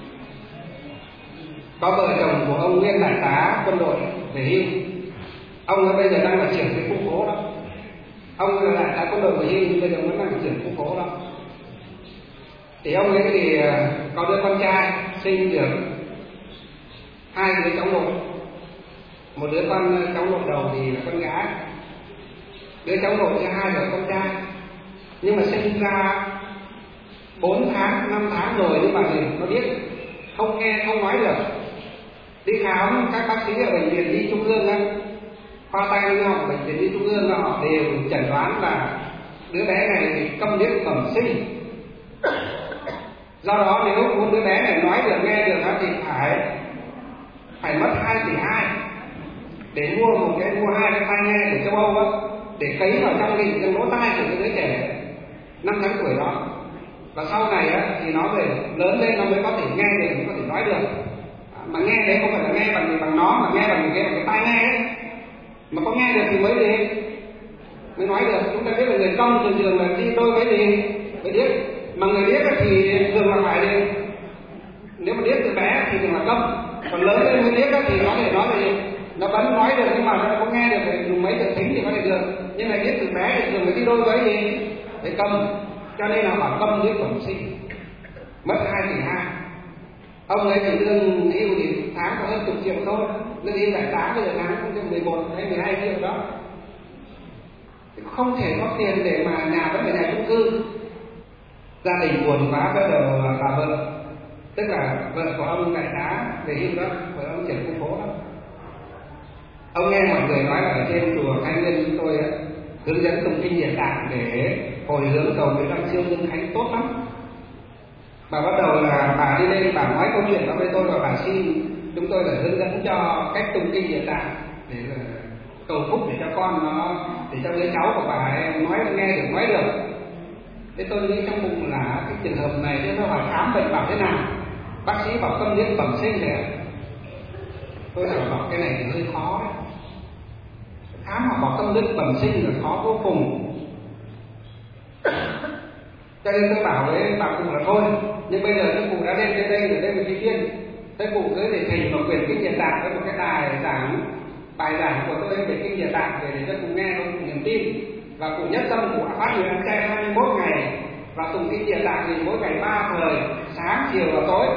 có vợ chồng của ông nguyên đại tá quân đội về hưu. Ông ấy bây giờ đang là trưởng cái khu phố đó. Ông là đại tá quân đội về hưu nhưng bây giờ vẫn đang là trưởng khu phố đó. Thì ông ấy thì có đứa con trai sinh được hai đứa cháu nội. Một đứa con cháu nội đầu thì là con gái, đứa cháu nội thứ hai là con trai. Nhưng mà sinh ra bốn tháng, năm tháng rồi nhưng mà gì nó biết không nghe không nói được. Đi khám các bác sĩ ở bệnh viện Nhi Trung ương á, khoa tai mũi họng bệnh viện Nhi Trung ương họ đều chẩn đoán là đứa bé này thì câm điếc bẩm sinh. Do đó nếu muốn đứa bé này nói được nghe được thì phải phải mất hai tỷ hai để mua một cái mua hai cái tai nghe của châu Âu á, để cấy vào trong cái, cái lỗ tai của cái đứa trẻ. năm tháng tuổi đó. Và sau này á, thì nó về lớn lên nó mới có thể nghe được, mới có thể nói được. À, mà nghe đấy không phải là nghe bằng bằng nó, mà nghe bằng cái bằng cái tai nghe ấy. Mà có nghe được thì mới gì mới nói được. Chúng ta biết là người câm thường thường là đi đôi với gì với điếc, mà người điếc thì thường là phải gì, nếu mà điếc từ bé thì thường là câm, còn lớn lên mới điếc thì nó thể nói là gì, nó vẫn nói được nhưng mà nó không nghe được, phải dùng mấy được thính thì có thể được. Nhưng mà điếc từ bé thì thường là đi đôi với gì với câm, cho nên là bảo câm điếc bẩm sinh, mất hai tỷ hai. Ông ấy thì lương hưu thì tháng có hơn chục triệu thôi, lương hưu giải tán bây giờ tháng cũng được mười một hay mười hai triệu đó. Không thể có tiền để mà nhà vẫn là nhà chung cư. Gia đình buồn quá, bắt đầu bà vợ, tức là vợ của ông đại tá về hưu đó, vợ ông trưởng khu phố đó. Ông nghe mọi người nói là ở trên chùa Khai Nguyên chúng tôi ấy, hướng dẫn tụng kinh Địa Tạng để hồi hướng cầu nguyện năm siêu dương khánh tốt lắm. Bà bắt đầu là bà đi lên bà nói câu chuyện đó với tôi, và bà xin chúng tôi là hướng dẫn cho cách tụng kinh Địa Tạng để là cầu phúc để cho con nó, để cho đứa cháu của bà ấy nói nghe được nói được. Thế tôi nghĩ trong bụng là cái trường hợp này chứ nó hỏi khám bệnh bảo thế nào, bác sĩ bảo câm điếc bẩm sinh thế. Tôi bảo bảo cái này thì hơi khó đấy. Khám mà bảo câm điếc bẩm sinh là khó vô cùng. Cho nên tôi bảo với bà cụ là thôi, nhưng bây giờ cái cụ đã lên trên đây rồi, đây là cái tiên, thế cụ cứ để thỉnh một quyển kinh Địa Tạng với một cái đài giảng bài giảng của tôi về kinh Địa Tạng để để cho cụ nghe, có niềm tin. Và cụ nhất tâm cụ phát nguyện ăn chay hai mươi mốt ngày và tụng kinh Địa Tạng thì mỗi ngày ba thời, sáng chiều và tối.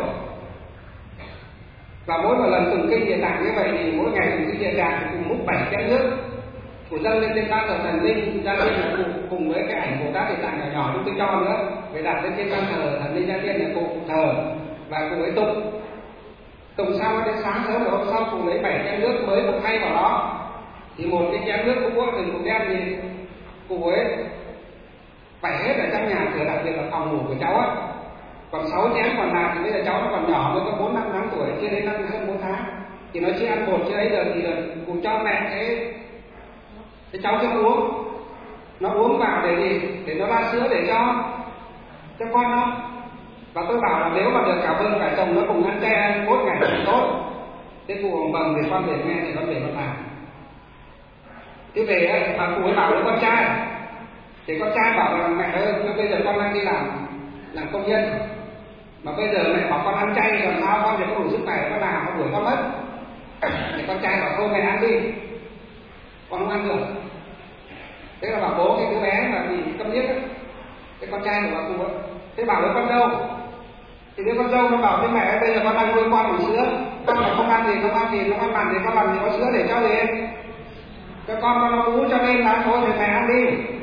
Và mỗi một lần tụng kinh Địa Tạng như vậy thì mỗi ngày tụng kinh Địa Tạng thì cùng múc bảy chén nước, cụ dâng lên trên ban thờ thần linh, gia tiên là cụ cùng với cái ảnh Bồ Tát Địa Tạng nhỏ nhỏ chúng tôi cho nữa, về đặt lên trên ban thờ thần linh gia tiên là cụ thờ, và cụ ấy tụng. Tụng xong đến sáng sớm rồi hôm sau cụ lấy bảy chén nước mới cụ thay vào đó, thì một cái chén nước cũng có từng cục đen thì cụ ấy phải hết ở trong nhà cửa, đặc biệt là phòng ngủ của cháu á. Còn sáu chén còn lại thì bây giờ cháu nó còn nhỏ, mới có bốn năm tháng tuổi, chưa đến năm hơn bốn tháng, thì nó chưa ăn bột chưa ấy được thì là cụ cho mẹ cái cái cháu cho nó uống, nó uống vào để gì, để nó ra sữa để cho cho con nó. Và tôi bảo là nếu mà được cả vợ cả chồng nó cùng ăn chay hai mươi mốt ngày thì tốt. Thế cụ ông vâng thì con về nghe thì con về con làm. Thế về ấy, bà cụ ấy bảo với con trai, thì con trai bảo là mẹ ơi, bây giờ con đang đi làm làm công nhân, mà bây giờ mẹ bảo con ăn chay thì làm sao, con thì có đủ sức khỏe con làm, con đuổi con mất. Thì con trai bảo thôi mẹ ăn đi, con không ăn được. Thế là bảo bố cái đứa bé mà bị câm điếc á, cái con trai của bà cụ ấy, thế bảo với con dâu, thì đứa con dâu nó bảo với mẹ bây giờ con đang nuôi con bằng sữa, con mà không ăn thì không ăn thì không ăn mặn thì con làm gì có sữa để cho gì cho con con nó uống, cho nên là thôi thì mẹ ăn đi.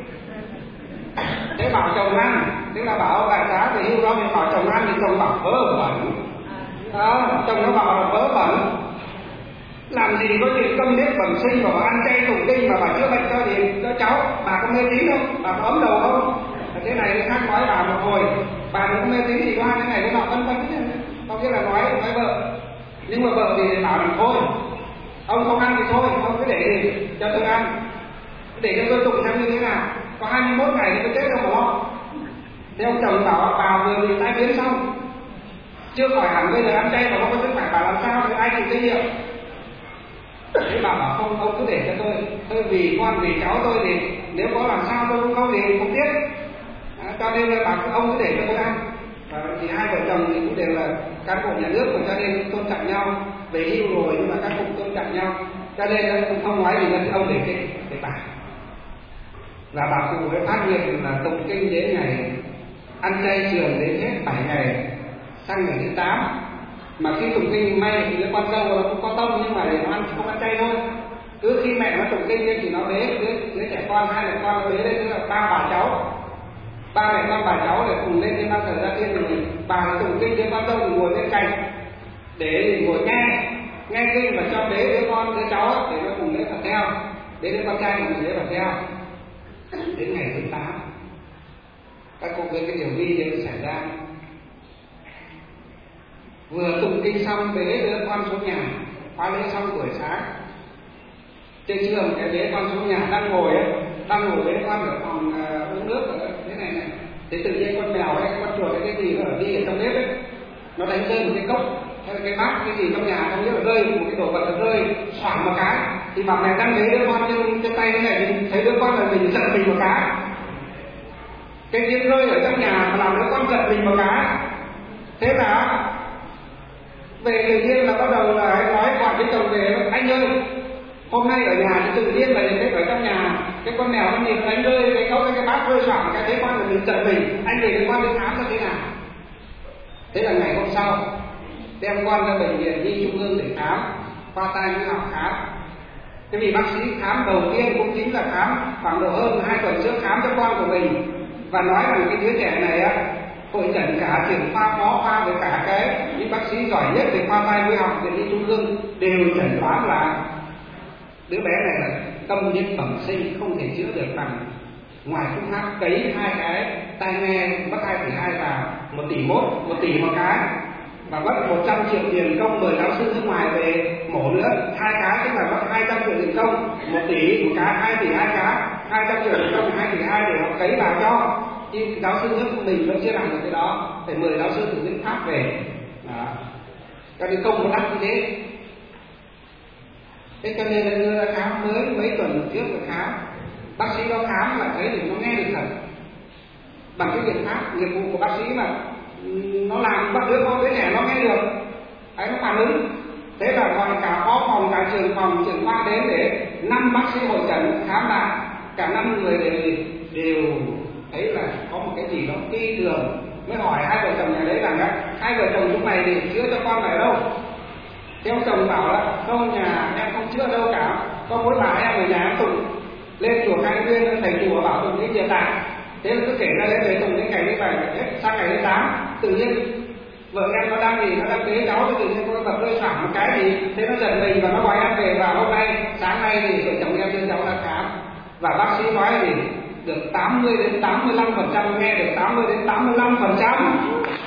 Thế bảo chồng ăn, tức là bảo đại tá về hưu đó thì bảo chồng ăn, thì chồng bảo vớ vẩn. Đó, chồng nó bảo là vớ vẩn. Làm gì có chuyện câm điếc bẩm sinh mà bà ăn chay tụng kinh mà bà chữa bệnh cho gì cho cháu, bà có mê tín không, bà có ấm đầu không? Thế này thì khác nói bà một hồi, bà cũng mê tín thì có hai cái này cái nọ vân vân, không biết là nói nói vợ. Nhưng mà vợ thì bảo là thôi, ông không ăn thì thôi, ông cứ để gì cho tôi ăn, để cho tôi tụng xem như thế nào, có hai mươi mốt ngày thì tôi chết đâu mà lo. Thế ông chồng bảo bà vừa bị tai biến xong, chưa khỏi hẳn bây giờ ăn chay mà không có sức khỏe, bà làm sao thì ai chịu trách nhiệm. Thế bà bảo không, ông cứ để cho tôi, tôi vì con vì cháu tôi thì nếu có làm sao tôi cũng không thì không tiếc. À, cho nên là bà ông cứ để cho tôi ăn. Và thì hai vợ chồng thì cũng đều là cán bộ nhà nước, cho nên tôn trọng nhau, về hưu rồi nhưng mà các cụ tôn trọng nhau, cho nên là cũng không nói gì nữa, ông để cái để bà. Là bà cụ với phát nguyện là tụng kinh đến ngày ăn chay trường đến hết bảy ngày, sang ngày thứ tám. Mà khi tụng kinh may thì đứa con dâu nó cũng có tông, nhưng mà để nó ăn không ăn chay thôi. Cứ khi mẹ nó tụng kinh lên thì nó bế đứa, đứa trẻ con, hai mẹ con nó bế lên, tức là ba bà cháu, ba mẹ con bà cháu để cùng lên trên ban thờ gia tiên, thì bà nó tụng kinh, đứa con dâu thì ngồi bên cạnh để ngồi nghe nghe kinh và cho bế đứa con đứa cháu để nó cùng lễ Phật theo, bế đứa con trai cùng lễ Phật theo. Đến ngày thứ tám, các cô biết cái điều vi diệu xảy ra. Vừa tụng kinh xong bế đứa con xuống nhà, khóa lễ xong buổi sáng, trên trường cái bế con xuống nhà, đang ngồi ấy, đang ngồi bế con ở phòng uh, uống nước ở thế này này, Thế tự nhiên con mèo hay con chuột hay cái gì nó ở đi ở trong bếp ấy, nó đánh rơi một cái cốc hay là cái bát cái gì trong nhà, không biết là rơi một cái đồ vật nó rơi xoảng một cái, thì bà mẹ đang lấy đứa con trên, trên tay thế này, mình thấy đứa con là mình giật mình một cái, cái tiếng rơi ở trong nhà mà làm đứa con giật mình một cái. Thế là về tự nhiên là bắt đầu là nói gọi với chồng về, anh ơi hôm nay ở nhà thì tự nhiên là nhìn thấy ở trong nhà cái con mèo nó nhìn đánh rơi cái cốc cái bát rơi xoảng cái thấy con là mình giật mình, anh về cái con đi khám ra thế nào. Thế là ngày hôm sau đem con ra bệnh viện Nhi Trung ương để khám, khoa tai mũi họng khám. Cái vị bác sĩ khám đầu tiên cũng chính là khám khoảng độ hơn hai tuần trước, khám cho con của mình và nói rằng cái đứa trẻ này á, hội chẩn cả trưởng khoa phó khoa với cả cái những bác sĩ giỏi nhất về khoa tai mũi họng viện Nhi Trung ương đều chẩn đoán là đứa bé này là tâm nhân bẩm sinh, không thể chữa được bằng ngoài phương pháp cấy hai cái tai nghe mất hai tỷ hai vào một tỷ mốt, một tỷ một cái, và mất một trăm triệu tiền công mời giáo sư nước ngoài về mổ nữa, hai cái tức là mất hai trăm triệu tiền công, một tỷ một cái, hai tỷ hai cái, hai trăm triệu tiền công hai tỷ hai để họ cấy vào cho. Nhưng giáo sư nước của mình vẫn chưa làm được cái đó, phải mời giáo sư từ bên Pháp về. Đó. Cho nên công có đắt như thế. Thế cho nên là đưa ra khám mới mấy tuần trước rồi khám, bác sĩ đó khám là thấy thì nó nghe được thật, bằng cái biện pháp nghiệp vụ của bác sĩ mà nó làm bắt đứa con đứa trẻ nó nghe được, ấy nó phản ứng. Thế là gọi cả phó phòng, cả trưởng phòng, trưởng khoa đến để năm bác sĩ hội chẩn khám lại, cả năm người đều đều thấy là có một cái gì đó phi thường, mới hỏi hai vợ chồng nhà đấy rằng á, hai vợ chồng lúc này thì chữa cho con này đâu. Thế ông chồng bảo là không, nhà em không chữa đâu cả, có mỗi bà em ở nhà em Tùng lên chùa Khai Nguyên, thầy chùa bảo Tùng đi địa tạng. Thế là cứ kể ra lên thầy Tùng đến ngày thứ bảy, sang ngày thứ tám tự nhiên vợ em nó đang gì, nó đang bế cháu, tự nhiên có vật rơi xoảng một cái gì, thế nó giật mình và nó gọi em về. Và hôm nay sáng nay thì vợ chồng em đưa cháu ra khám và bác sĩ nói gì được tám mươi đến tám mươi lăm phần trăm, nghe được tám mươi đến tám mươi lăm phần trăm.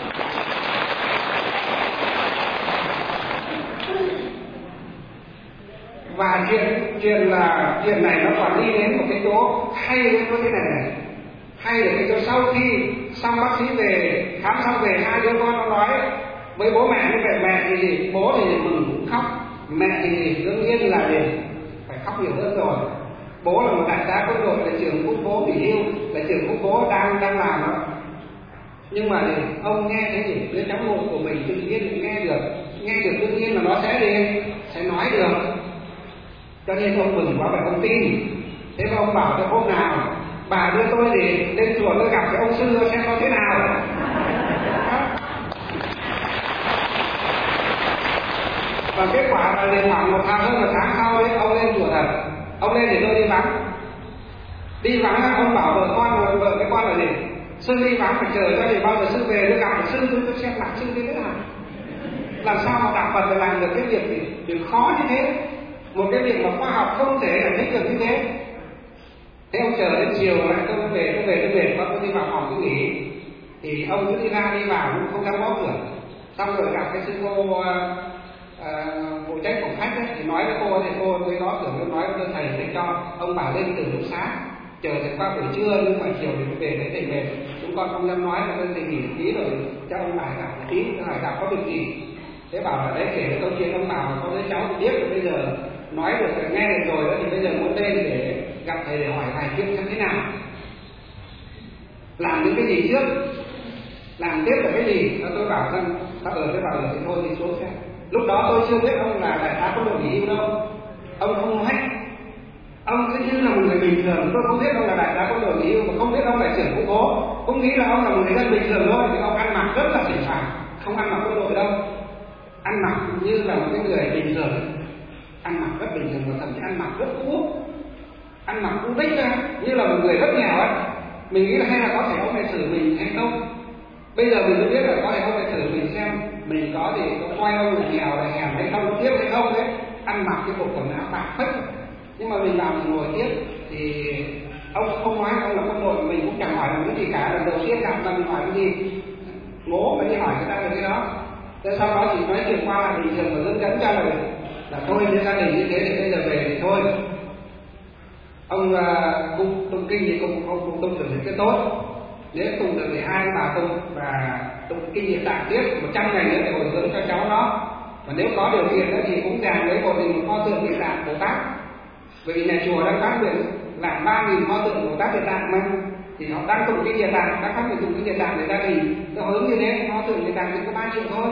Và chuyện chuyện là chuyện này nó còn đi đến một cái chỗ hay đến chỗ thế này này, hay là cái chỗ sau khi xong bác sĩ về khám xong về, hai đứa con nó nói với bố mẹ như vậy, mẹ thì gì, bố thì mừng cũng khóc, mẹ thì đương nhiên là gì phải khóc nhiều hơn rồi. Bố là một đại tá quân đội, là trưởng khu phố nghỉ hưu, là trưởng khu phố đang đang làm đó. Nhưng mà thì ông nghe thấy gì đứa cháu nội của mình tự nhiên nghe được, nghe được đương nhiên là nó sẽ đi sẽ nói được. Cho nên ông mừng quá phải ông tin. Thế mà ông bảo cho hôm nào bà đưa tôi thì lên chùa tôi gặp cái ông sư xem nó thế nào. Và kết quả là liền khoảng một tháng hơn một tháng sau đấy, ông lên chùa thật. Ông lên thì tôi đi vắng. Đi vắng ông bảo vợ con, vợ cái con là gì? Sư đi vắng phải chờ cho thì bao giờ sư về tôi gặp được sư, tôi xem lại sư như thế nào. Làm sao mà đạo Phật phải làm được cái việc gì điều khó như thế, một cái việc mà khoa học không thể giải thích được như thế. Thế ông chờ đến chiều lại tôi về, tôi về tôi về con tôi đi vào phòng tôi nghỉ, thì ông cứ đi ra đi vào cũng không dám gõ cửa. Xong rồi gặp cái sư cô uh, uh, phụ trách phòng khách ấy, thì nói với cô thì cô mới gõ cửa, tôi nói với thầy để cho ông bảo lên từ lúc sáng chờ thầy qua buổi trưa, nhưng mà chiều thì về đấy thầy về, chúng con không dám nói là tôi thầy nghỉ một tí rồi cho ông lại gặp một tí, tôi hỏi gặp có việc gì. Thế bảo là đấy kể cái câu chuyện ông bảo là có đứa cháu biết rồi, bây giờ nói được nghe được rồi đó, thì bây giờ muốn lên để gặp thầy để hỏi vài chuyện xem thế nào, làm những cái gì trước, làm tiếp là cái gì. Đó tôi bảo rằng ta ở tôi bảo là thì thôi thì xuống xem. Lúc đó tôi chưa biết ông là đại tá quân đội nghỉ hưu đâu, ông không nói, ông cứ như là một người bình thường. Tôi không biết ông là đại tá quân đội nghỉ hưu, mà không biết ông là trưởng khu phố, cũng nghĩ là ông là một người dân bình thường thôi. Thì ông ăn mặc rất là chỉnh phản, không ăn mặc quân đội đâu, ăn mặc như là một cái người bình thường, ăn mặc rất bình thường, và thậm chí ăn mặc rất cũ, ăn mặc cũng đích ra như là một người rất nghèo ấy. Mình nghĩ là hay là có thể ông này xử mình hay không. Bây giờ mình mới biết là có thể ông này xử mình xem mình có thì có coi ông là nghèo là hèn hay không, tiếp hay không đấy. Ăn mặc cái bộ quần áo bạc phết, nhưng mà mình vào mình ngồi tiếp thì ông không nói ông là quân đội, mình cũng chẳng hỏi làm cái gì cả. Lần đầu tiên gặp mà mình hỏi cái gì ngố mà đi hỏi người ta về cái đó. Thế sau đó chỉ nói chuyện qua là bình thường và hướng dẫn cho là là thôi như gia đình như thế thì bây giờ về thì thôi. Ông cung tung kinh thì cũng không cung tung được cái tốt. nếu tụng được mười hai bà tụng và tụng kinh Địa Tạng tiếp một trăm ngày nữa để hồi hướng cho cháu nó. Và nếu có điều kiện nữa thì cũng dàn lấy một hình pho tượng Địa Tạng Bồ Tát, bởi vì nhà chùa đang phát nguyện làm ba nghìn pho tượng Bồ Tát Địa Tạng mà, thì họ đang tụng kinh Địa Tạng, đang phát nguyện tụng kinh Địa Tạng để gia đình nó hướng như thế, pho tượng Địa Tạng chỉ có ba triệu thôi.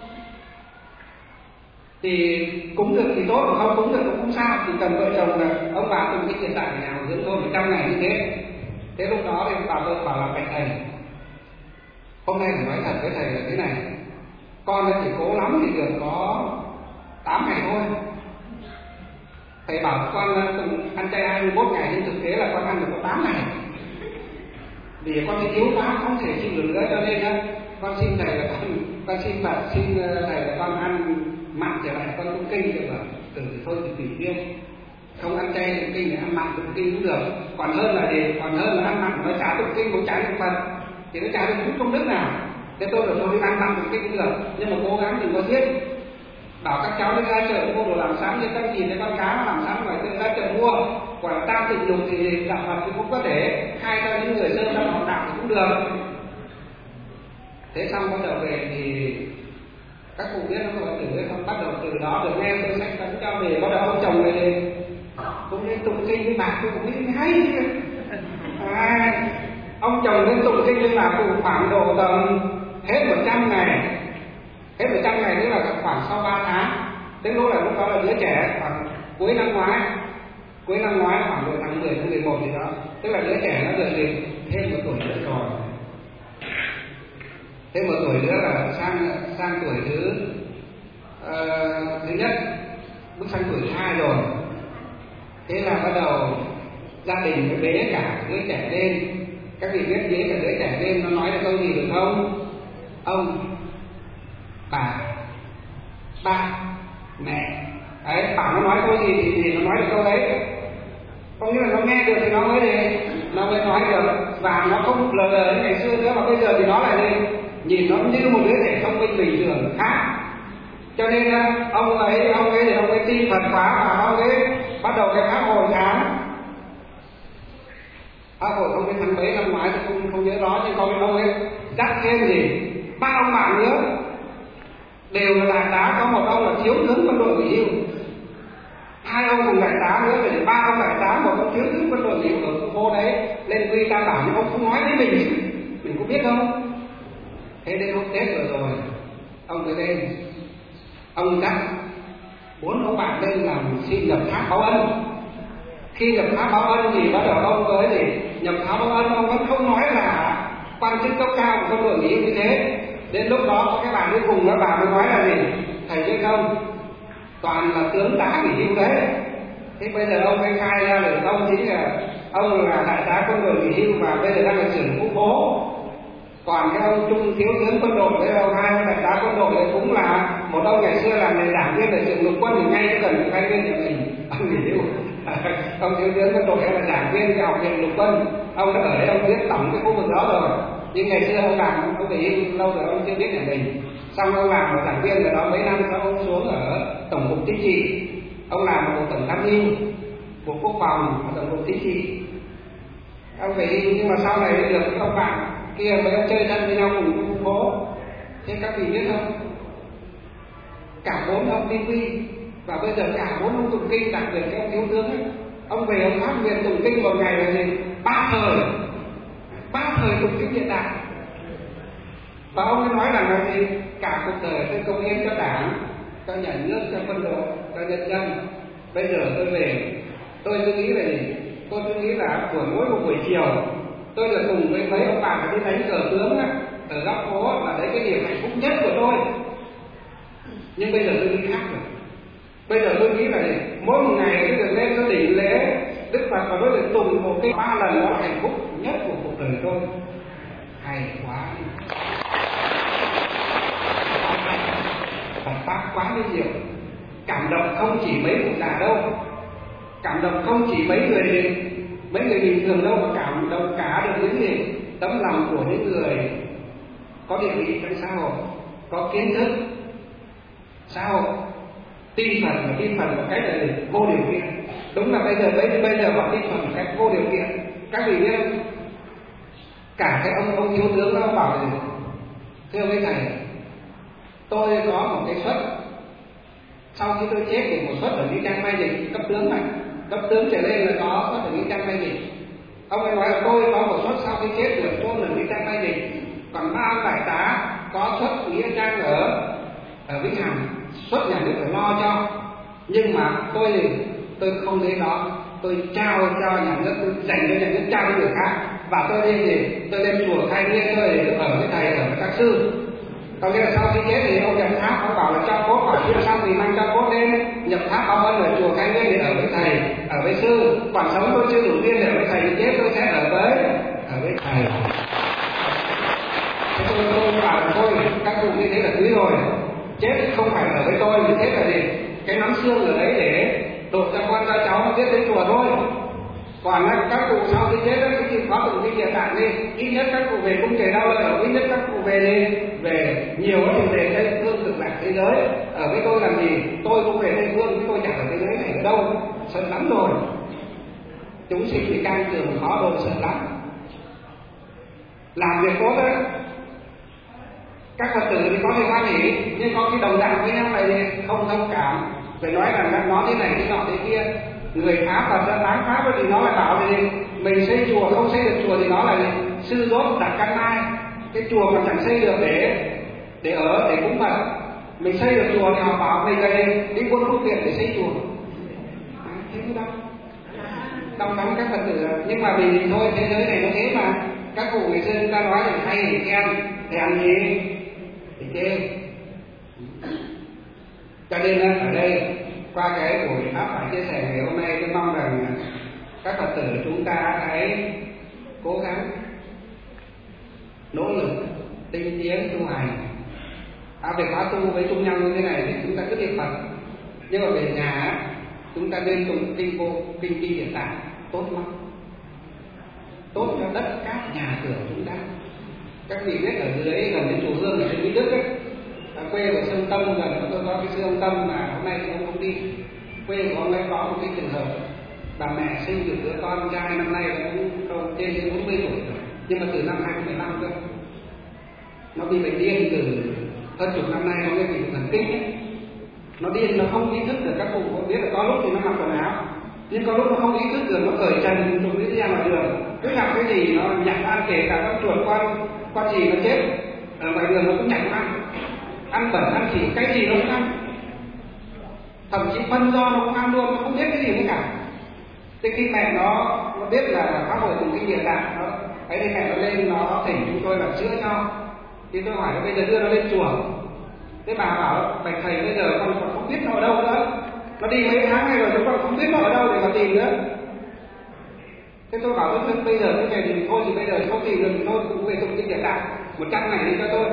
Thì cúng được thì tốt, mà không cúng được cũng không sao, chỉ cần vợ chồng là ông bà tụng kinh Địa Tạng để nào hướng thôi một trăm ngày như thế. Thế lúc đó thì bà vợ bảo là bạch thầy, hôm nay phải nói thật với thầy là thế này, con chỉ cố lắm thì được có tám ngày thôi. Thầy bảo con ăn chay hai mươi mốt ngày, nhưng thực tế là con ăn được có tám ngày. Vì con thì yếu quá, không thể chịu được nữa, cho nên con xin thầy là con, con xin Phật, xin thầy là con ăn mặn trở lại, con tụng kinh được rồi. Từ thôi thì tùy duyên, không ăn chay tụng kinh thì ăn mặn tụng kinh cũng được. Còn hơn là gì? Còn hơn là ăn mặn nói chả tụng kinh cũng chả được Phật, thì nó chả được chút công đức nào. Thế tôi được thôi ăn mặn tụng kinh cũng được, nhưng mà cố gắng đừng có giết. Bảo các cháu đi ra chợ mua đồ làm sẵn, như các chị thấy con cá nó làm sẵn ngoài tự ra chợ mua. Còn là tam tịnh lục thì đạo Phật thì cũng có thể khai cho những người sơ tâm học đạo thì cũng được. Thế xong bắt đầu về thì các cụ biết nó có tử không, bắt đầu từ đó được nghe tôi sách tấn cho về, bắt đầu ông chồng về cũng nên tụng kinh với bà, tôi cũng biết hay chứ. À, ông chồng nên tụng kinh với bà cụ khoảng độ tầm hết một trăm ngày, hết một trăm ngày tức là khoảng sau ba tháng. Đến lúc là lúc đó là đứa trẻ khoảng cuối năm ngoái, cuối năm ngoái khoảng độ tháng mười, tháng mười một gì đó, tức là đứa trẻ nó được thì thêm một tuổi nữa rồi, thêm một tuổi nữa là sang sang tuổi thứ uh, thứ nhất, bước sang tuổi thứ hai rồi. Thế là bắt đầu gia đình phải bế cả đứa trẻ lên. Các vị biết bế cả đứa trẻ lên nó nói là câu gì được không? Ông, bà, ba, mẹ. Đấy, bảo nó nói câu gì thì, thì nó nói được câu đấy. Có nghĩa là nó nghe được thì nó mới đi, nó mới nói được. Và nó không lờ đờ như ngày xưa nữa, mà bây giờ thì nó lại đi nhìn nó như một đứa trẻ thông minh bình thường khác. Cho nên ông ấy ông ấy thì ông ấy tin Phật pháp, và ông ấy bắt đầu cái pháp hội tháng pháp hội không biết tháng mấy năm ngoái thì không không nhớ rõ, nhưng không biết ông ấy dắt thêm gì ba ông bạn nữa đều là đại tá, có một ông là thiếu tướng quân đội nghỉ hưu, hai ông cùng đại tá nữa, thì ba ông đại tá, một ông thiếu tướng quân đội nghỉ hưu ở khu phố đấy lên quy tam bảo, nhưng ông không nói với mình, mình có biết không? Thế đến hôm Tết rồi rồi ông tới đây, ông dắt bốn ông bạn lên làm xin nhập tháp báo ân. Khi nhập tháp báo ân thì bắt đầu ông tới thì nhập tháp báo ân, ông vẫn không nói là quan chức cấp cao của quân đội nghỉ như thế. Đến lúc đó có cái bà đi cùng đó, bà mới nói là gì? Thầy biết không, toàn là tướng tá nghỉ hưu đấy. Thế bây giờ ông mới khai ra được ông chính là ông là đại tá quân đội nghỉ hưu và bây giờ đang là trưởng khu phố. Còn cái ông trung thiếu tướng quân đội với ông hai đại tá quân đội đấy cũng là một ông ngày xưa làm nghề giảng viên ở trường lục quân, thì ngay cái gần khai viên nhà mình ông nghỉ hưu. Ông thiếu tướng quân đội là giảng viên cái học viện lục quân, ông đã ở đấy ông biết tổng cái khu vực đó rồi. Nhưng ngày xưa ông làm ông về hưu lâu rồi ông chưa biết nhà mình. Xong ông làm một giảng viên ở đó mấy năm sau ông xuống ở tổng cục chính trị, ông làm một tổng tham mưu của quốc phòng ở tổng cục chính trị. Ông về hưu nhưng mà sau này được cái ông bạn kia mấy ông chơi thân với nhau cùng khu phố. Thế các vị biết không, cả bốn ông đi quy và bây giờ cả bốn ông tụng kinh, đặc biệt cái ông thiếu tướng ấy, ông về ông phát nguyện tụng kinh một ngày là gì? Ba thời, ba thời tụng kinh Địa Tạng. Và ông ấy nói rằng là gì? Cả cuộc đời tôi cống hiến cho đảng, cho nhà nước, cho quân đội, cho nhân dân. Bây giờ tôi về, tôi cứ nghĩ là gì? Tôi cứ nghĩ là buổi mỗi một buổi chiều tôi được cùng với mấy ông bạn đi đánh cờ tướng á, ở góc phố, là đấy cái điểm hạnh phúc nhất của tôi. Nhưng bây giờ tôi nghĩ khác rồi. Bây giờ tôi nghĩ là gì? Mỗi một ngày tôi được lên tôi đỉnh lễ Đức Phật và tôi được tụng một cái ba lần, đó là hạnh phúc nhất của cuộc đời tôi. Hay quá, Phật pháp quá nhiều. Cảm động không chỉ mấy cụ già đâu, cảm động không chỉ mấy người mấy người bình thường đâu, mà cảm động cả được những gì tấm lòng của những người có địa vị trong xã hội, có kiến thức xã hội, tin Phật và tin Phật một cách là vô điều kiện. Đúng là bây giờ bây, bây giờ họ tin Phật một cách vô điều kiện. Các vị biết không? Cả cái ông ông thiếu tướng đó bảo là thưa với thầy, tôi có một cái suất, sau khi tôi chết thì một suất ở nghĩa trang mai dịch cấp tướng này, cấp tướng trở lên là có suất ở nghĩa trang mai dịch. Ông ấy nói là tôi có một suất sau khi chết được chôn ở nghĩa trang mai dịch, còn ba ông đại tá có suất nghĩa trang ở ở Vĩnh Hằng, suất nhà nước phải lo cho. Nhưng mà tôi thì tôi không lấy đó, tôi trao cho nhà nước, tôi dành cho nhà nước, trao cho người khác. Và tôi đi thì tôi lên chùa Khai Nguyên tôi để ở với thầy, ở với các sư. Có nghĩa là sau khi chết thì ông nhập tháp, ông bảo là cho cốt hỏi chuyện xong thì mang cho cốt lên nhập tháp báo ơn ở chùa Khai Nguyên để ở với thầy, ở với sư. Còn sống tôi chưa đủ tiên để ở với thầy, thì chết tôi sẽ ở với ở với thầy. Thế tôi tôi bảo là thôi, các cụ như thế là quý rồi, chết không phải ở với tôi, thì chết là gì? Cái nắm xương ở đấy để đột cho con cho cháu nó biết đến chùa thôi. Còn các cụ sau khi chết đó, cái chịu khó từng cái địa tạng đi, ít nhất các cụ về cung trời đau lợi, ít nhất các cụ về đi, về nhiều thì về Tây Phương cực lạc thế giới. Ở với tôi làm gì? Tôi cũng về Tây Phương, chứ tôi chẳng ở thế giới này ở đâu, sợ lắm rồi. Chúng sinh thì can trường khó đồn, sợ lắm. Làm việc tốt đó, các Phật tử thì có thể hoan hỉ, nhưng có khi đồng đạo với nhau này không thông cảm, phải nói rằng nó thế này thế nọ thế kia. Người phá Phật ra tán pháp thì nó lại bảo gì? Mình xây chùa không xây được chùa thì nó là gì? Sư dốt đặt căn mai, cái chùa còn chẳng xây được để để ở, để cúng Phật. Mình xây được chùa thì họ bảo mình là đi đi quân phương tiện để xây chùa. À, thế mới đâu? Đông lắm các Phật tử, nhưng mà vì thôi thế giới này nó thế mà. Các cụ ngày xưa người ta nói là hay thì khen, thì ăn gì thì chê. Cho nên ở đây qua cái buổi pháp phải chia sẻ ngày hôm nay, tôi mong rằng các Phật tử chúng ta hãy cố gắng nỗ lực tinh tiến tu hành. À, việc khóa tu với chung nhau như thế này thì chúng ta cứ niệm Phật, nhưng mà về nhà chúng ta nên tụng kinh vô kinh kinh Địa Tạng tốt lắm, tốt cho đất cát nhà cửa chúng ta. Các vị biết ở dưới gần đến chùa Hương ở trên Mỹ Đức ấy, à, quê của Sơn Tâm, gần tôi có cái sư ông Tâm mà hôm nay ông không đi. Quê của ông ấy có một cái trường hợp bà mẹ sinh được đứa con trai, năm nay cũng không trên trên bốn mươi tuổi rồi, nhưng mà từ năm hai không một năm cơ, nó bị bệnh điên từ hơn chục năm nay, nó gây bị thần kinh ấy. Nó điên, nó không ý thức được. Các cụ có biết là có lúc thì nó mặc quần áo, nhưng có lúc nó không ý thức được, nó cởi trần dùng cái ra ngoài đường, cứ gặp cái gì nó nhặt ăn, kể cả con chuột con con gì nó chết ở ngoài đường nó cũng nhặt ăn, ăn bẩn ăn chỉ cái gì nó cũng ăn, thậm chí phân do nó cũng ăn luôn, nó không biết cái gì nữa cả. Thế khi mẹ nó nó biết là pháp hội từng kinh Địa Tạng, nó ấy thì mẹ nó lên nó thỉnh chúng tôi là chữa cho. Thì tôi hỏi là bây giờ đưa nó lên chùa. Thế bà bảo bạch thầy bây giờ con còn không biết nó ở đâu nữa, nó đi mấy tháng nay rồi, chúng con không biết nó ở đâu để mà tìm nữa. Thế tôi bảo thôi bây giờ cái này thì thôi, thì bây giờ không tìm được thì thôi cũng về tụng kinh Địa Tạng một trăm ngày đi cho tôi.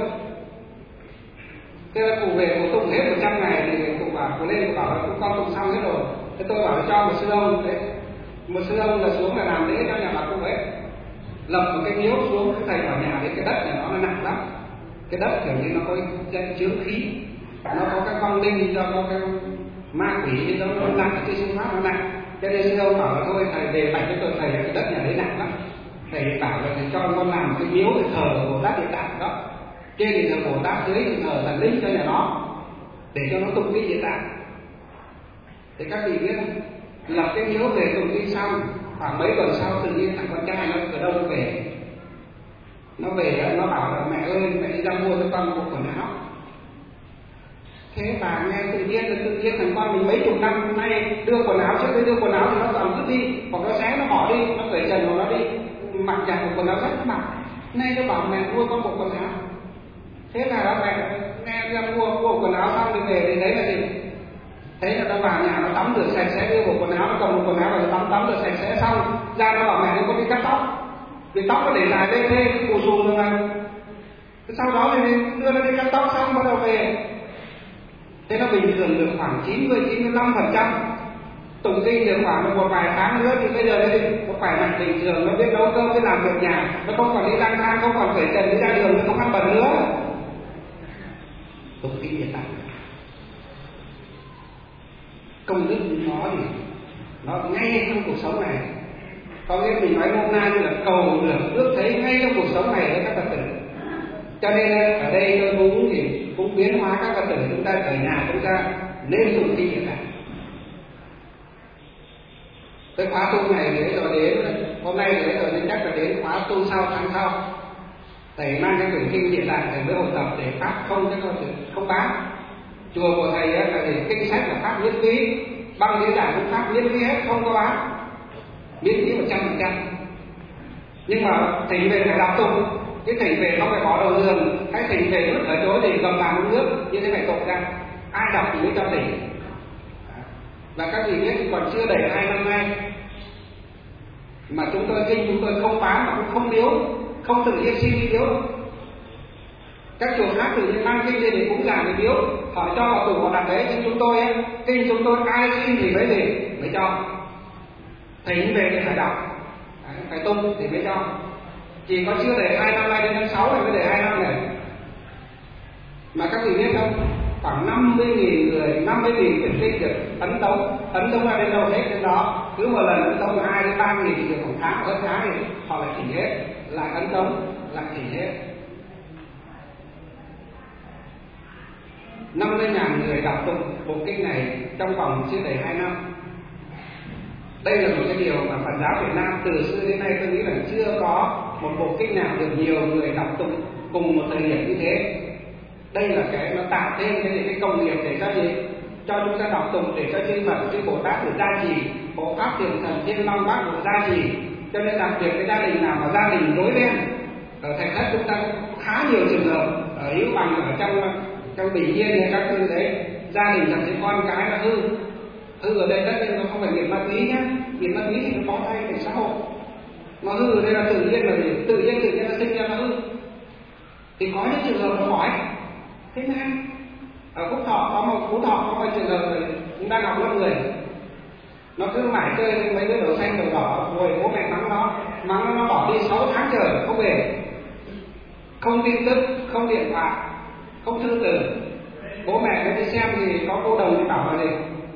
Thế là cụ về cụ tụng hết một trăm ngày thì cụ bảo cụ lên cụ bảo là chúng con tụng xong hết rồi. Thế tôi bảo cho một sư ông đấy, một sư ông là xuống là làm lễ cho nhà bà cụ ấy, lập một cái miếu xuống. Cái thầy vào nhà đấy, cái đất này nó là nặng lắm, cái đất kiểu như nó có chướng khí, nó có cái vong linh, do có cái ma quỷ, nó nó nặng, cái phương pháp nó nặng. Cho nên sư ông bảo là thôi thầy về bạch cho tôi, thầy cái đất nhà đấy nặng lắm, thầy bảo là thầy cho con làm cái miếu để thờ Bồ Tát Địa Tạng đó, trên thì thờ Bồ Tát, dưới thì thờ thần linh cho nhà nó, để cho nó tụng kinh Địa Tạng. Thì các vị biết lập cái miếu về tụng kinh xong, khoảng mấy tuần sau tự nhiên thằng con trai nó từ đâu nó về, nó về nó bảo là mẹ ơi, mẹ đi ra mua cho con một quần áo. Thế bà nghe tự nhiên là tự nhiên thằng con mình mấy chục năm nay đưa quần áo, trước đây đưa quần áo thì nó toàn vứt đi, hoặc nó xé nó bỏ đi, nó cởi trần của nó đi, mặc giặt một quần áo rách nó mặc. Nay nó bảo mẹ mua con một quần áo. Thế là mẹ nghe ra mua mua quần áo xong thì về thì đấy là gì? Thế là nó vào nhà nó tắm rửa sạch sẽ, đưa một quần áo, nó cầm một quần áo và nó tắm tắm rửa sạch sẽ xong ra nó bảo mẹ nó có đi cắt tóc, vì tóc nó để dài đây thế cái cù xù rồi mà. Sau đó thì đưa nó đi cắt tóc xong bắt đầu về. Thế nó bình thường được khoảng chín mươi chín mươi lăm phần trăm, tụng kinh được khoảng một vài tháng nữa thì bây giờ nó nó khỏe mạnh bình thường, nó biết nấu cơm, biết làm việc nhà, nó không còn đi lang thang, không còn cởi trần đi ra đường, nó không ăn bẩn nữa. Tụng kinh Địa Tạng công đức nó thì nó ngay trong cuộc sống này. Có nghĩa mình nói nôm na như là cầu được ước thấy ngay trong cuộc sống này với các Phật tử. Cho nên ở đây tôi cũng thì cũng biến hóa các Phật tử chúng ta ở nhà chúng ta nên dùng kinh Địa Tạng. Cái khóa tu này để rồi đến hôm nay để rồi nên chắc là đến khóa tu sau tháng sau. Thầy mang cái quyển kinh Địa Tạng thầy mới hội tập để phát không cái không không bán. Chùa của thầy là để kinh sách là phát miễn phí, băng diễn giảng cũng phát miễn phí hết, không có bán, miễn phí một trăm phần trăm. Nhưng mà thỉnh về phải đọc tụng, cái thỉnh về không phải bỏ đầu giường, hay thỉnh về vứt ở chỗ thì cầm bàn uống nước, như thế phải tội ra. Ai đọc thì mới cho thỉnh. Và các vị biết còn chưa đầy hai năm nay mà chúng tôi kinh chúng tôi không bán mà cũng không biếu, không tự nhiên xin đi biếu. Các chùa khác tự nhiên mang kinh lên để cúng giảng để biếu, họ cho vào tủ họ đặt đấy, nhưng chúng tôi ấy, kinh chúng tôi ai xin thì mới gì mới cho. Thỉnh về thì phải đọc, phải tung thì mới cho. Chỉ có chưa đầy hai năm nay đến tháng sáu này mới đầy hai năm này. Mà các vị biết không, khoảng năm mươi nghìn người, năm mươi nghìn quyển kinh được ấn tống, ấn tống ra đến đâu hết đến đó. Cứ một lần ấn tống hai đến ba nghìn được khoảng tháng, hơn tháng thì họ lại thỉnh hết, lại ấn tống, lại thỉnh hết. năm mươi ngàn người đọc tụng bộ kinh này trong vòng chưa đầy hai năm. Đây là một cái điều mà Phật giáo Việt Nam từ xưa đến nay tôi nghĩ là chưa có một bộ kinh nào được nhiều người đọc tụng cùng một thời điểm như thế. Đây là cái nó tạo thêm cái cái công nghiệp để cho gì cho chúng ta đọc tụng, để cho chư Phật chư Bồ Tát được gia trì, hộ pháp thiện thần thiên long bát được gia trì. Cho nên đặc biệt cái gia đình nào mà gia đình rối ren, ở thành thất chúng ta có khá nhiều trường hợp ở Hiếu Bằng, ở trong trong Bình Yên hay các thứ đấy, gia đình thậm chí con cái là hư hư ở đây tất nhiên nó không phải nghiện ma túy nhá, nghiện ma túy thì nó có thay thành xã hội, nó hư ở đây là tự nhiên, là tự nhiên tự nhiên nó sinh ra nó hư. Thì có những trường hợp nó khỏi thế này. Ở Phúc Thọ có một Phú Thọ có một trường hợp rồi chúng ta gặp lớp người, nó cứ mãi chơi với mấy cái đồ xanh đồ đỏ, rồi bố mẹ mắng nó mắng nó, nó bỏ đi sáu tháng trời không về, không tin tức, không điện thoại, không thư từ. Bố mẹ nó đi xem thì có cô đồng thì bảo là gì,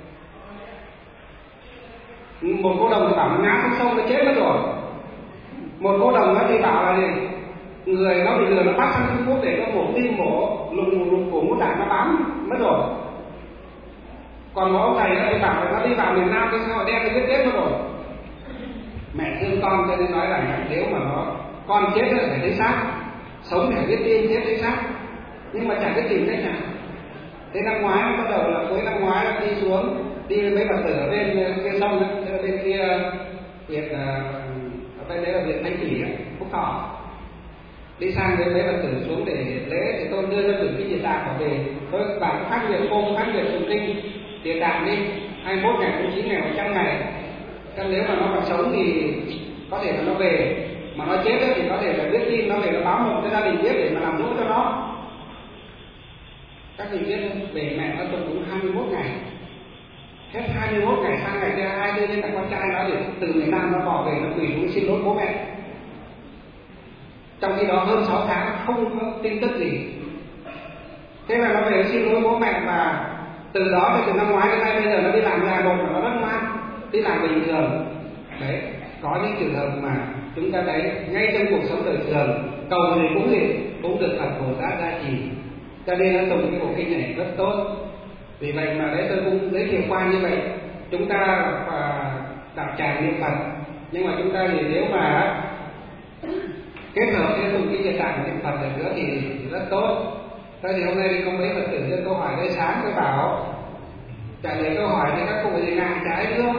một cô đồng thì bảo nó ngã xuống sông nó chết mất rồi, một cô đồng nó thì bảo là gì, người nó bị lừa nó bắt sang Trung Quốc để nó mổ tim mổ lùng lùng cổ muốn đạn nó bám mất rồi. Còn một ông thầy nó thì bảo là nó đi vào miền Nam cái sao đem cái vết chết mất rồi. Mẹ thương con cho nên nói là nếu mà nó con chết là phải thấy xác, sống phải biết tin, chết thấy xác, nhưng mà chẳng biết tìm cách nào. Thế năm ngoái bắt đầu là cuối năm ngoái là đi xuống đi với mấy Phật tử ở bên kia sông ấy, bên kia Việt ở bên đấy là Việt Thanh Thủy Phúc Thọ, đi sang với mấy Phật tử xuống để lễ thì tôi đưa ra từ cái Địa Tạng trở về. Tôi bảo phát nguyện cô phát nguyện tụng kinh Địa Tạng đi hai mươi mốt ngày, hai mươi chín ngày, một trăm ngày. Chứ nếu mà nó còn sống thì có thể là nó về, mà nó chết thì có thể là biết tin nó về nó báo một cho gia đình biết để mà làm giúp cho nó. Các vị biết về mẹ nó tụng cũng hai mươi mốt ngày, hết hai mươi mốt ngày sang ngày thứ hai đưa lên là con trai nó để từ miền Nam nó bỏ về nó quỳ xuống xin lỗi bố mẹ. Trong khi đó hơn sáu tháng không có tin tức gì. Thế là nó về xin lỗi bố mẹ, và từ đó từ năm ngoái đến nay bây giờ nó đi làm nhà một mà nó rất ngoan, đi làm bình thường. Đấy, có những trường hợp mà chúng ta thấy ngay trong cuộc sống đời thường, cầu gì cũng gì cũng được Phật Bồ Tát gia trì. Cho nên nó tụng cái bộ kinh này rất tốt. Vì vậy mà đấy tôi cũng giới thiệu qua như vậy. Chúng ta đạo tràng niệm Phật, nhưng mà chúng ta thì nếu mà kết hợp với tụng kinh Địa Tạng niệm Phật được nữa thì rất tốt. Thế thì hôm nay đi có mấy Phật tử đưa câu hỏi tới sáng tôi bảo trả lời câu hỏi thì các cụ gì ngại trái nữa.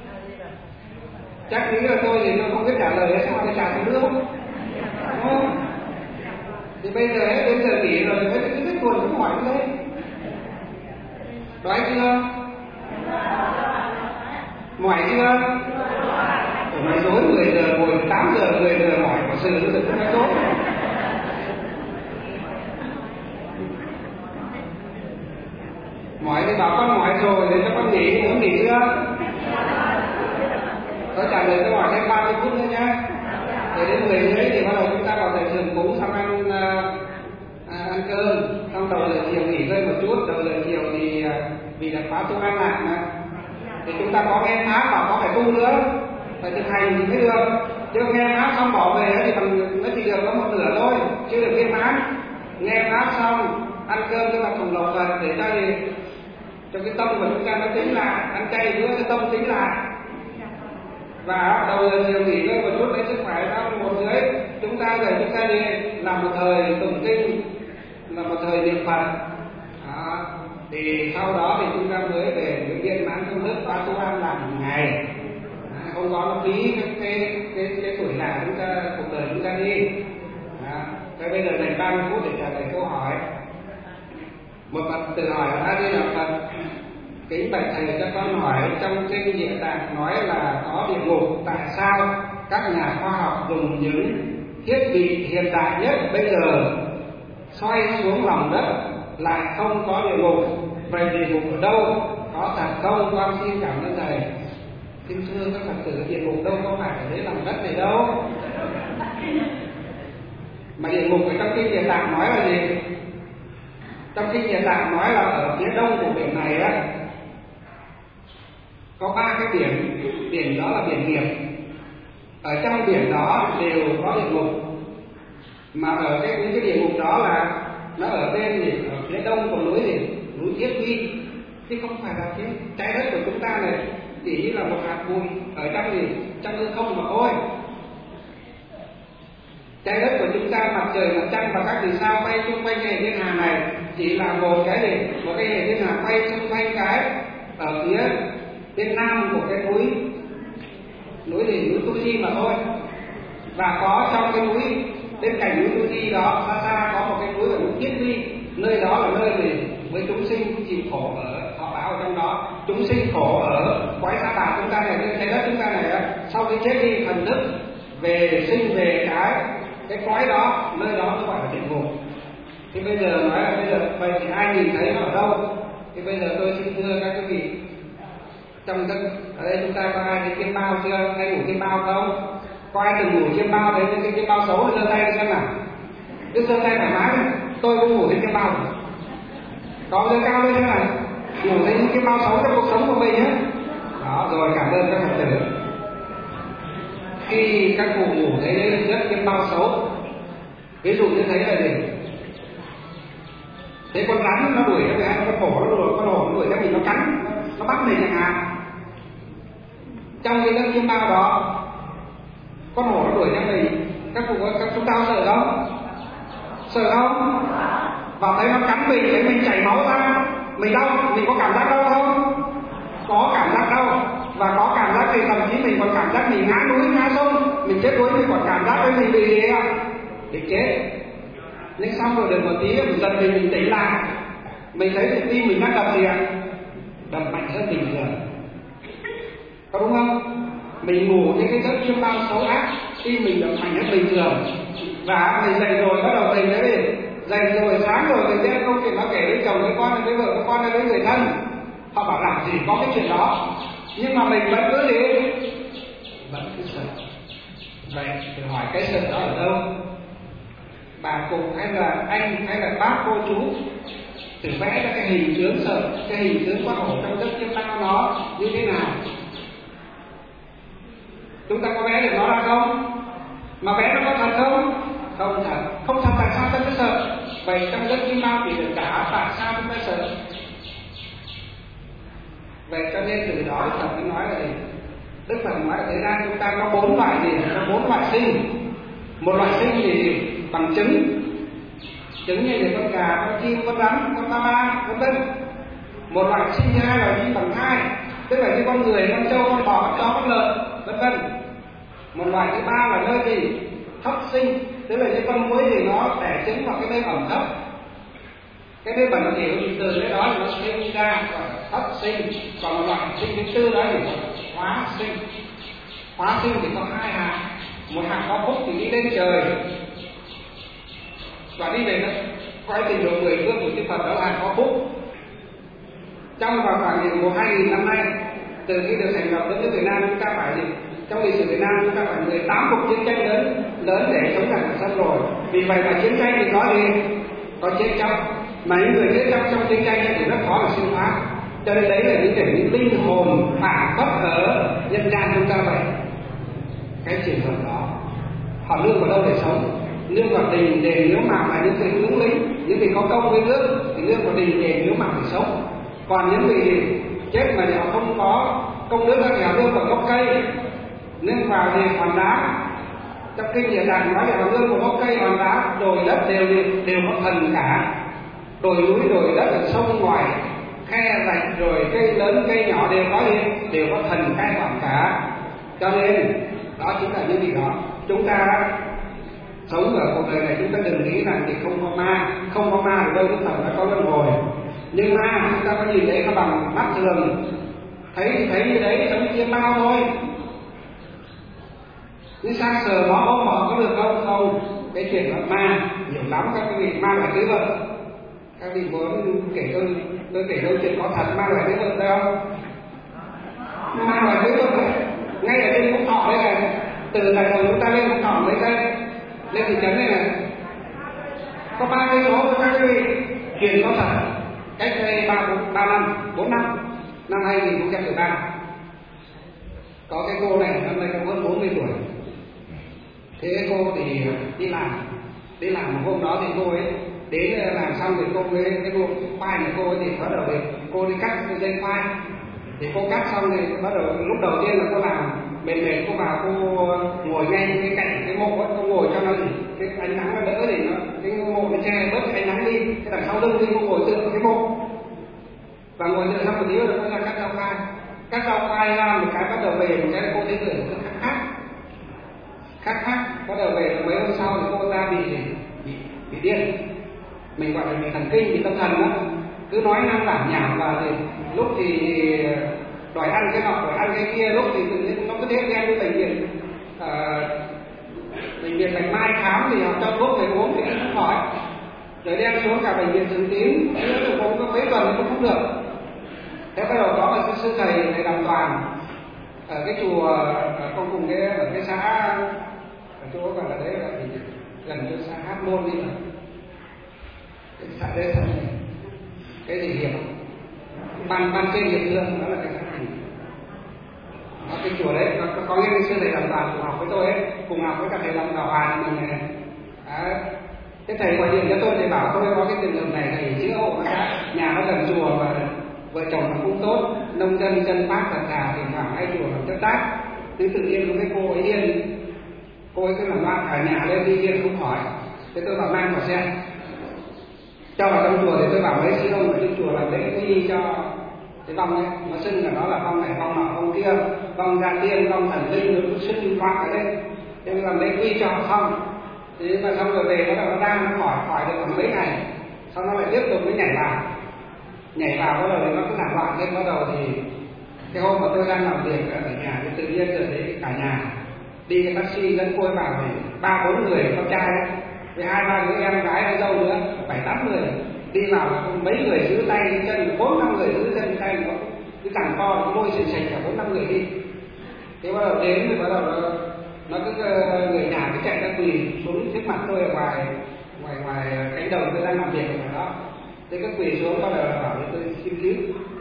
Chắc nghĩ là tôi thì tôi không biết trả lời, sao mà trả lời nữa không? Không. Thì bây giờ hết đến giờ nghỉ rồi, mới cứ biết buồn cũng hỏi như thế. Đói chưa? Mỏi chưa? Phải nói dối mười giờ ngồi tám giờ mười giờ mỏi của sự nó được cũng nói tốt. Mỏi thì bảo con mỏi rồi để cho con nghỉ, muốn nghỉ chưa? Tôi trả lời câu hỏi thêm ba mươi phút nữa nhé. Để đến mười rưỡi thì bắt đầu chúng ta vào thầy trường cúng xong ăn uh, uh, ăn cơm, xong đầu giờ chiều nghỉ ngơi một chút, đầu giờ chiều thì uh, vì là khóa tu ăn lại mà thì chúng ta có nghe pháp và có phải tu nữa. phải thực hành thì mới được. Chứ nghe pháp xong bỏ về thì bằng nó chỉ được có một nửa thôi, chưa được viên mãn. Nghe pháp xong ăn cơm cho mặt thùng lộc Phật để cho gì, cho cái tâm của chúng ta nó tính lại, ăn chay nữa cái tâm tính lại. Và đầu giờ chiều nghỉ ngơi một chút lấy sức khỏe ra một dưới, chúng ta rồi chúng ta đi làm một thời tụng kinh, là một thời niệm Phật. Đó. Thì sau đó thì chúng ta mới về những viên mãn công đức khóa tu an làm một ngày. À, không có nó phí cái cái cái, cái tuổi già chúng ta, cuộc đời chúng ta đi. À, cái bây giờ dành ba mươi phút để trả lời câu hỏi. Một Phật tử hỏi A Di Đà Phật: kính bạch thầy cho con hỏi, trong kinh Địa Tạng nói là có địa ngục, tại sao các nhà khoa học dùng những thiết bị hiện đại nhất bây giờ xoay xuống lòng đất lại không có địa ngục? Vậy địa ngục ở đâu? Có thật không? Con xin cảm ơn thầy. Kính thưa các Phật tử, địa ngục đâu có phải ở dưới lòng đất này đâu. Mà địa ngục ở trong kinh Địa Tạng nói là gì? Trong kinh Địa Tạng nói là ở phía đông của biển này á, có ba cái biển, biển đó là biển nghiệp. Ở trong biển đó đều có địa ngục. Mà ở cái những cái địa ngục đó là nó ở bên gì? Ở phía đông của núi gì? Núi Thiết Uy. Chứ không phải là cái trái đất của chúng ta này chỉ là một hạt bụi ở trong gì? Trong hư không mà thôi. Trái đất của chúng ta, mặt trời, mặt trăng và các vì sao quay xung quanh cái hệ thiên hà này chỉ là một cái gì? Một cái hệ thiên hà quay xung quanh cái ở phía bên nam của cái núi núi gì? Núi Tu Di mà thôi. Và có trong cái núi bên cạnh núi Tu Di đó xa xa có một cái núi ở núi Thiết Uy, nơi đó là nơi gì? Với chúng sinh chịu khổ ở, họ báo ở trong đó chúng sinh khổ ở quái sa bà chúng ta này, trên trái đất chúng ta này đó, sau khi chết đi thần thức về sinh về cái cái quái đó, nơi đó nó gọi là địa ngục. Thì bây giờ nói là bây giờ vậy thì ai nhìn thấy nó ở đâu? Thì bây giờ tôi xin thưa các quý vị, trong dân ở đây chúng ta có ai thấy chiêm bao chưa? Hay ngủ chiêm bao không? Có ai từng ngủ chiêm bao thấy cái chiêm bao xấu thì giơ tay xem nào. Cứ giơ tay thoải mái này. Tôi cũng ngủ trên chiêm bao. Có giơ cao lên thế này. Ngủ thấy những cái bao xấu trong cuộc sống của mình nhé. Đó, rồi cảm ơn các Phật tử. Khi các cụ ngủ thấy rất chiêm bao xấu, ví dụ như thấy là gì? Thế con rắn nó đuổi cái ăn, con hổ nó đuổi, con hổ nó đuổi cái mình nó cắn, nó bắt mình chẳng hạn. Trong cái giấc chiêm bao đó, con hổ nó đuổi theo mình, các cụ các chúng ta sợ không? Sợ không? Và thấy nó cắn mình, thấy mình chảy máu ra, mình đau, mình có cảm giác đau không? Có cảm giác đau. Và có cảm giác thì thậm chí mình còn cảm giác mình ngã núi ngã sông, mình chết đuối, mình còn cảm giác với mình bị gì ạ? Bị chết. Nhưng xong rồi được một tí mình giật mình, mình tỉnh lại, mình thấy thì tim mình đang đập gì ạ? Đập mạnh hơn bình thường, có đúng không? Mình ngủ những cái giấc chiêm bao xấu ác, tim mình đập mạnh hơn bình thường. Và mình dậy rồi bắt đầu tỉnh đấy đi, dậy rồi sáng rồi mình nghe câu chuyện nó kể với chồng với con với vợ với con với người thân, họ bảo làm gì có cái chuyện đó, nhưng mà mình vẫn cứ gì, vẫn cứ sợ. Vậy thì hỏi cái sợ đó ở đâu? Bà cụ hay là anh hay là bác cô chú thử vẽ ra cái hình tướng sợ, cái hình tướng con hổ trong giấc chiêm bao nó như thế nào? Chúng ta có vẽ được nó ra không? Mà vẽ nó có thật không? Không thật. Không thật tại sao ta cứ sợ? Vậy trong giấc chiêm bao thì được cả, tại sao chúng ta sợ? Vậy cho nên từ đó Đức Phật mới nói là gì? Đức Phật nói là thế gian chúng ta có bốn loại gì? Có bốn loại sinh. Một loại sinh thì bằng trứng, trứng như là con gà, con chim, con rắn, con ma ba, vân vân. Một loại sinh thứ hai là sinh bằng thai, tức là như con người, con trâu, con bò, con chó, con lợn, vân vân. Một loại thứ ba là nơi gì? Thấp sinh, tức là như con muỗi thì nó đẻ trứng vào cái nơi ẩm thấp. Cái nơi bẩn thỉu thì từ cái đó thì nó sinh ra gọi là thấp sinh. Còn một loại sinh thứ tư đó thì gọi là hóa sinh. Hóa sinh thì có hai hạng, một hạng có phúc thì đi lên trời và đi về nó quay trình độ mười phương của chư Phật, đó là hạng có phúc. Trong vào khoảng một hai nghìn năm nay, từ khi được thành lập đất nước Việt Nam, chúng ta phải gì? Trong lịch sử Việt Nam chúng ta phải mười tám cuộc chiến tranh lớn lớn để chống lại sân rồi. Vì vậy mà chiến tranh thì có gì? Có chết chóc. Mà những người chết chóc trong chiến tranh thì rất khó là siêu thoát. Cho nên đấy là những cái những linh hồn phản phất ở nhân gian chúng ta vậy. cái trường hợp đó. Họ nương vào đâu để sống? Nương vào đình đền miếu mạo là những người tướng lĩnh, những người có công với nước thì nương vào đình đền miếu mạo để sống. Còn những người chết mà họ không có công đức thì họ nương vào gốc cây, nương vào thì hòn đá. Trong kinh Địa Tạng nói là họ nương vào gốc cây, hòn đá, đồi đất đều đều có thần cả. Đồi núi, đồi đất, ở sông ngoài, khe rạch, rồi cây lớn cây nhỏ đều có gì, đều có thần cai quản cả. Cho nên đó chính là những gì đó. Chúng ta sống ở cuộc đời này, chúng ta đừng nghĩ rằng thì không có ma, không có ma ở đâu chúng ta đã có luân hồi. Nhưng ma chúng ta có nhìn thấy nó bằng mắt thường, thấy thấy như đấy giống như chiêm bao thôi. Nhưng sang sờ nó ôm mở có được không? Không. Cái chuyện là ma nhiều lắm các vị, ma là cái vật. Các vị muốn kể tôi tôi kể câu chuyện có thật ma là cái vật đấy không? Ma là cái vật đấy. Ngay ở trên Phúc Thọ đây này, từ tại đầu chúng ta lên Phúc Thọ mấy cây, lên thị trấn này này, có ba cây số của các vị. Chuyện có thật. Cách đây ba ba năm, bốn năm, năm hai nghìn không trăm mười ba, có cái cô này năm nay có hơn bốn mươi tuổi. Thế cái cô thì đi làm, đi làm một hôm đó thì cô ấy đến làm xong thì cô với cái bộ khoai này cô ấy thì bắt đầu thì cô đi cắt cái dây khoai. Thì cô cắt xong thì bắt đầu lúc đầu tiên là cô làm mềm mềm, cô vào cô ngồi ngay cái cạnh cái mộ ấy, cô ngồi cho nó cái ánh nắng nó đỡ thì nó cái mộ nó che bớt cái ánh nắng đi, cái đằng sau lưng thì cô ngồi tựa vào cái mộ và ngồi tựa xong một tí rồi cô ra cắt rau khoai, cắt rau khoai ra một cái bắt đầu về một cái cô thấy người khác khác khác khác bắt đầu về mấy hôm sau thì cô ra bị bị bị điên, mình gọi là bị thần kinh, bị tâm thần đó, cứ nói năng lảng nhảng và thì lúc thì đòi ăn cái nọ đòi ăn cái kia, lúc thì tự nhiên nó cứ thế đem đi bệnh viện à, bệnh viện Bạch Mai khám thì họ cho thuốc về uống thì không khỏi, rồi đem xuống cả bệnh viện Thường Tín nữa cũng có mấy tuần cũng không được. Thế bắt đầu có một cái sư thầy thầy Đàm Toàn ở cái chùa ở không cùng cái ở cái xã ở chỗ gọi là đấy là gần như xã Hát Môn đi rồi, cái xã đấy xã này cái gì hiệp ban ban trên hiệp lượng đó là cái xã này. Đó, cái chùa đấy có, có, có những cái sư thầy Đàm Toàn cùng học với tôi ấy, cùng học với cả thầy Đàm Đạo Hoàn mình này. Đấy. Cái thầy gọi điện cho tôi thầy bảo tôi có cái trường hợp này, thầy chữa hộ nó đã, nhà nó gần chùa và vợ chồng nó cũng tốt, nông dân chân phát thật thà thì thoảng hai chùa làm chất tác. Thế tự nhiên có cái cô ấy điên, cô ấy cứ làm loạn cả nhà lên đi điên không khỏi. Thế tôi bảo mang vào xe cho vào trong chùa, thì tôi bảo mấy sư ông ở trên chùa làm lễ quy cho cái vong ấy, nó xưng là nó là vong này vong nọ vong kia, vong gia tiên vong thần linh, nó cứ xưng loạn ở đây. Thế làm lễ quy cho họ xong, thế mà xong rồi về bắt đầu nó đang nó khỏi khỏi được khoảng mấy ngày, sau nó lại tiếp tục mới nhảy vào nhảy vào bắt đầu thì nó cứ làm loạn lên. Bắt đầu thì cái hôm mà tôi đang làm việc ở nhà thì tự nhiên rồi thấy cả nhà đi cái taxi dẫn cô ấy vào thì ba bốn người con trai ấy, với hai ba đứa em gái hay dâu nữa, bảy tám người đi vào là mấy người giữ tay giữ chân, bốn năm người giữ chân tay, nó cứ cẳng co nó môi sình sình cả bốn năm người đi. Thế bắt đầu đến thì bắt đầu nó, nó cứ người nhà cứ chạy ra quỳ xuống trước mặt tôi ở ngoài ngoài ngoài cánh đồng tôi đang làm việc ở đó. Thế cái quỳ xuống bắt đầu bảo với tôi xin cứu.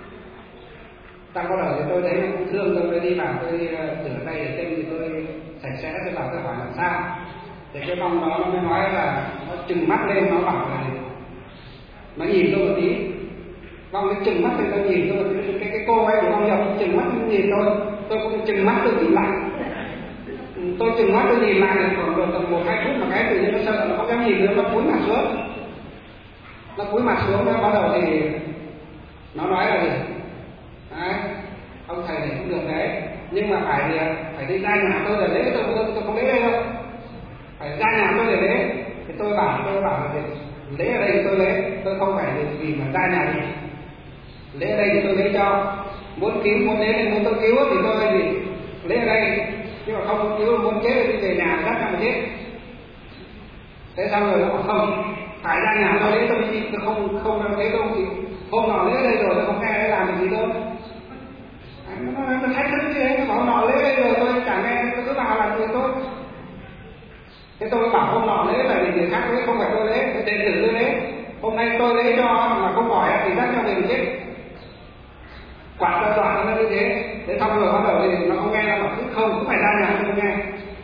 Ta bắt đầu thì tôi thấy nó cũng thương, tôi mới đi vào tôi rửa tay để chân thì tôi sạch sẽ, tôi bảo tôi hỏi làm sao. Thì cái vong đó nó mới nói là nó trừng mắt lên, nó bảo là nó nhìn tôi một tí, vong nó trừng mắt lên, tôi nhìn tôi một tí, cái cái cô ấy của vong nhập trừng mắt nhìn tôi, tôi cũng trừng mắt tôi nhìn lại, tôi trừng mắt tôi nhìn lại thì khoảng được tầm một hai phút mà cái tự nhiên nó sợ, nó không dám nhìn nữa, nó cúi mặt xuống, nó cúi mặt xuống, nó bắt đầu thì nó nói là gì, đấy, ông thầy này cũng được đấy, nhưng mà phải thì phải đi ra nhà tôi để lễ, tôi tôi, tôi không lễ đây đâu, phải ra nhà tôi để lễ. Thì tôi bảo tôi bảo là lễ ở đây thì tôi lễ, tôi không phải vì mà ra nhà gì, lễ ở đây thì tôi lễ cho, muốn cứu muốn lễ muốn tôi cứu thì tôi thì lễ ở đây, nhưng mà không muốn cứu muốn chết thì về nhà chắc chắn mà chết. Thế xong rồi nó bảo không, phải ra nhà tôi lễ, tôi đi, tôi không không lễ đâu thì hôm nọ lễ đây rồi tôi không nghe đấy làm được gì đâu. Nó nó thách thức như thế, nó bảo nọ lễ đây rồi tôi chẳng nghe, tôi cứ vào làm gì thôi. Thế tôi bảo hôm nọ lễ là vì người khác lễ, không phải tôi lễ, tôi tên tử tôi lễ. Hôm nay tôi lễ cho mà không hỏi thì dắt cho mình chết. Quạt cho đoạn nó như thế. Thế xong rồi bắt đầu thì nó không nghe, nó bảo không, cũng phải ra nhà tôi nghe.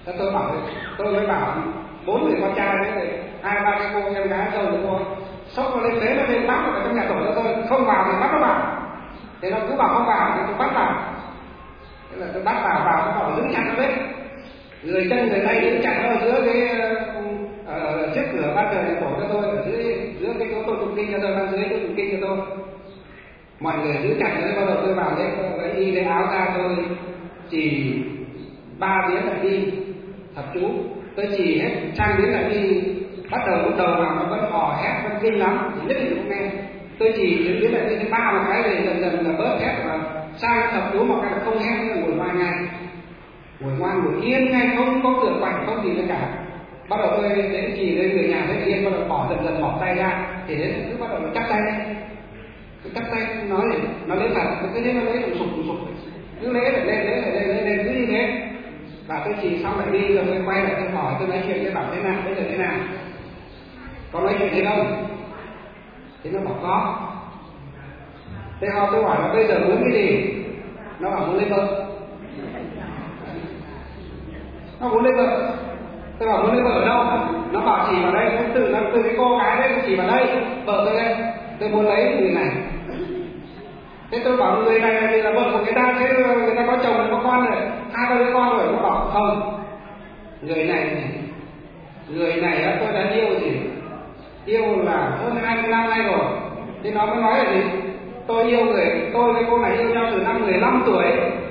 Thế tôi bảo tôi mới bảo bốn người con trai đấy này, hai ba cái cô em gái dâu của tôi sốc nó lên thế nó lên bắt vào trong nhà tổ cho tôi, không vào thì bắt nó vào. Thế nó cứ bảo không vào thì tôi bắt vào. Thế là tôi bắt vào vào tôi bảo giữ chặt nó đấy, người chân người tay giữ chặt nó ở giữa cái ở trước cửa ban trời nhà tổ cho tôi, ở dưới giữa cái chỗ tôi tụng kinh cho tôi, ban dưới tôi tụng kinh cho tôi. Mọi người giữ chặt nó, bắt đầu tôi vào đấy tôi đi lấy áo ra tôi chỉ ba tiếng lại đi thập chú, tôi chỉ hết trang đến lại đi. Bắt đầu lúc đầu vào nó vẫn hò hét vẫn kinh lắm thì nhất định không nghe. Tôi chỉ đến đến lại đi thứ ba một cái rồi dần dần là bớt hét và sang thập chú một cái là không hét nữa, ngồi ngoan ngay, ngồi ngoan ngồi yên ngay, không có cửa quạnh không gì nữa cả. Bắt đầu tôi đến chỉ lên người nhà thấy yên, bắt đầu bỏ dần dần bỏ tay ra thì đến cứ bắt đầu nó chắp tay, cứ chắp tay nói gì nó lấy thật, cứ thế nó lấy sụp sụp sụp cứ lấy lại lên lấy lại lên lấy lên cứ như thế. Và tôi chỉ xong lại đi rồi tôi quay lại tôi hỏi, tôi nói chuyện với bảo thế nào bây giờ thế nào, có nói chuyện gì đâu? Thì nó bảo có. Thế họ tôi hỏi là bây giờ muốn cái gì? Nó bảo muốn lấy vợ. Nó muốn lấy vợ. Tôi bảo muốn lấy vợ ở đâu? Nó bảo chỉ vào đây, từ nó từ cái cô gái đấy chỉ vào đây, vợ tôi đây, tôi muốn lấy người này. Thế tôi bảo người này thì là vợ của người ta, thế người ta có chồng có con rồi, hai ba đứa con rồi. Nó bảo không, người này người này á tôi đã yêu gì, yêu là hơn hai mươi năm nay rồi. Thế nó mới nói là gì, tôi yêu người tôi với cô này yêu nhau từ năm mười lăm tuổi.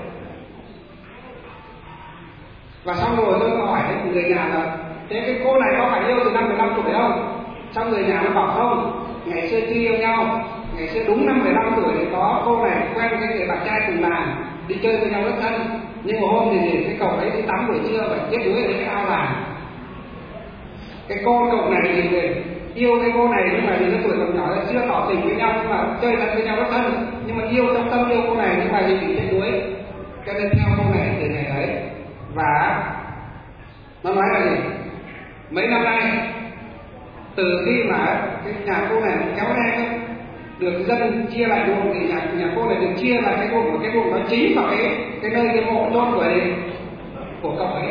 Và xong rồi tôi hỏi người nhà là thế cái cô này có phải yêu từ năm mười lăm tuổi không? Xong người nhà nó bảo không, ngày xưa khi yêu nhau, ngày xưa đúng năm mười lăm tuổi thì có cô này quen cái người bạn trai cùng làng đi chơi với nhau rất thân. Nhưng mà hôm thì gì, cái cậu ấy đi tắm buổi trưa và chết đuối ở cái ao làng. Cái con cậu này thì yêu cái cô này nhưng mà vì nó tuổi còn nhỏ chưa tỏ tình với nhau, nhưng mà chơi thân với nhau rất thân, nhưng mà yêu trong tâm yêu cô này nhưng mà vì bị chết đuối cho nên theo cô này từ ngày ấy. Và nó nói là gì, mấy năm nay từ khi mà cái nhà cô này kéo đen được dân chia lại ruộng thì nhà nhà cô này được chia lại cái ruộng, cái ruộng nó chính vào cái cái nơi cái mộ chôn của của cậu ấy.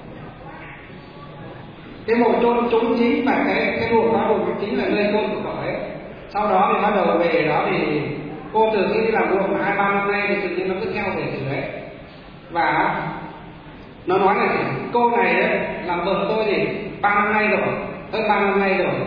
Cái mộ chôn trúng chính và cái cái ruộng đó ruộng chính là nơi chôn của cậu ấy. Sau đó thì bắt đầu về đó thì cô từ khi đi làm ruộng hai ba năm nay thì tự nhiên nó cứ theo về từ đấy. Và nó nói là cô này đấy làm vợ tôi thì ba năm nay rồi, hơn ba năm nay rồi.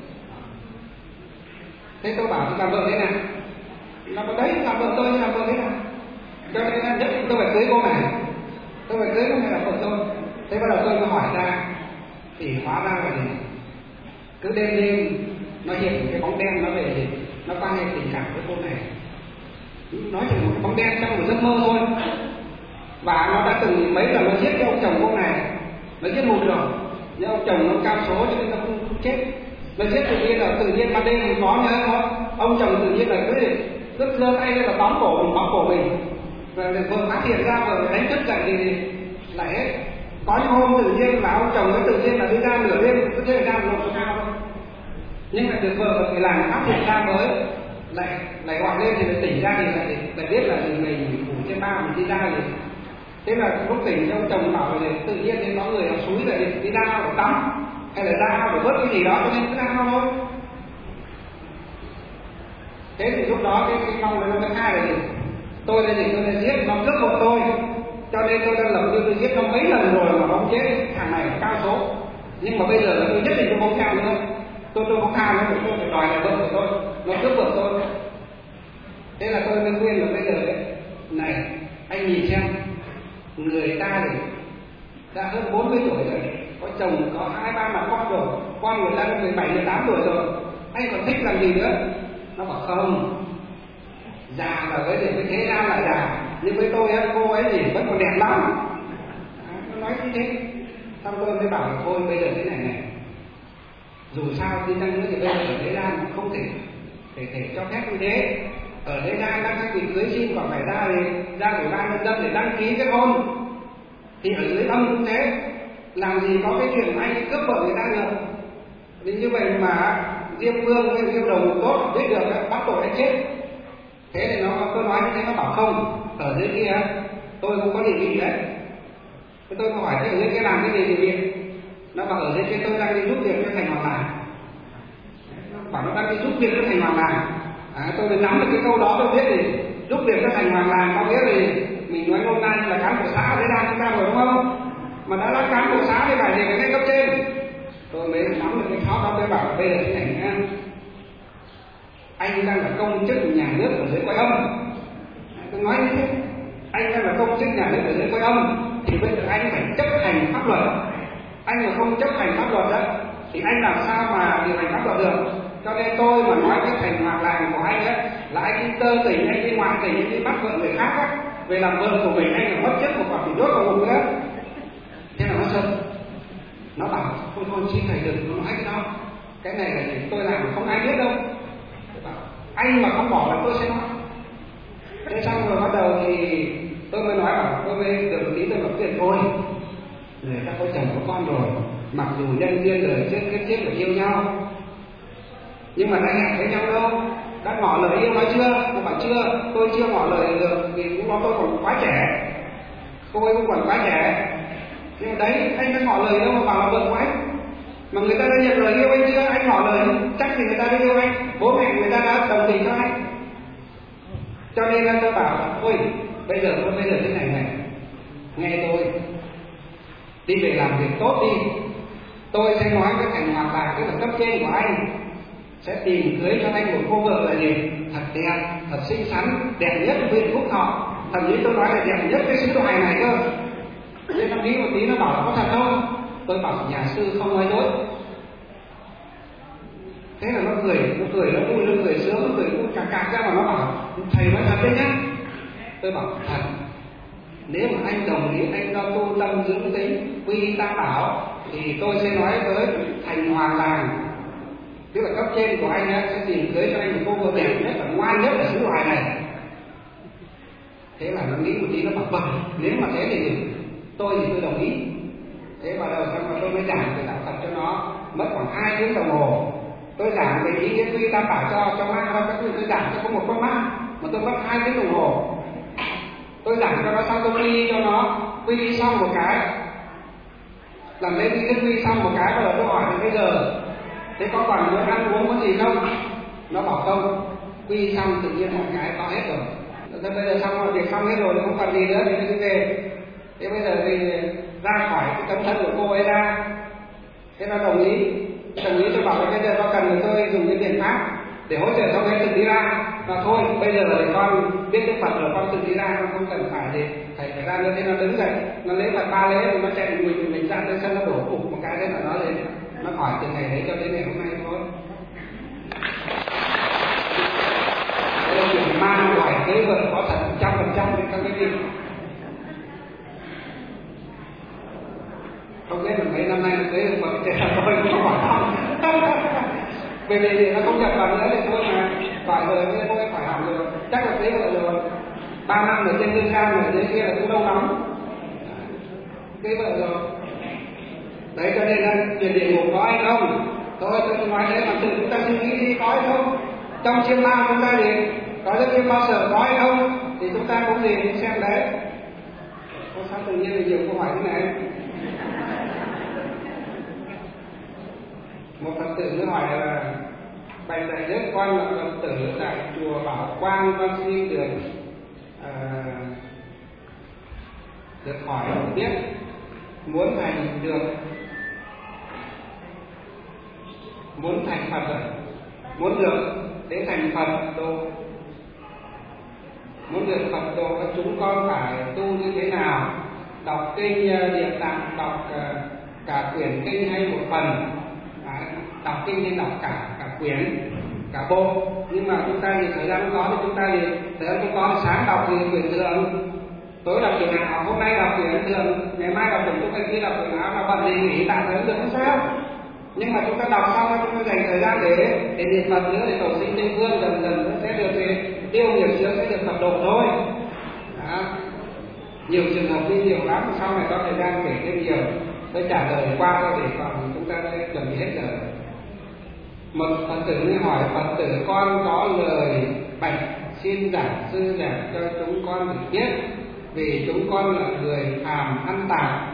Thế tôi bảo tôi làm vợ thế nào? Nó bảo đấy làm vợ tôi làm vợ thế nào? Cho nên là nhất định tôi phải cưới cô này, tôi phải cưới cô này là vợ tôi. Thế bắt đầu tôi mới hỏi ra thì hóa ra là gì? Cứ đêm đêm nó hiện cái bóng đen nó về gì? Nó quan hệ tình cảm với cô này. Nói chỉ một cái bóng đen trong một giấc mơ thôi. Và nó đã từng mấy lần nó giết cái ông chồng cô này, nó giết một được, nhưng ông chồng nó cao số cho nên nó không, không chết. Nó giết tự nhiên là tự nhiên ban đêm mình có nhớ không? Ông chồng tự nhiên là cứ cứ giơ tay lên là tóm cổ mình, bóp cổ mình, và vừa phát hiện ra vừa đánh thức dậy thì lại hết. Có những hôm tự nhiên là ông chồng nó tự nhiên là đi ra nửa đêm cứ thế ra một số cao thôi, nhưng mà được vợ thì làm phát hiện ra mới lại lại gọi lên thì lại tỉnh ra thì lại lại biết là mình ngủ trên ba mình đi ra rồi. Thế là lúc tỉnh ông chồng bảo là tự nhiên thì có người nó xúi là đi, đi ra ao để tắm hay là ra ao để vớt cái gì đó cho nên cứ ra ao thôi. Thế thì lúc đó cái cái phong nó mới khai là gì, tôi là gì, tôi là giết nó cướp vợ tôi, cho nên tôi đã lập tôi giết nó mấy lần rồi mà nó không chết. Thằng này cao số, nhưng mà bây giờ là tôi nhất định tôi không tha nữa, tôi tôi không tha nữa, tôi phải đòi lại vợ của tôi, nó cướp vợ tôi. Thế là tôi mới khuyên là bây giờ đấy này anh nhìn xem, người ta thì đã hơn bốn mươi tuổi rồi, có chồng có hai ba mặt con rồi, con người ta đã mười bảy mười tám tuổi rồi, anh còn thích làm gì nữa? Nó bảo không, già là với thì thế gian là già, nhưng với tôi á cô ấy thì vẫn còn đẹp lắm. À, nó nói như thế. Xong tôi mới bảo là thôi bây giờ thế này này, dù sao đi chăng nữa thì bây giờ ở thế gian không thể thể thể cho phép như thế. Ở thế gian các cái việc cưới xin còn phải ra thì ra ủy ban nhân dân để đăng ký kết hôn, thì ở dưới âm cũng thế, làm gì có cái chuyện anh cướp vợ người ta được. Vì như vậy mà Diêm Vương hay Diêm Đồng tốt biết được bắt tội anh chết. Thế thì nó tôi nói như thế, nó bảo không, ở dưới kia tôi không có địa vị đấy, Thế tôi hỏi thế ở dưới kia làm cái gì thì việc? Nó bảo ở dưới kia tôi đang đi giúp việc cho thành hoàng làng. Nó bảo nó đang đi giúp việc cho thành hoàng làng. À, tôi mới nắm được cái câu đó, tôi biết thì giúp việc cho thành hoàng làng có nghĩa thì mình nói nôm na là cán bộ xã đấy đang chúng ta rồi đúng không? Mà đã là cán bộ xã thì phải gì phải lên cấp trên. Tôi mới nắm được cái tháo đó, tôi bảo bây giờ thế này nhá, anh đang là công chức nhà nước ở dưới cõi âm. Tôi nói như thế, anh đang là công chức nhà nước ở dưới cõi âm thì bây giờ anh phải chấp hành pháp luật. Anh mà không chấp hành pháp luật đó thì anh làm sao mà điều hành pháp luật được? Cho nên tôi mà nói với thành hoàng làng của anh ấy là anh đi tơ tỉnh, anh đi ngoại tỉnh, anh đi bắt vợ người khác á, về làm vợ của mình anh là mất chức một quả thì đốt vào vùng nữa. Thế là nó giận, nó bảo thôi thôi xin thầy đừng có nói cái đó, cái này là tôi làm không ai biết đâu. Tôi bảo anh mà không bỏ là tôi sẽ nói. Thế xong rồi bắt đầu thì tôi mới nói bảo tôi mới được tí tôi bảo chuyện thôi, người ta có chồng có con rồi, mặc dù nhân duyên đời trước kết chết là yêu nhau nhưng mà đã hẹn với nhau đâu, đã ngỏ lời yêu nói chưa? Tôi bảo chưa, tôi chưa ngỏ lời được vì cũng nó tôi còn quá trẻ, cô ấy cũng còn quá trẻ. Nhưng mà đấy, anh đã ngỏ lời yêu mà bảo là vợ của anh, mà người ta đã nhận lời yêu anh chưa? Anh ngỏ lời chắc thì người ta đã yêu anh, bố mẹ người ta đã đồng tình cho anh. Cho nên là tôi bảo là thôi bây giờ tôi bây giờ thế này này, nghe tôi đi về làm việc tốt đi, tôi sẽ nói với thành hoàng làng tức là cấp trên của anh sẽ tìm cưới cho anh một cô vợ là gì thật đẹp, thật xinh xắn, đẹp nhất huyện Phúc Thọ, thậm chí tôi nói là đẹp nhất cái xứ đoài này cơ. Nên nó nghĩ một tí nó bảo là có thật không? Tôi bảo nhà sư không nói dối. Thế là nó cười, nó cười, nó vui, nó cười sướng, nó cười vui cạc cạc ra mà nó bảo thầy nói thật đấy nhá. Tôi bảo thật. Nếu mà anh đồng ý anh cho tu tâm dưỡng tính quy y tam bảo thì tôi sẽ nói với thành hoàng làng tức là cấp trên của anh ấy, sẽ tìm cưới cho anh một cô vợ đẹp nhất và ngoan nhất ở xứ đoài này. Thế là nó nghĩ một tí nó bảo vâng, nếu mà thế thì tôi thì tôi đồng ý. Thế vào đầu xong rồi tôi mới giảng về đạo Phật cho nó, mất khoảng hai tiếng đồng hồ. Tôi giảng về ý nghĩa quy tam bảo cho cho ma thôi, các quý tôi giảng cho có một con ma mà tôi mất hai tiếng đồng hồ. Tôi giảng cho nó xong tôi quy cho nó, quy xong một cái, làm lễ quy quy xong một cái, bắt đầu tôi hỏi thì bây giờ thế có còn muốn ăn uống có gì không? Nó bảo không, quy xong tự nhiên mọi cái có hết rồi. Thế bây giờ xong rồi, việc xong hết rồi, không còn gì nữa thì tôi về. Thế bây giờ thì ra khỏi cái tấm thân của cô ấy ra. Thế nó đồng ý, đồng ý tôi bảo là bây giờ có cần thì tôi dùng cái biện pháp để hỗ trợ cho ấy tự đi ra. Và thôi, bây giờ thì con biết cái Phật rồi, con tự đi ra, con không cần phải thì thầy phải ra nữa. Thế nó đứng dậy, nó lấy Phật ba lễ rồi nó chạy mình mình ra tới sân, nó đổ cục một cái, thế là nó lên, nó hỏi từ ngày đấy cho đến ngày hôm nay thôi. Đây chuyện ma hỏi kế vật có thật một trăm phần trăm với các cái gì. Không biết là mấy năm nay nó cưới được một cái trẻ thôi, không hỏi không. Bởi vì nó không nhập vào nữa thì thôi mà gọi rồi mới thôi phải học rồi, chắc là cưới vợ rồi. Ba năm ở trên Dương Gian ở dưới kia là cũng lâu lắm, cưới vợ rồi. Đấy cho nên là chuyện địa ngục có hay không? Thôi tôi nói thế mà tự chúng ta suy nghĩ đi, có hay không? Trong chiêm bao chúng ta gì? Có rất chiêm bao sở có hay không? Thì chúng ta cũng gì cũng xem đấy. Có sao tự nhiên là nhiều câu hỏi thế này? Một Phật tử mới hỏi là bạch đại đức, con là Phật tử tại chùa Bảo Quang, con xin được à, được hỏi một biết muốn thành được muốn thành Phật rồi, muốn được đến thành Phật độ, muốn được Phật độ chúng con phải tu như thế nào? Đọc kinh Địa Tạng, đọc cả quyển kinh hay một phần? À, đọc kinh hay đọc cả cả quyển, cả bộ? Nhưng mà chúng ta thì thời gian không có thì chúng ta thì thời gian không có, sáng đọc thì quyển thường, tối đọc quyển nào, hôm nay đọc quyển thường, ngày mai đọc quyển, chúng ta kia đọc quyển nào, mà bận gì nghỉ tạm thời được không sao. Nhưng mà chúng ta đọc xong chúng ta dành thời gian để để niệm Phật nữa, để cầu sinh Tây Phương, dần dần nó sẽ được thì tiêu nghiệp chướng sẽ được Phật độ thôi. Đó. Nhiều trường hợp đi nhiều lắm, sau này có thời gian kể thêm nhiều. Tôi trả lời qua thôi để còn chúng ta sẽ chuẩn bị hết lời. Một Phật tử mới hỏi Phật tử con có lời bạch xin giảng sư giảng cho chúng con được biết, vì chúng con là người phàm ăn tạp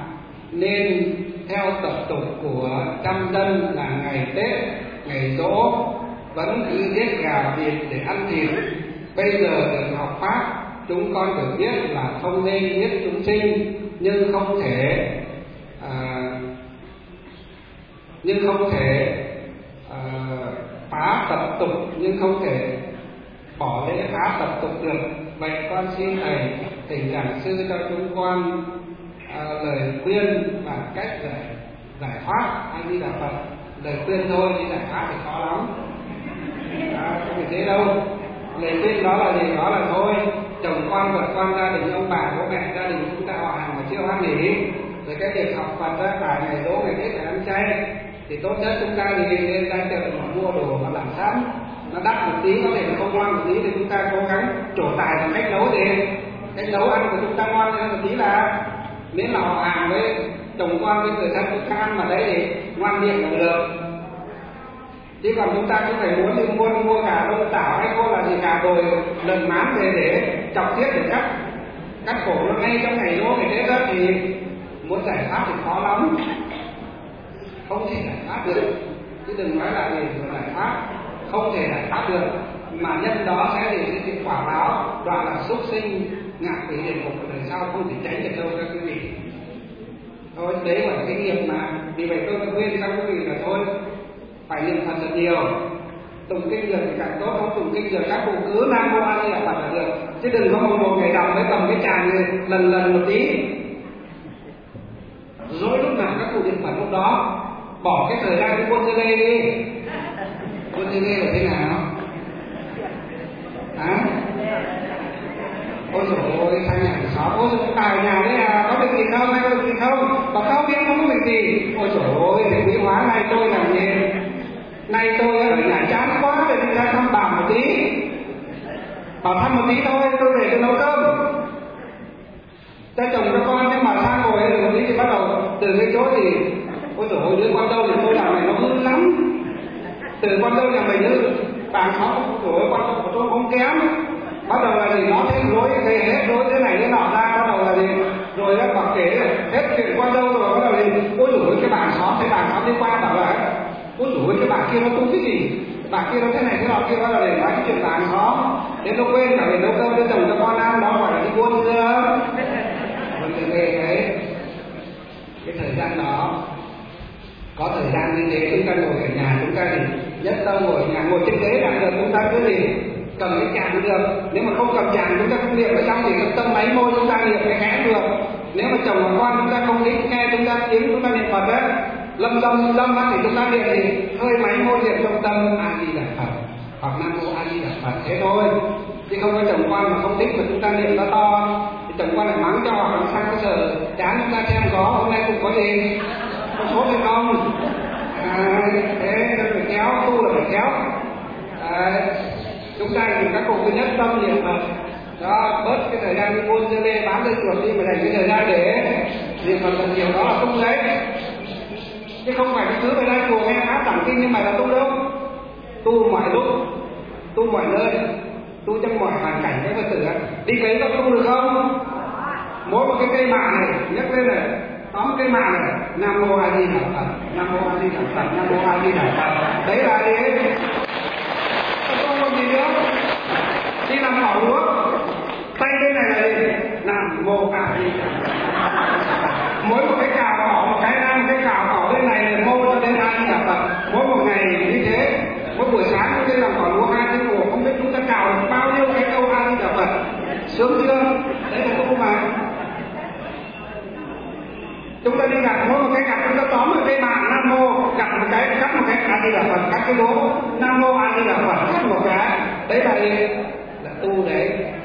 nên theo tập tục của trăm dân là ngày Tết, ngày Giỗ vẫn cứ giết gà vịt để ăn thịt. Bây giờ được học pháp, chúng con được biết là không nên giết chúng sinh, nhưng không thể à, nhưng không thể à, phá tập tục, nhưng không thể bỏ lễ phá tập tục được. Vậy con xin thầy thỉnh giảng sư cho chúng con à, lời khuyên và cách giải giải thoát. A Di Đà Phật. Lời khuyên thôi chứ giải thoát thì khó lắm, à, không phải thế đâu. Lời khuyên đó là gì? Đó là thôi, chồng con, vợ con, gia đình ông bà, bố mẹ, gia đình chúng ta họ hàng mà chưa hoan hỉ. Rồi cái việc học Phật ra phải ngày Giỗ, ngày Tết phải ăn chay, thì tốt nhất chúng ta thì nên ra chợ mà mua đồ mà làm sẵn, nó đắt một tí, có thể nó không ngon một tí, thì chúng ta cố gắng trổ tài bằng cách nấu thì cách nấu ăn của chúng ta ngon hơn một tí, là miễn là họ hàng với chồng con với người thân chúng ta ăn mà đấy thì ngoan miệng là được. Chứ còn chúng ta cứ phải muốn đi mua mua cả đông tảo hay mua là gì cả rồi lần mán về để chọc tiết để cắt cắt cổ nó ngay trong ngày Giỗ ngày Tết đó, thì muốn giải thoát thì khó lắm, không thể giải thoát được. Chứ đừng nói là gì rồi giải thoát, không thể giải thoát được, mà nhân đó sẽ thì cái quả báo đoạn là súc sinh, ngạ quỷ, địa ngục ở đời sau không thể tránh được đâu các quý vị. Thôi đấy là cái nghiệp mà, vì vậy tôi khuyên các quý vị là thôi phải niệm Phật thật nhiều, tụng kinh nhiều thì càng tốt, không tụng kinh nhiều các cụ cứ Nam Mô A Di Đà Phật là được, chứ đừng có một một ngày đọc mới cầm cái tràng này lần lần một tí, dối lúc nào các cụ niệm Phật lúc đó, bỏ cái thời gian cái quân dê lê đi. Quân dê lê là thế nào? Hả? Ôi dồi ôi, sang nhà xóm, ôi dồi tài nhà đấy à, có việc gì không, hay có việc gì không? Bảo không biết không có việc gì. Ôi dồi ôi, để quý hóa nay tôi làm gì? Nay tôi ở nhà chán quá, để đi ra thăm bà một tí. Bảo thăm một tí thôi, tôi về tôi nấu cơm cho chồng cho con, nhưng mà sang ngồi một tí thì bắt đầu từ cái chỗ thì ôi dồi ôi, đứa con dâu thì tôi làm này nó hư lắm. Từ con dâu nhà mình hư, bà sáu tuổi con dâu của tôi không kém. Bắt đầu là gì, nó thêm rối, kể hết rối thế này thế nọ ra, bắt đầu là gì, rồi nó bảo kể hết chuyện con dâu rồi, bắt đầu gì, ôi dồi ôi, cái bà xóm, cái bà xóm đi qua bảo là ôi dồi ôi, cái bà kia nó tu cái gì, bà kia nó thế này thế nọ kia, bắt đầu để nói cái chuyện bà xóm, đến nó quên cả về nấu cơm cho chồng cho con ăn, đó gọi là đi buôn dưa. Mình tự nghe đấy, cái thời gian đó, có thời gian như thế chúng ta ngồi ở nhà, chúng ta thì nhất tâm ngồi ở nhà, ngồi trên ghế là được, chúng ta cứ gì cầm cái chàng được. Nếu mà không cầm chàng chúng ta không niệm ở trong thì tâm máy môi chúng ta niệm cái khẽ được. Nếu mà chồng và con chúng ta không thích nghe chúng ta tiếng chúng ta niệm Phật đấy, lâm dâm lâm mắt thì chúng ta niệm thì hơi máy môi niệm trong tâm A Di Đà Phật hoặc Nam Mô A Di Đà Phật thế thôi. Chứ không có chồng con mà không thích mà chúng ta niệm nó to thì chồng con lại mắng cho, hoặc sang cái giờ chán chúng ta xem có hôm nay cũng có gì có sốt hay không, à, thế nên phải kéo, tu là phải kéo. À, chúng ta thì các cụ cứ nhất tâm niệm Phật đó, bớt cái thời gian đi buôn dưa lê bán dưa chuột đi, mà dành cái thời gian để niệm Phật thật nhiều, đó là tu đấy, chứ không phải cứ phải ra chùa nghe pháp giảng kinh nhưng mà là tu đâu. Tu mọi lúc, tu mọi nơi, tu trong mọi hoàn cảnh với Phật tử. Đi cấy có tu được không? Mỗi một cái cây mạ này nhấc lên này, tóm cây mạ này, Nam Mô A Di Đà Phật, Nam Mô A Di Đà Phật, Nam Mô A Di Đà Phật, đấy là gì ấy, không có gì nữa. Đi làm cỏ lúa, tay bên này là gì? Nam Mô A Di Đà Phật. Mỗi một cái cào cỏ, một cái nam cái cào cỏ bên này là mô cho đến A Di Đà Phật. Mỗi một ngày như thế, mỗi buổi sáng chúng ta làm cỏ lúa hai tiếng đồng hồ, không biết chúng ta cào được bao nhiêu cái câu A Di Đà Phật, sướng chưa? Đấy là tu mà. Chúng ta đi gặt mỗi một cái gặt chúng ta tóm một cây mạ Nam Mô, gặt một cái cắt một cái A Di Đà Phật, cắt cái lúa Nam Mô A Di Đà Phật, cắt một cái, đấy là gì? Là tu đấy.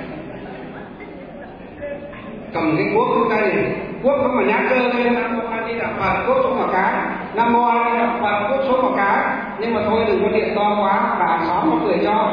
Cầm cái cuốc chúng ta thì cuốc không mà nhát cơ lên Nam Mô A Di Đà Phật, cuốc xuống một cái Nam Mô A Di Đà Phật, cuốc xuống một cái, nhưng mà thôi đừng có điện to quá, bà xóm nó cười cho.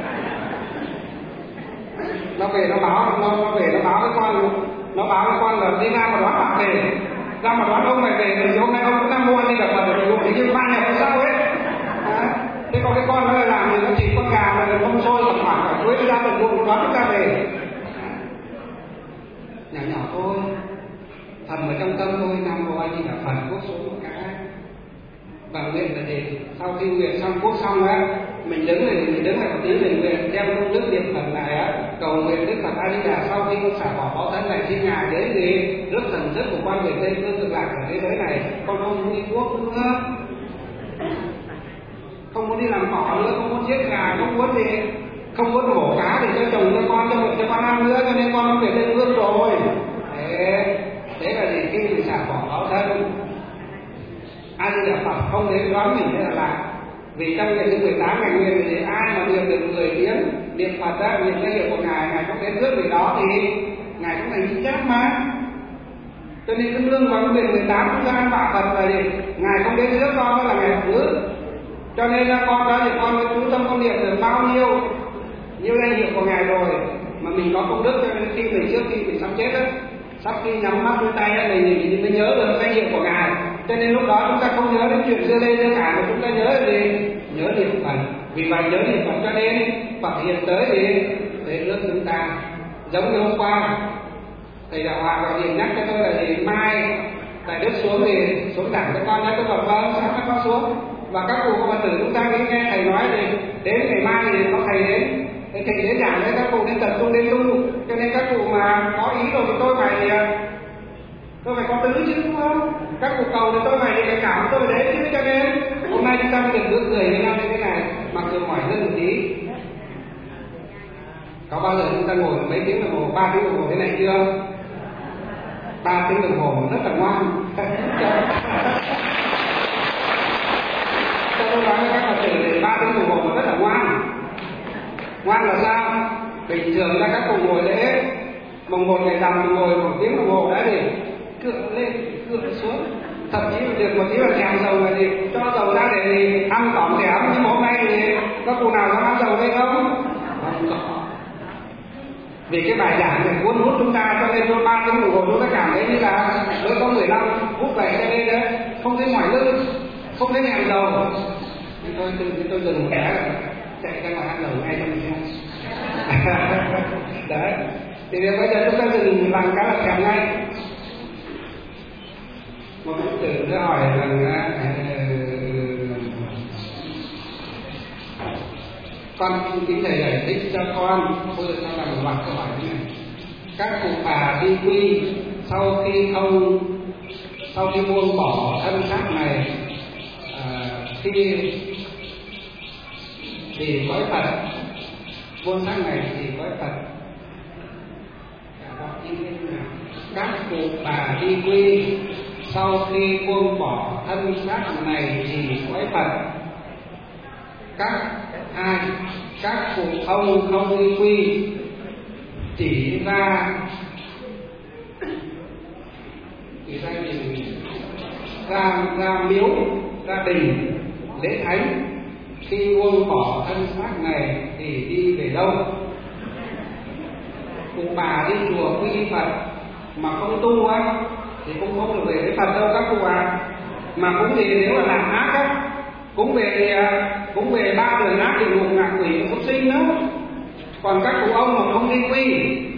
Nó về nó báo, nó, nó về nó báo với con, nó báo với con là đi ra mà đoán bạn về, ra mà đoán ông mày về thì hôm nay ông cũng Nam Mô A Di Đà Phật rồi, thì như ban này có sao ấy. À, thế còn cái con nó lại làm thì nó chỉ con gà mà không sôi còn khoảng cả cuối ra tận bụng đoán chúng ta về. Nhỏ nhỏ thôi, thầm ở trong tâm tôi nam mô A Di Đà Phật, quốc xuống một cái. Và nguyện là gì? Sau khi nguyện xong quốc xong á, mình đứng này mình đứng lại một tiếng mình nguyện đem công đức niệm Phật lại á, cầu nguyện Đức Phật A Di Đà sau khi con xả bỏ báo thân này xin ngài đến gì rước thần thức của con về Tây Phương Cực Lạc ở thế giới này, con không muốn đi quốc nữa, không muốn đi làm cỏ nữa, không muốn giết gà, không muốn gì, không muốn mổ cá để cho chồng cho con cho vợ cho con ăn nữa, cho nên con về Tây Phương rồi. Thế, thế là gì? Khi mình xả bỏ báo thân A Di Đà Phật không đến đoán mình thế là lạ. Vì trong ngày thứ mười tám ngày nguyện thì ai mà niệm được mười tiếng niệm Phật á, niệm danh hiệu của ngài, ngài không đến rước về đó thì ngài cũng thành chính xác mà. Cho nên cái lương vào nguyện mười tám chúng ta ăn bạ Phật là gì? Ngài không đến rước con đó là ngài thứ. Cho nên là con đó thì con chú tâm con niệm được bao nhiêu nhiêu danh hiệu của ngài rồi mà mình có công đức, cho nên khi mình trước khi mình sắp chết á, sắp khi nhắm mắt đôi tay mình mình mới nhớ được danh hiệu của ngài. Cho nên lúc đó chúng ta không nhớ đến chuyện xưa đây xưa cả, mà chúng ta nhớ là gì? Nhớ niệm Phật. Vì vậy nhớ niệm Phật cho nên Phật hiện tới thì để rước chúng ta. Giống như hôm qua thầy đạo hòa gọi điện nhắc cho tôi là gì? Mai tại Đức xuống thì xuống đảng cho con nhé. Tôi bảo vâng, sáng các con xuống. Và các cụ Phật tử chúng ta nghe thầy nói thì đến ngày mai thì có thầy đến. Thầy đến giảng đấy, các cụ nên tập trung đến tu. Cho nên các cụ mà có ý rồi thì tôi phải tôi phải có tứ chứ, đúng không? Các cụ cầu thì tôi phải để cảm tôi phải đến chứ. Cho nên hôm nay chúng ta được bước người với nhau như thế này, mặc dù mỏi hơn một tí. Có bao giờ chúng ta ngồi mấy tiếng đồng hồ, ba tiếng đồng hồ thế này chưa? Ba tiếng đồng hồ rất là ngoan. Cho tôi nói với các Phật tử thì ba tiếng đồng hồ rất là ngoan. Ngoan là sao? Bình thường là các cụ ngồi lễ mùng một ngày rằm ngồi một tiếng đồng hồ đã thì cựa lên cựa xuống, thậm chí là được một tí là chèm dầu là gì cho dầu ra để ăn tỏm tẻm. Nhưng mà hôm nay thì có cụ nào dám ăn dầu đây không? Không có. Vì cái bài giảng này cuốn hút chúng ta, cho nên tôi ba tiếng đồng hồ chúng ta cảm thấy như là mới có mười lăm phút vậy, cho nên đấy không thấy mỏi lưng, không thấy thèm dầu. Nên tôi tự tôi dừng một cái là chạy ra ngoài ăn dầu ngay trong xe. Đấy. Thì bây giờ chúng ta dừng làm cái là thèm ngay. Một phật tử đã hỏi rằng con kính thầy giải thích cho con, bây giờ sao làm một loạt câu hỏi như này. Các cụ bà đi quy sau khi không sau khi buông bỏ thân xác này à, khi thì cõi Phật, buông xác này thì cõi Phật. Các cụ bà đi quy sau khi buông bỏ thân xác này thì cõi Phật. Các hai các cụ ông không đi quy chỉ ra chỉ ra gì ra ra miếu ra đình lễ thánh, khi buông bỏ thân xác này thì đi về đâu? Cụ bà đi chùa quy Phật mà không tu á thì cũng không được về với Phật đâu các cụ à. Mà cũng thì nếu là làm ác á cũng về cũng về ba đường ác thì ngục ngạ quỷ súc sinh đó. Còn các cụ ông mà không đi quy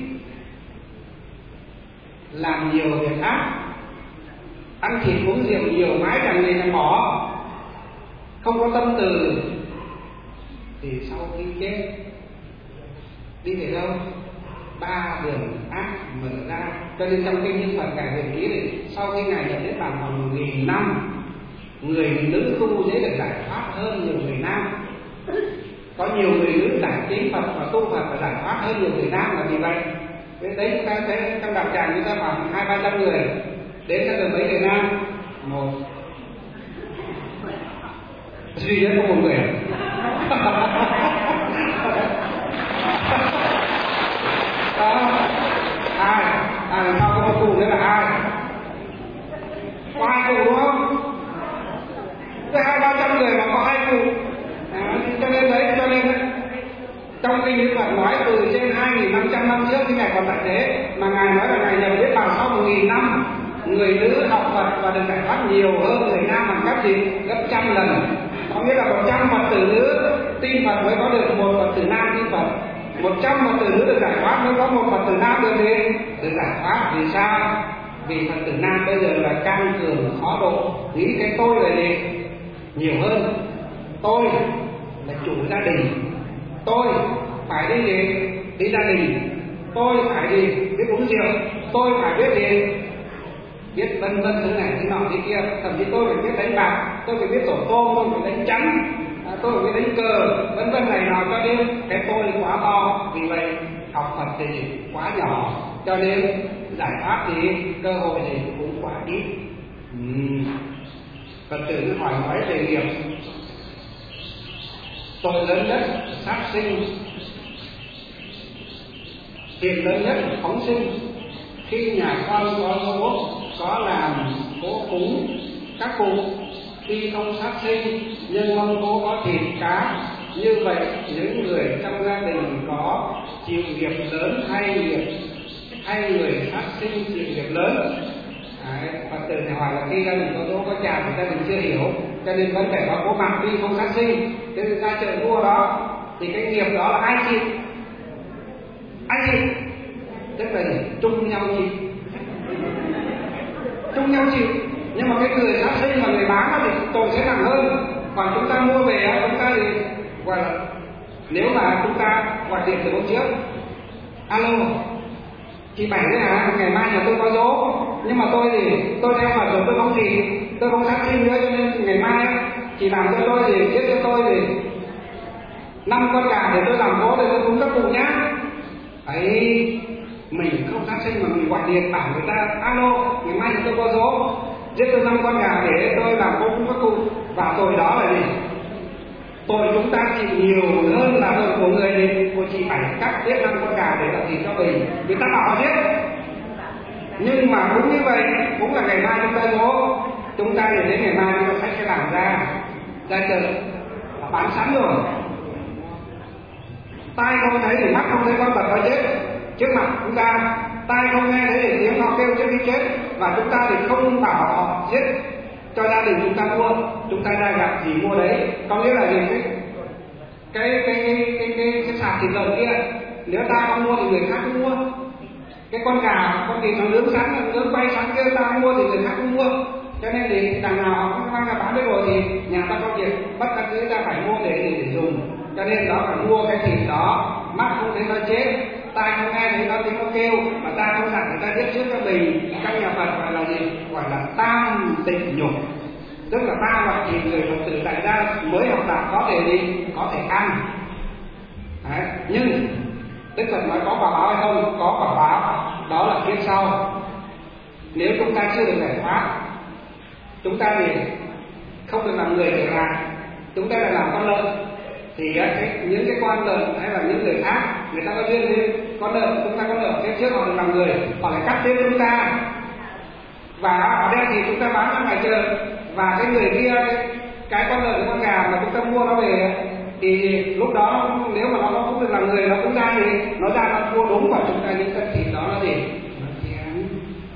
làm nhiều việc ác, ăn thịt uống rượu nhiều, mái chẳng người chẳng bỏ, không có tâm từ thì sau khi chết đi về đâu? Ba đường ác mở ra. Cho nên trong kinh Như Phật ngài gợi ý này, sau khi ngài nhập niết bàn khoảng một nghìn năm, người nữ tu dễ được giải thoát hơn nhiều người nam. Có nhiều người nữ giải tín Phật và tu Phật và giải thoát hơn nhiều người nam là vì vậy. Đấy chúng ta thấy trong đạo tràng chúng ta khoảng hai ba trăm người, đến cho được mấy người nam? Một duy nhất có một người. Đó. Hai, à làm sao có một cụ nữa là hai. Có hai cụ đúng không? Cái hai ba trăm người mà có hai cụ. À, cho nên đấy, cho nên trong kinh Đức Phật nói từ trên hai nghìn năm trăm năm trước khi ngài còn tại thế, mà ngài nói là ngài nhập niết bàn sau một nghìn năm, người nữ học Phật và được giải thoát nhiều hơn người nam bằng cách gì? Gấp trăm lần. Có nghĩa là một trăm Phật tử nữ tin Phật mới có được một Phật tử nam tin Phật. Một trăm Phật tử nữ được giải thoát mới có một Phật tử nam được gì? Được giải thoát. Vì sao? vì Phật tử nam bây giờ là can cường khó độ, nghĩ cái tôi là gì nhiều hơn. Tôi là chủ gia đình, tôi phải đi gì đi gia đình, tôi phải gì biết uống rượu, tôi phải biết gì biết vân vân thứ này thứ nọ thế kia, thậm chí tôi phải biết đánh bạc, tôi phải biết tổ tôm, tôi phải đánh chắn, à, tôi phải biết đánh cờ, vân vân này nọ, cho nên cái tôi quá to. Vì vậy học Phật thì quá nhỏ, cho nên giải pháp thì cơ hội thì cũng quá ít. uhm. Phật tử hỏi nói về nghiệp. Tội lớn nhất sát sinh, thiện lớn nhất phóng sinh. Khi nhà con có dỗ, có làm cỗ cúng các cụ, khi không sát sinh nhưng mong cô có thịt cá, như vậy những người trong gia đình có chịu nghiệp lớn hay nghiệp hay người sát sinh chịu nghiệp lớn? Đấy, Phật tử thì hỏi là khi gia đình có dỗ có chạp thì gia đình chưa hiểu, cho nên vẫn phải có cố mặt đi không sát sinh. Thế nên ra chợ mua đó thì cái nghiệp đó là ai chịu? Ai chịu? Tức là chung nhau chịu, chung nhau chịu. Nhưng mà cái người sát sinh mà người bán thì tội sẽ nặng hơn. Còn chúng ta mua về chúng ta thì gọi là, nếu mà chúng ta gọi điện từ hôm trước, alo chị Bảy đấy hả, ngày mai nhà tôi có dỗ, nhưng mà tôi thì tôi theo Phật rồi, tôi không gì, tôi không sát sinh nữa, cho nên ngày mai chị làm cho tôi thì giết cho tôi thì năm con gà để tôi làm cỗ để tôi cúng các cụ nhá. Ấy mình không sát sinh mà mình gọi điện bảo người ta, alo ngày mai nhà tôi có dỗ, giết tôi năm con gà để tôi làm cỗ cúng các cụ, và tội đó là gì? Tội chúng ta chịu nhiều hơn là tội của người thì của chị Bảy cắt giết năm con gà để làm gì cho mình, vì ta bảo giết. Nhưng mà cũng như vậy, cũng là ngày mai chúng ta dỗ, chúng ta để đến ngày mai chúng ta sách sẽ làm ra ra chợ bán sẵn rồi. Tai không thấy thì mắt không thấy con vật nó chết trước mặt chúng ta, tai không nghe thấy thì tiếng họ kêu trước khi chết, và chúng ta thì không bảo họ giết cho gia đình chúng ta mua, chúng ta ra gặp gì mua đấy. Có nghĩa là gì? Cái cái cái cái cái, cái, cái sạp thịt lợn kia, nếu ta không mua thì người khác không mua. Cái con gà, con thịt nó nướng sẵn, nó nướng quay sẵn kia, ta không mua thì người khác không mua. Cho nên thì đằng nào họ cũng mang ra bán đấy rồi thì nhà ta có việc bất đắc dĩ ta phải mua để để dùng. Cho nên đó phải mua cái thịt đó, mắt không thấy nó chết, tai không nghe thấy nó tiếng nó kêu, mà ta khôngสั่งngười ta giết trước cho mình. Các nhà Phật gọi là gì? Gọi là tam tịnh nhục, tức là ba loại thịt người Phật tử tại gia mới học đạo có thể đi có thể ăn. Đấy. Nhưng Đức Phật nói có quả báo hay không? Có quả báo, đó là kiếp sau. Nếu chúng ta chưa được giải thoát, chúng ta thì không được làm người trở lại, chúng ta là làm con lợn, thì cái, những cái con lợn hay là những người khác, người ta có duyên với con lợn, chúng ta có lợn kiếp trước họ được làm người, họ lại cắt tên chúng ta, và ở đây thì chúng ta bán ra ngoài chợ, và cái người kia cái, cái con lợn, cái con gà mà chúng ta mua nó về thì lúc đó nếu mà nó không được làm người, nó cũng ra thì nó ra nó mua đúng vào chúng ta những cân thịt đó là gì? Nó chén.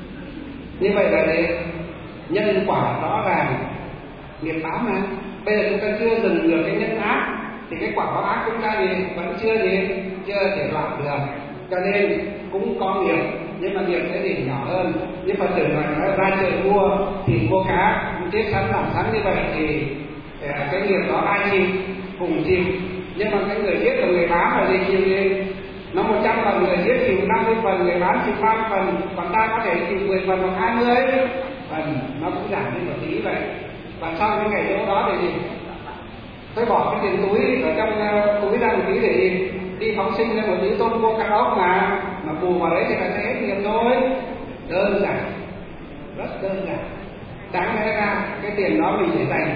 Như vậy là để nhân quả rõ ràng, nghiệp báo mà. Bây giờ chúng ta chưa dừng được cái nhân ác thì cái quả báo ác chúng ta thì vẫn chưa gì chưa thể đoạn được, cho nên cũng có nghiệp, nhưng mà nghiệp sẽ thì nhỏ hơn. Như Phật tử nói, nói ra chợ mua thịt mua cá chết sẵn làm sẵn như vậy thì cái nghiệp đó ai chịu? Cùng chịu. Nhưng mà cái người giết là người bán là gì chịu đi? Nó một trăm phần, người giết chịu năm mươi phần, người bán chịu ba mươi phần, còn ta có thể chịu mười phần hoặc hai mươi phần, nó cũng giảm đi một tí vậy. Và sau cái ngày chỗ đó thì gì? Tôi bỏ cái tiền túi ở trong uh, túi ra một tí để đi, đi phóng sinh ra một tí tôm cô cá ốc mà mà bù vào đấy thì là sẽ hết tiền thôi. Đơn giản, rất đơn giản. Đáng lẽ ra cái tiền đó mình để dành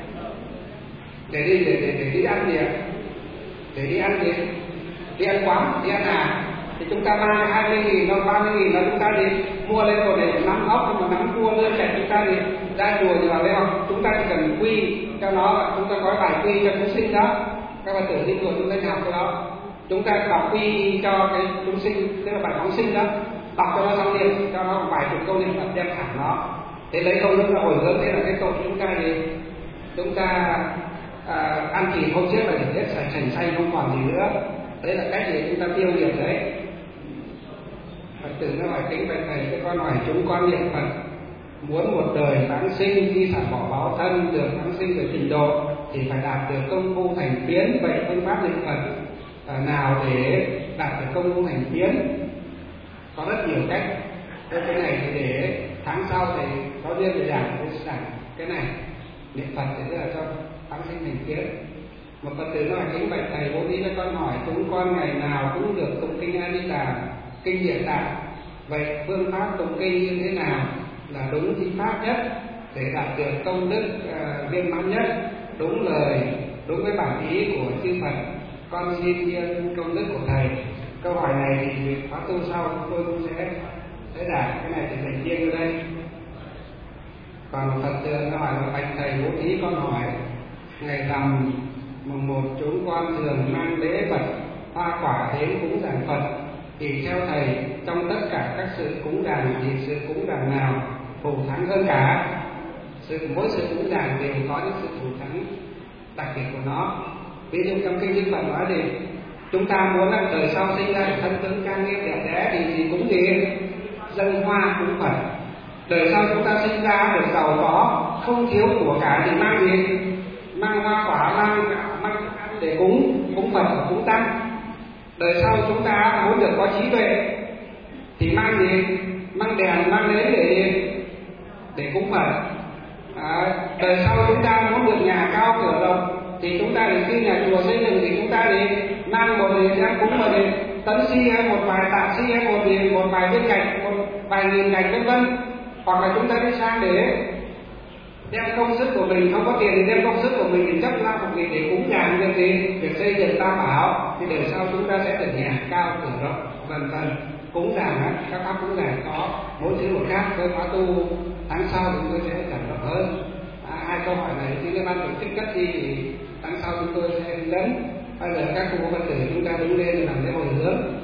để đi để, để, để đi ăn gì ạ? Để đi ăn gì? Đi ăn quán, đi ăn à? Thì chúng ta mang hai mươi nghìn, nó ba mươi nghìn là chúng ta đi mua lên rồi để nắm ốc, nhưng mà nắm mua lên chạy chúng ta đi ra chùa thì vào đây không? Chúng ta chỉ cần quy cho nó, chúng ta có bài quy cho chúng sinh đó. Các bạn tử đi chùa chúng ta học cái đó. Chúng ta đọc quy cho cái chúng sinh, tức là bài phóng sinh đó. Đọc cho nó xong liền, cho nó một vài chục câu niệm Phật đem thẳng nó. Thế lấy câu nước là hồi hướng, thế là cái tội chúng ta gì? Chúng ta à, ăn thịt hôm trước là để hết sạch sành xanh không còn gì nữa. Đấy là cách để chúng ta tiêu nghiệp đấy. Phật tử nó hỏi kính bạch thầy, cho con hỏi chúng con niệm Phật muốn một đời vãng sinh, khi xả bỏ báo thân được vãng sinh về trình độ thì phải đạt được công phu thành tiến. Vậy phương pháp niệm Phật à, nào để đạt được công phu thành tiến? Có rất nhiều cách. Thế cái này thì để tháng sau thì có duyên để giảng để giảng cái này niệm Phật để là cho vãng sinh thành tiến. Một Phật tử nói kính bạch thầy, bố thí cho con hỏi chúng con ngày nào cũng được tụng kinh A Di Đà, kinh Địa Tạng. Vậy phương pháp tụng kinh như thế nào là đúng chính pháp nhất để đạt được công đức uh, viên mãn nhất, đúng lời, đúng với bản ý của chư Phật? Con xin yên công đức của thầy. Câu hỏi này thì khóa tu sau chúng tôi cũng sẽ sẽ đạt, cái này thì dành riêng ở đây. Còn Phật tử nó hỏi là bạch thầy, bố thí con hỏi ngày rằm mùng một chúng con thường mang lễ vật hoa quả đến cúng dường Phật, thì theo thầy trong tất cả các sự cúng dường thì sự cúng dường nào phù thắng hơn cả? Sự mỗi sự cúng dường đều có những sự phù thắng đặc biệt của nó. Ví dụ trong kinh Đức Phật nói thì chúng ta muốn là đời sau sinh ra thân tướng trang nghiêm đẹp đẽ thì gì cúng gì? Dâng hoa cúng Phật. Đời sau chúng ta sinh ra được giàu có, không thiếu của cả thì mang gì? Mang hoa quả, mang mang ăn để cúng cúng Phật và cúng Tăng. Đời sau chúng ta muốn được có trí tuệ thì mang gì? Mang đèn, mang nến để gì? Để cúng Phật. À, đời sau chúng ta muốn được nhà cao cửa rộng thì chúng ta để khi nhà chùa xây dựng thì chúng ta đi mang một gì ra cúng một gì tấn si hay một vài tạ si hay một gì một vài viên gạch, một vài nghìn gạch vân vân. Hoặc là chúng ta đi sang để đem công sức của mình, không có tiền thì đem công sức của mình thì chấp ra một việc để cúng dường việc gì, việc xây dựng tam bảo, thì đời sau chúng ta sẽ được nhà cao cửa rộng vân vân. Cúng dường á, các pháp cúng dường có mỗi thứ một khác. Với khóa tu tháng sau chúng tôi sẽ giảng rộng hơn. À, hai câu hỏi này thì ban tổ chức cất đi thì tháng sau chúng tôi sẽ hướng dẫn. Bây giờ các cụ Phật tử chúng ta đứng lên làm lễ hồi hướng.